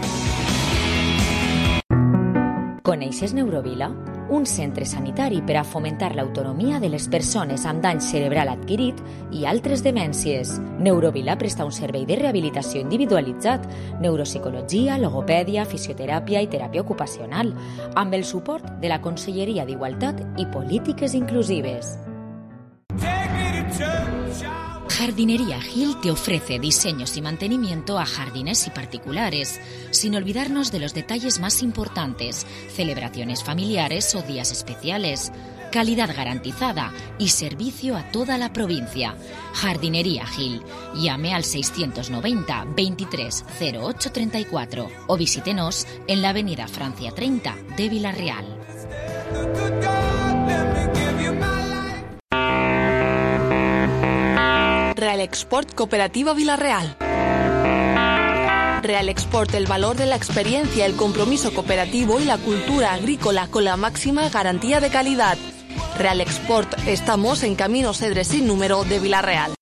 Coneixes Neurovila? Un centre sanitari per a fomentar l'autonomia de les persones amb dany cerebral adquirit i altres demències. Neurovila presta un servei de rehabilitació individualitzat, neuropsicologia, logopèdia, fisioteràpia i teràpia ocupacional, amb el suport de la Conselleria d'Igualtat i Polítiques Inclusives. Jardinería Gil te ofrece diseños y mantenimiento a jardines y particulares, sin olvidarnos de los detalles más importantes, celebraciones familiares o días especiales, calidad garantizada y servicio a toda la provincia. Jardinería Gil. Llame al seiscientos noventa, veintitrés, cero ocho treinta y cuatro o visítenos en la avenida Francia treinta de Vila-real. Real Export Cooperativa Vila-real. Real Export, el valor de la experiencia, el compromiso cooperativo y la cultura agrícola con la máxima garantía de calidad. Real Export, estamos en Camino Cedres sin número de Vila-real.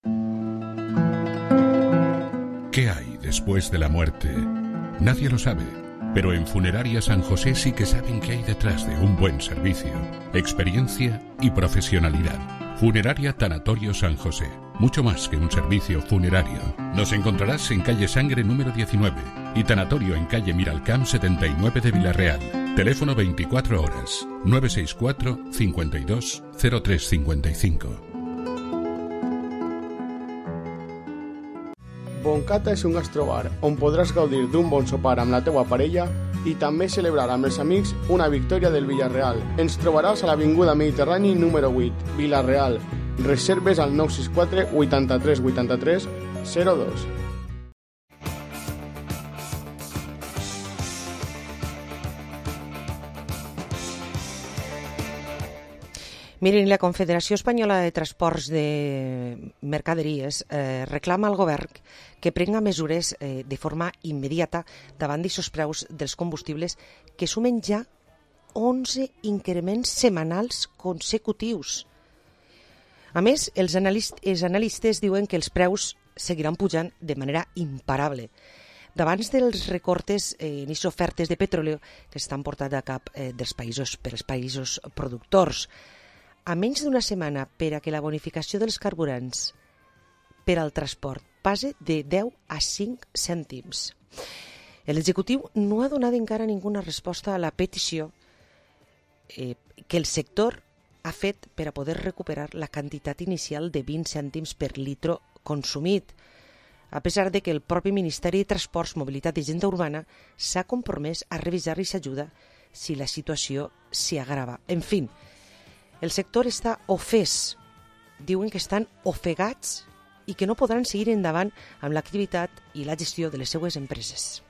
¿Qué hay después de la muerte? Nadie lo sabe, pero en Funeraria San José sí que saben qué hay detrás de un buen servicio, experiencia y profesionalidad. Funeraria Tanatorio San José. Mucho más que un servicio funerario. Nos encontrarás en calle Sangre número diecinueve y Tanatorio en calle Miralcamp setenta y nueve de Vila-real. Teléfono veinticuatro horas, nueve seis cuatro, cincuenta y dos, cero tres cincuenta y cinco. Boncata és un gastrobar on podràs gaudir d'un bon sopar amb la teua parella i també celebrar amb els amics una victòria del Villarreal. Ens trobaràs a l'Avinguda Mediterrani número vuit, Vila-real. Reserves al nou sis quatre, vuitanta-tres, vuitanta-tres, zero dos. Miren, la Confederació Espanyola de Transports de Mercaderies eh, reclama al govern que prenga mesures eh, de forma immediata davant d'aquests preus dels combustibles que sumen ja onze increments setmanals consecutius. A més, els, analist, els analistes diuen que els preus seguiran pujant de manera imparable. Davant dels recortes eh, en les ofertes de petroli que s'estan portant a cap eh, dels països per als països productors, a menys d'una setmana per a que la bonificació dels carburants per al transport passe de deu a cinc cèntims. L'executiu no ha donat encara ninguna resposta a la petició eh, que el sector ha fet per a poder recuperar la quantitat inicial de vint cèntims per litre consumit, a pesar de que el propi Ministeri de Transports, Mobilitat i Agenda Urbana s'ha compromès a revisar aquesta ajuda si la situació s'hi agrava. En fi, el sector està ofès. Diuen que estan ofegats i que no podran seguir endavant amb l'activitat i la gestió de les seues empreses.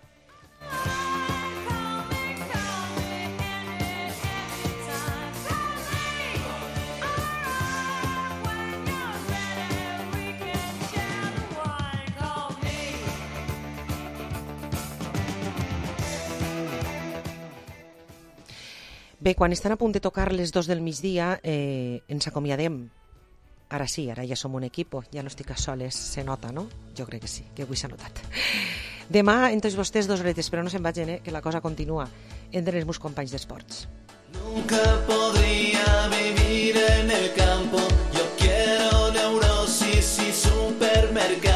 Bé, quan estan a punt de tocar les dos del migdia, eh, ens acomiadem. Ara sí, ara ja som un equip, ja no estic a soles, se nota, no? Jo crec que sí, que avui s'ha notat. Demà, en tots vostès, dos horetes, però no se'n vagin, eh, que la cosa continua entre els meus companys d'esports. Nunca podría vivir en el campo, yo quiero neurosis y supermercado.